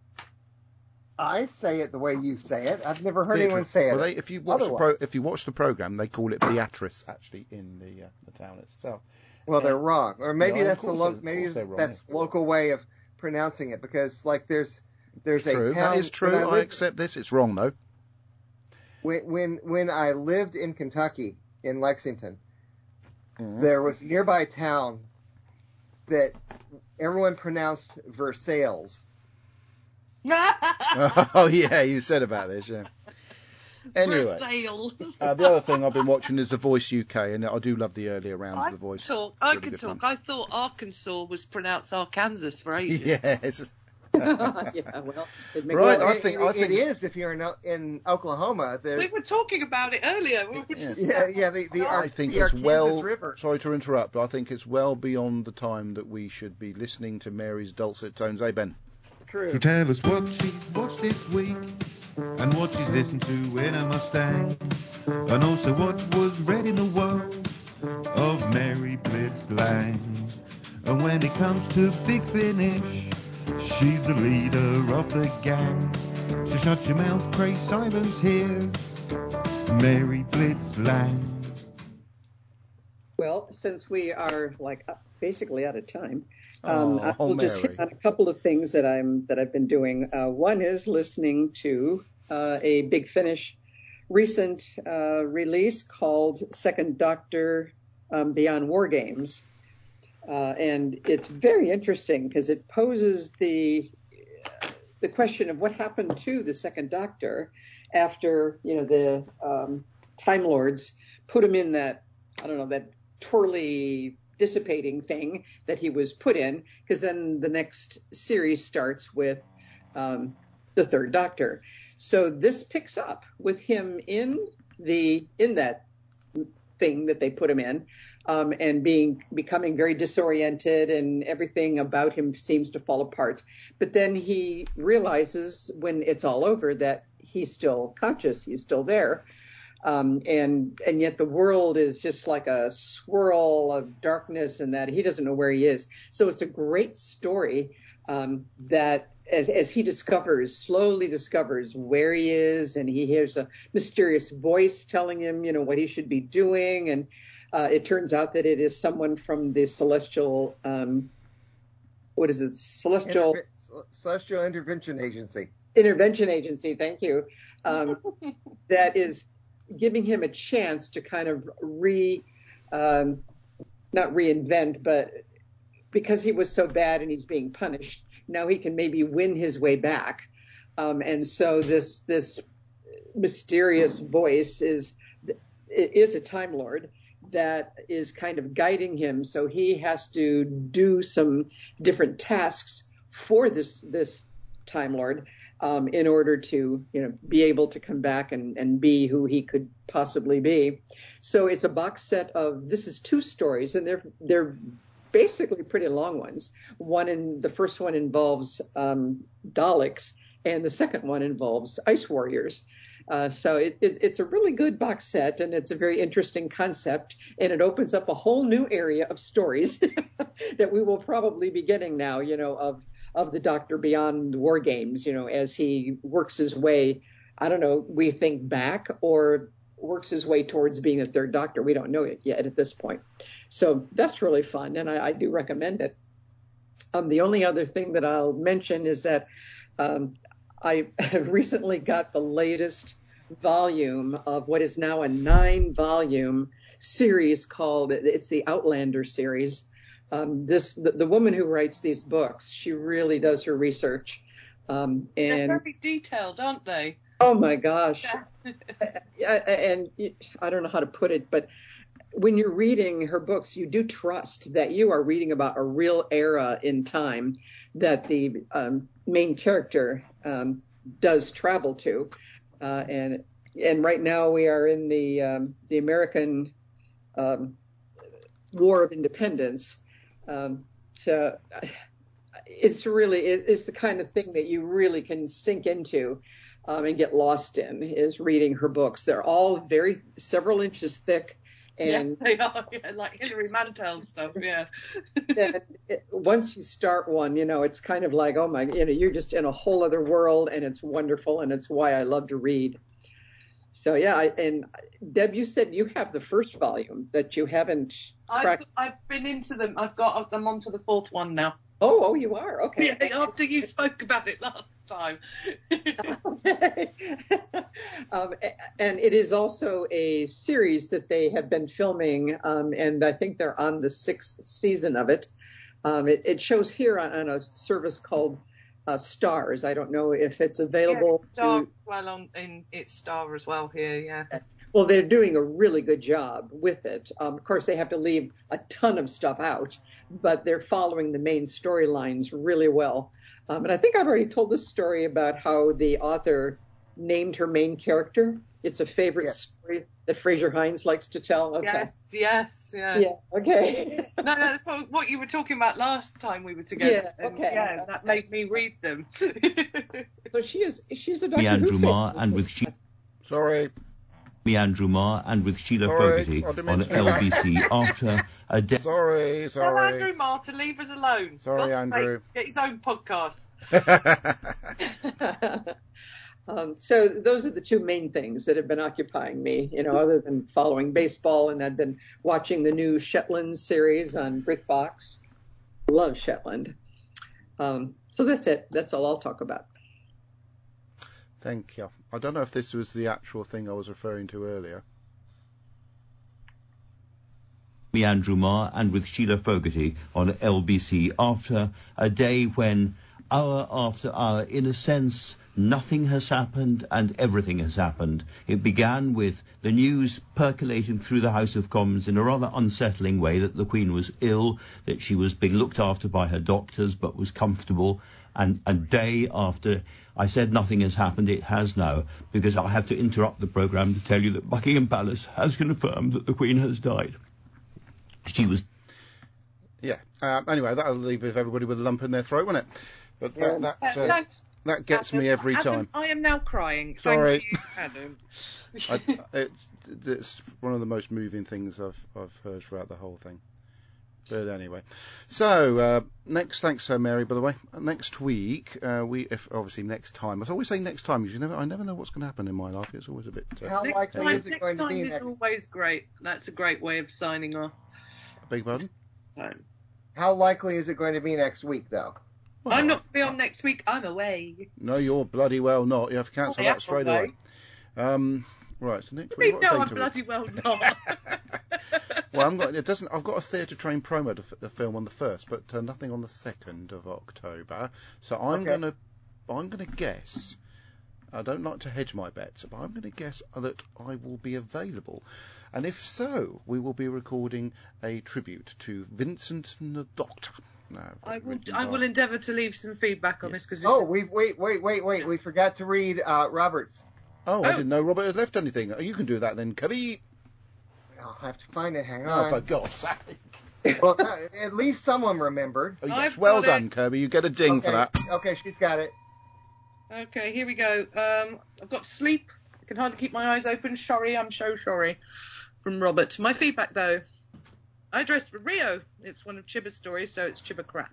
Speaker 6: I say it the way you say it. I've never heard anyone say it.
Speaker 2: If you watch the program, they call it Beatrice actually in the town itself.
Speaker 6: Well, they're wrong, or maybe that's local way of pronouncing it, because there's
Speaker 2: true.
Speaker 6: A town.
Speaker 2: That is true. I accept this. It's wrong though.
Speaker 6: When I lived in Kentucky in Lexington, there was a nearby town that everyone pronounced Versailles.
Speaker 2: Oh yeah, you said about this, yeah. Anyway, the other thing I've been watching is The Voice UK, and I do love the earlier rounds of The Voice.
Speaker 10: I can talk. I thought Arkansas was pronounced Arkansas for ages.
Speaker 2: Yes.
Speaker 5: Yeah, well,
Speaker 6: right. I think it is if you're in Oklahoma.
Speaker 10: We were talking about it earlier.
Speaker 6: I
Speaker 2: think
Speaker 6: the
Speaker 2: it's
Speaker 6: Arkansas River.
Speaker 2: Sorry to interrupt, but I think it's well beyond the time that we should be listening to Mary's dulcet tones. Hey, Ben.
Speaker 6: True.
Speaker 12: So tell us what she's watched this week, and what she's listened to in a Mustang, and also what was read in the world of Mary Blitz Lang. And when it comes to Big Finish, she's the leader of the gang. So shut your mouth, pray silence, here's Mary Blitz Lang.
Speaker 5: Well, since we are basically out of time, we'll just hit on a couple of things that I've been doing. One is listening to a Big Finish recent release called Second Doctor Beyond War Games. And it's very interesting because it poses the question of what happened to the Second Doctor after, the Time Lords put him in that twirly dissipating thing that he was put in, because then the next series starts with the Third Doctor. So this picks up with him in that thing that they put him in, and becoming very disoriented, and everything about him seems to fall apart. But then he realizes when it's all over that he's still conscious, he's still there. And yet the world is just like a swirl of darkness, and that he doesn't know where he is. So it's a great story that as he slowly discovers where he is, and he hears a mysterious voice telling him, what he should be doing. And it turns out that it is someone from the Celestial, Celestial
Speaker 6: Intervention Agency.
Speaker 5: Intervention Agency, thank you. That is giving him a chance to kind of not reinvent, but because he was so bad and he's being punished, now he can maybe win his way back. And so this mysterious voice is a Time Lord that is kind of guiding him. So he has to do some different tasks for this Time Lord in order to, be able to come back and be who he could possibly be. So it's a box set of, this is 2 stories, and they're basically pretty long ones. The first one involves Daleks, and the second one involves Ice Warriors. So it's a really good box set, and it's a very interesting concept, and it opens up a whole new area of stories that we will probably be getting now, of the Doctor beyond War Games, as he works his way, I don't know, we think back or works his way towards being a third Doctor. We don't know it yet at this point. So that's really fun, and I do recommend it. The only other thing that I'll mention is that I recently got the latest volume of what is now a 9-volume series called, it's the Outlander series. The woman who writes these books, she really does her research. And
Speaker 10: they're very detailed, aren't they?
Speaker 5: Oh my gosh. And I don't know how to put it, but when you're reading her books, you do trust that you are reading about a real era in time that the main character does travel to. And right now we are in the American War of Independence. So it's the kind of thing that you really can sink into and get lost in, is reading her books. They're all several inches thick. And
Speaker 10: yes, they are, like Hilary Mantel's stuff, yeah.
Speaker 5: Once you start one, it's kind of like, oh my, you're just in a whole other world, and it's wonderful, and it's why I love to read. So yeah, and Deb, you said you have the first volume that you haven't.
Speaker 10: I've been into them. I'm on to the 4th one now.
Speaker 5: Oh, you are? Okay.
Speaker 10: Yeah, after you spoke about it last time.
Speaker 5: Okay. And it is also a series that they have been filming, and I think they're on the 6th season of it. It shows here on a service called Stars. I don't know if it's available.
Speaker 10: It's Star as well here, yeah.
Speaker 5: Well, they're doing a really good job with it. Of course, they have to leave a ton of stuff out, but they're following the main storylines really well. And I think I've already told this story about how the author named her main character. It's a favorite story that Fraser Hines likes to tell. Okay.
Speaker 10: Yes.
Speaker 5: Yeah. Okay.
Speaker 10: No, that's what you were talking about last time we were together.
Speaker 5: Yeah. Okay.
Speaker 10: Yeah, that made me read them.
Speaker 5: So she's a Doctor
Speaker 12: Andrew
Speaker 5: Who
Speaker 12: Marr
Speaker 5: fan.
Speaker 12: and with Sheila.
Speaker 2: Sorry.
Speaker 12: Me, Andrew Marr, and with Sheila Fogarty on LBC after a day.
Speaker 2: Sorry.
Speaker 10: Tell Andrew Marr to leave us alone.
Speaker 2: Sorry, Andrew.
Speaker 10: Get his own podcast.
Speaker 5: So those are the 2 main things that have been occupying me, other than following baseball, and I've been watching the new Shetland series on BritBox. Love Shetland. So that's it. That's all I'll talk about.
Speaker 2: Thank you. I don't know if this was the actual thing I was referring to earlier.
Speaker 12: Me, Andrew Marr, and with Sheila Fogarty on LBC after a day when, hour after hour, in a sense, nothing has happened and everything has happened. It began with the news percolating through the House of Commons in a rather unsettling way that the Queen was ill, that she was being looked after by her doctors but was comfortable. And a day after I said nothing has happened, it has now, because I have to interrupt the programme to tell you that Buckingham Palace has confirmed that the Queen has died. She was...
Speaker 2: Yeah. Anyway, that'll leave everybody with a lump in their throat, won't it? But that gets me every time.
Speaker 10: I am now crying.
Speaker 2: Sorry.
Speaker 10: Thank you, Adam.
Speaker 2: It's one of the most moving things I've heard throughout the whole thing. But anyway, so thanks, Mary, by the way. Next week, obviously next time. I always say next time because I never know what's going to happen in my life. It's always a bit.
Speaker 6: How likely is it going to be
Speaker 10: next time? Is always great. That's a great way of signing off.
Speaker 2: Beg your pardon?
Speaker 6: How likely is it going to be next week, though?
Speaker 10: Well, I'm not going to be on next week. I'm away.
Speaker 2: No, you're bloody well not. You have to cancel that straight away. Right, so Nick,
Speaker 4: Me,
Speaker 2: what
Speaker 4: no,
Speaker 2: date
Speaker 4: I'm
Speaker 2: are we?
Speaker 4: bloody well not.
Speaker 2: Well, I've got a Theatre Train promo to the film on the 1st, but nothing on the 2nd of October. So I'm gonna guess. I don't like to hedge my bets, but I'm going to guess that I will be available. And if so, we will be recording a tribute to Vincent and the Doctor.
Speaker 4: I will endeavour to leave some feedback on this because.
Speaker 6: Wait! We forgot to read Robert's.
Speaker 2: Oh, I didn't know Robert had left anything. You can do that then, Kirby.
Speaker 6: I'll have to find it. Hang on.
Speaker 2: Oh, for God's sake.
Speaker 6: Well, at least someone remembered.
Speaker 2: Oh, yes, well done, Kirby. You get a ding for that.
Speaker 6: Okay, she's got it.
Speaker 4: Okay, here we go. I've got to sleep. I can hardly keep my eyes open. Sorry, I'm so sorry. From Robert. My feedback, though. I dressed for Rio. It's one of Chibba's stories, so it's Chibba crap.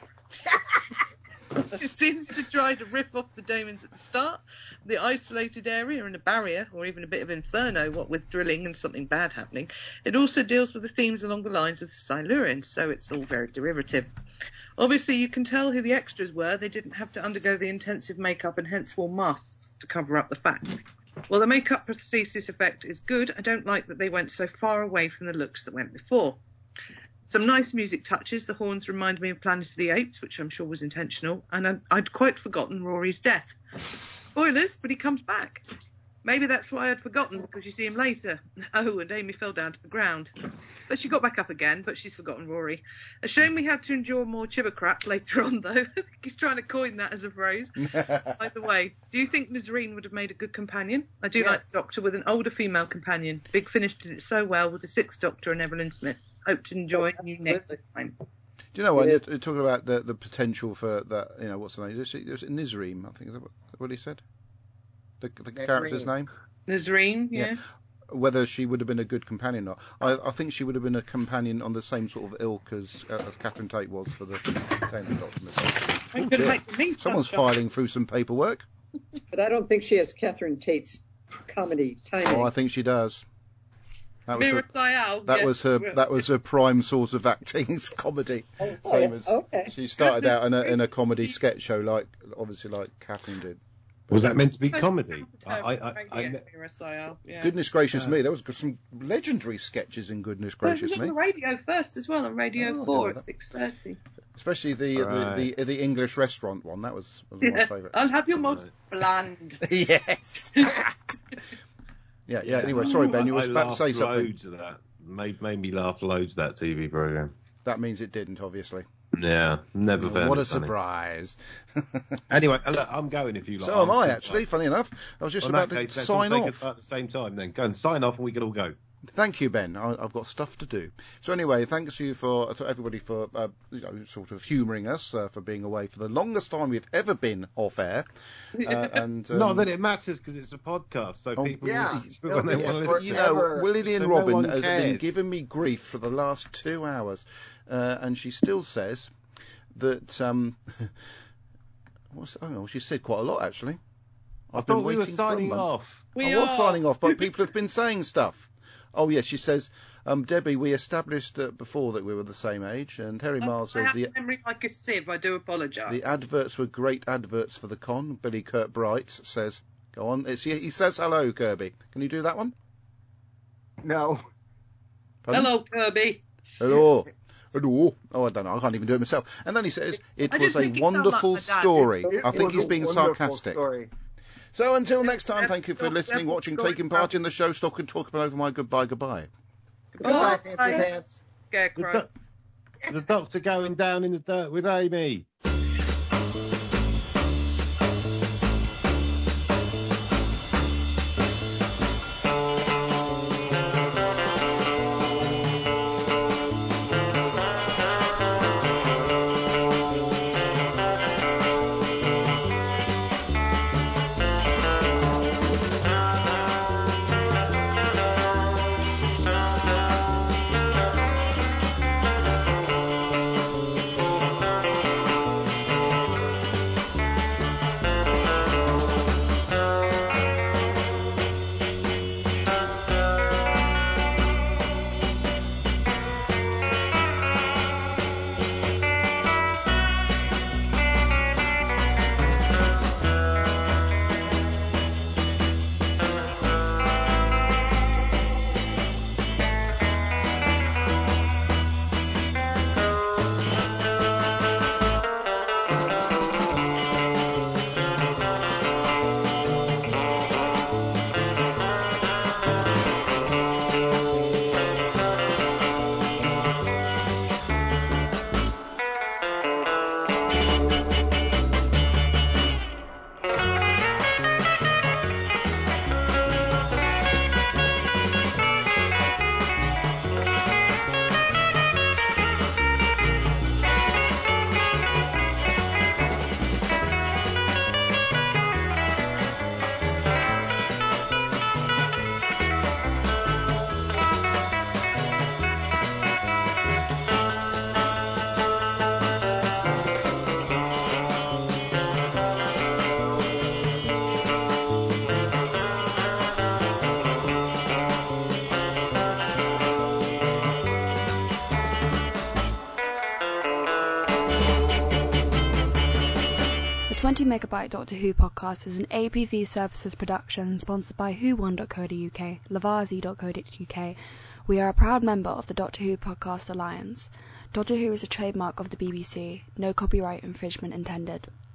Speaker 4: It seems to try to rip off the Daemons at the start, the isolated area and a barrier, or even a bit of inferno, what with drilling and something bad happening. It also deals with the themes along the lines of the Silurians, so it's all very derivative. Obviously, you can tell who the extras were. They didn't have to undergo the intensive makeup and hence wore masks to cover up the fact. While the makeup prosthesis effect is good, I don't like that they went so far away from the looks that went before. Some nice music touches. The horns remind me of Planet of the Apes, which I'm sure was intentional, and I'd quite forgotten Rory's death. Spoilers, but he comes back. Maybe that's why I'd forgotten, because you see him later. Oh, and Amy fell down to the ground. But she got back up again, but she's forgotten Rory. A shame we had to endure more Chibba crap later on, though. He's trying to coin that as a phrase. By the way, do you think Nazreen would have made a good companion? I do like the Doctor with an older female companion. Big Finish did it so well with the 6th Doctor and Evelyn Smith. Hope to enjoy you next time.
Speaker 2: Do you know what? You're talking about the potential for that, what's the name? Is it Nizreem, I think. Is that what he said? The character's name?
Speaker 4: Nazreen, yeah.
Speaker 2: Whether she would have been a good companion or not. I think she would have been a companion on the same sort of ilk as Catherine Tate was for the 10th Doctor. Someone's filing through some paperwork.
Speaker 5: But I don't think she has Catherine Tate's comedy timing.
Speaker 2: Oh, I think she does. That was
Speaker 4: her,
Speaker 2: that was her prime sort of acting comedy. She started out in a comedy sketch show like Catherine did.
Speaker 3: Was that meant to be comedy?
Speaker 2: Goodness gracious me, there was some legendary sketches in Goodness gracious me.
Speaker 4: On the radio first as well, on Radio 4 at 6:30.
Speaker 2: Especially the English restaurant one. That was my favourite.
Speaker 4: I'll have your most bland.
Speaker 2: Yes. Yeah. Anyway, sorry Ben, you were about to say something.
Speaker 3: Loads of that. Made me laugh loads, that TV program.
Speaker 2: That means it didn't, obviously.
Speaker 3: Yeah, never found
Speaker 2: What
Speaker 3: it
Speaker 2: a
Speaker 3: funny.
Speaker 2: Surprise.
Speaker 3: Anyway, look, I'm going if you like.
Speaker 2: So am I, actually, funny enough. I was just about to sign off.
Speaker 3: At the same time, then. Go and sign off and we can all go.
Speaker 2: Thank you, Ben. I've got stuff to do. So anyway, thanks to everybody for sort of humouring us for being away for the longest time we've ever been off air. And
Speaker 3: not that it matters because it's a podcast, so people listen to it when they want to listen.
Speaker 2: Willie and Robin has been giving me grief for the last 2 hours, and she still says that. She said quite a lot actually.
Speaker 3: I thought we were signing off.
Speaker 2: I was signing off, but people have been saying stuff. Oh, yes, she says, Debbie, we established before that we were the same age, and Terry Miles says...
Speaker 4: I have memory like a sieve, I do apologise.
Speaker 2: The adverts were great adverts for the con. Billy Kirkbright says, go on. He says hello, Kirby. Can you do that one?
Speaker 6: No.
Speaker 2: Pardon?
Speaker 4: Hello, Kirby.
Speaker 2: Hello. Hello. Oh, I don't know. I can't even do it myself. And then he says, it was a wonderful story. I think he's being sarcastic.
Speaker 6: Story.
Speaker 2: So until next time, thank you for listening, watching, taking part in the show. Stop and talk over my goodbye.
Speaker 6: Goodbye, fancy pants.
Speaker 4: Scarecrow.
Speaker 3: The Doctor going down in the dirt with Amy.
Speaker 13: 20 Megabyte Doctor Who podcast is an APV Services production sponsored by whowon.co.uk, lavazi.co.uk. We are a proud member of the Doctor Who Podcast Alliance. Doctor Who is a trademark of the BBC. No copyright infringement intended.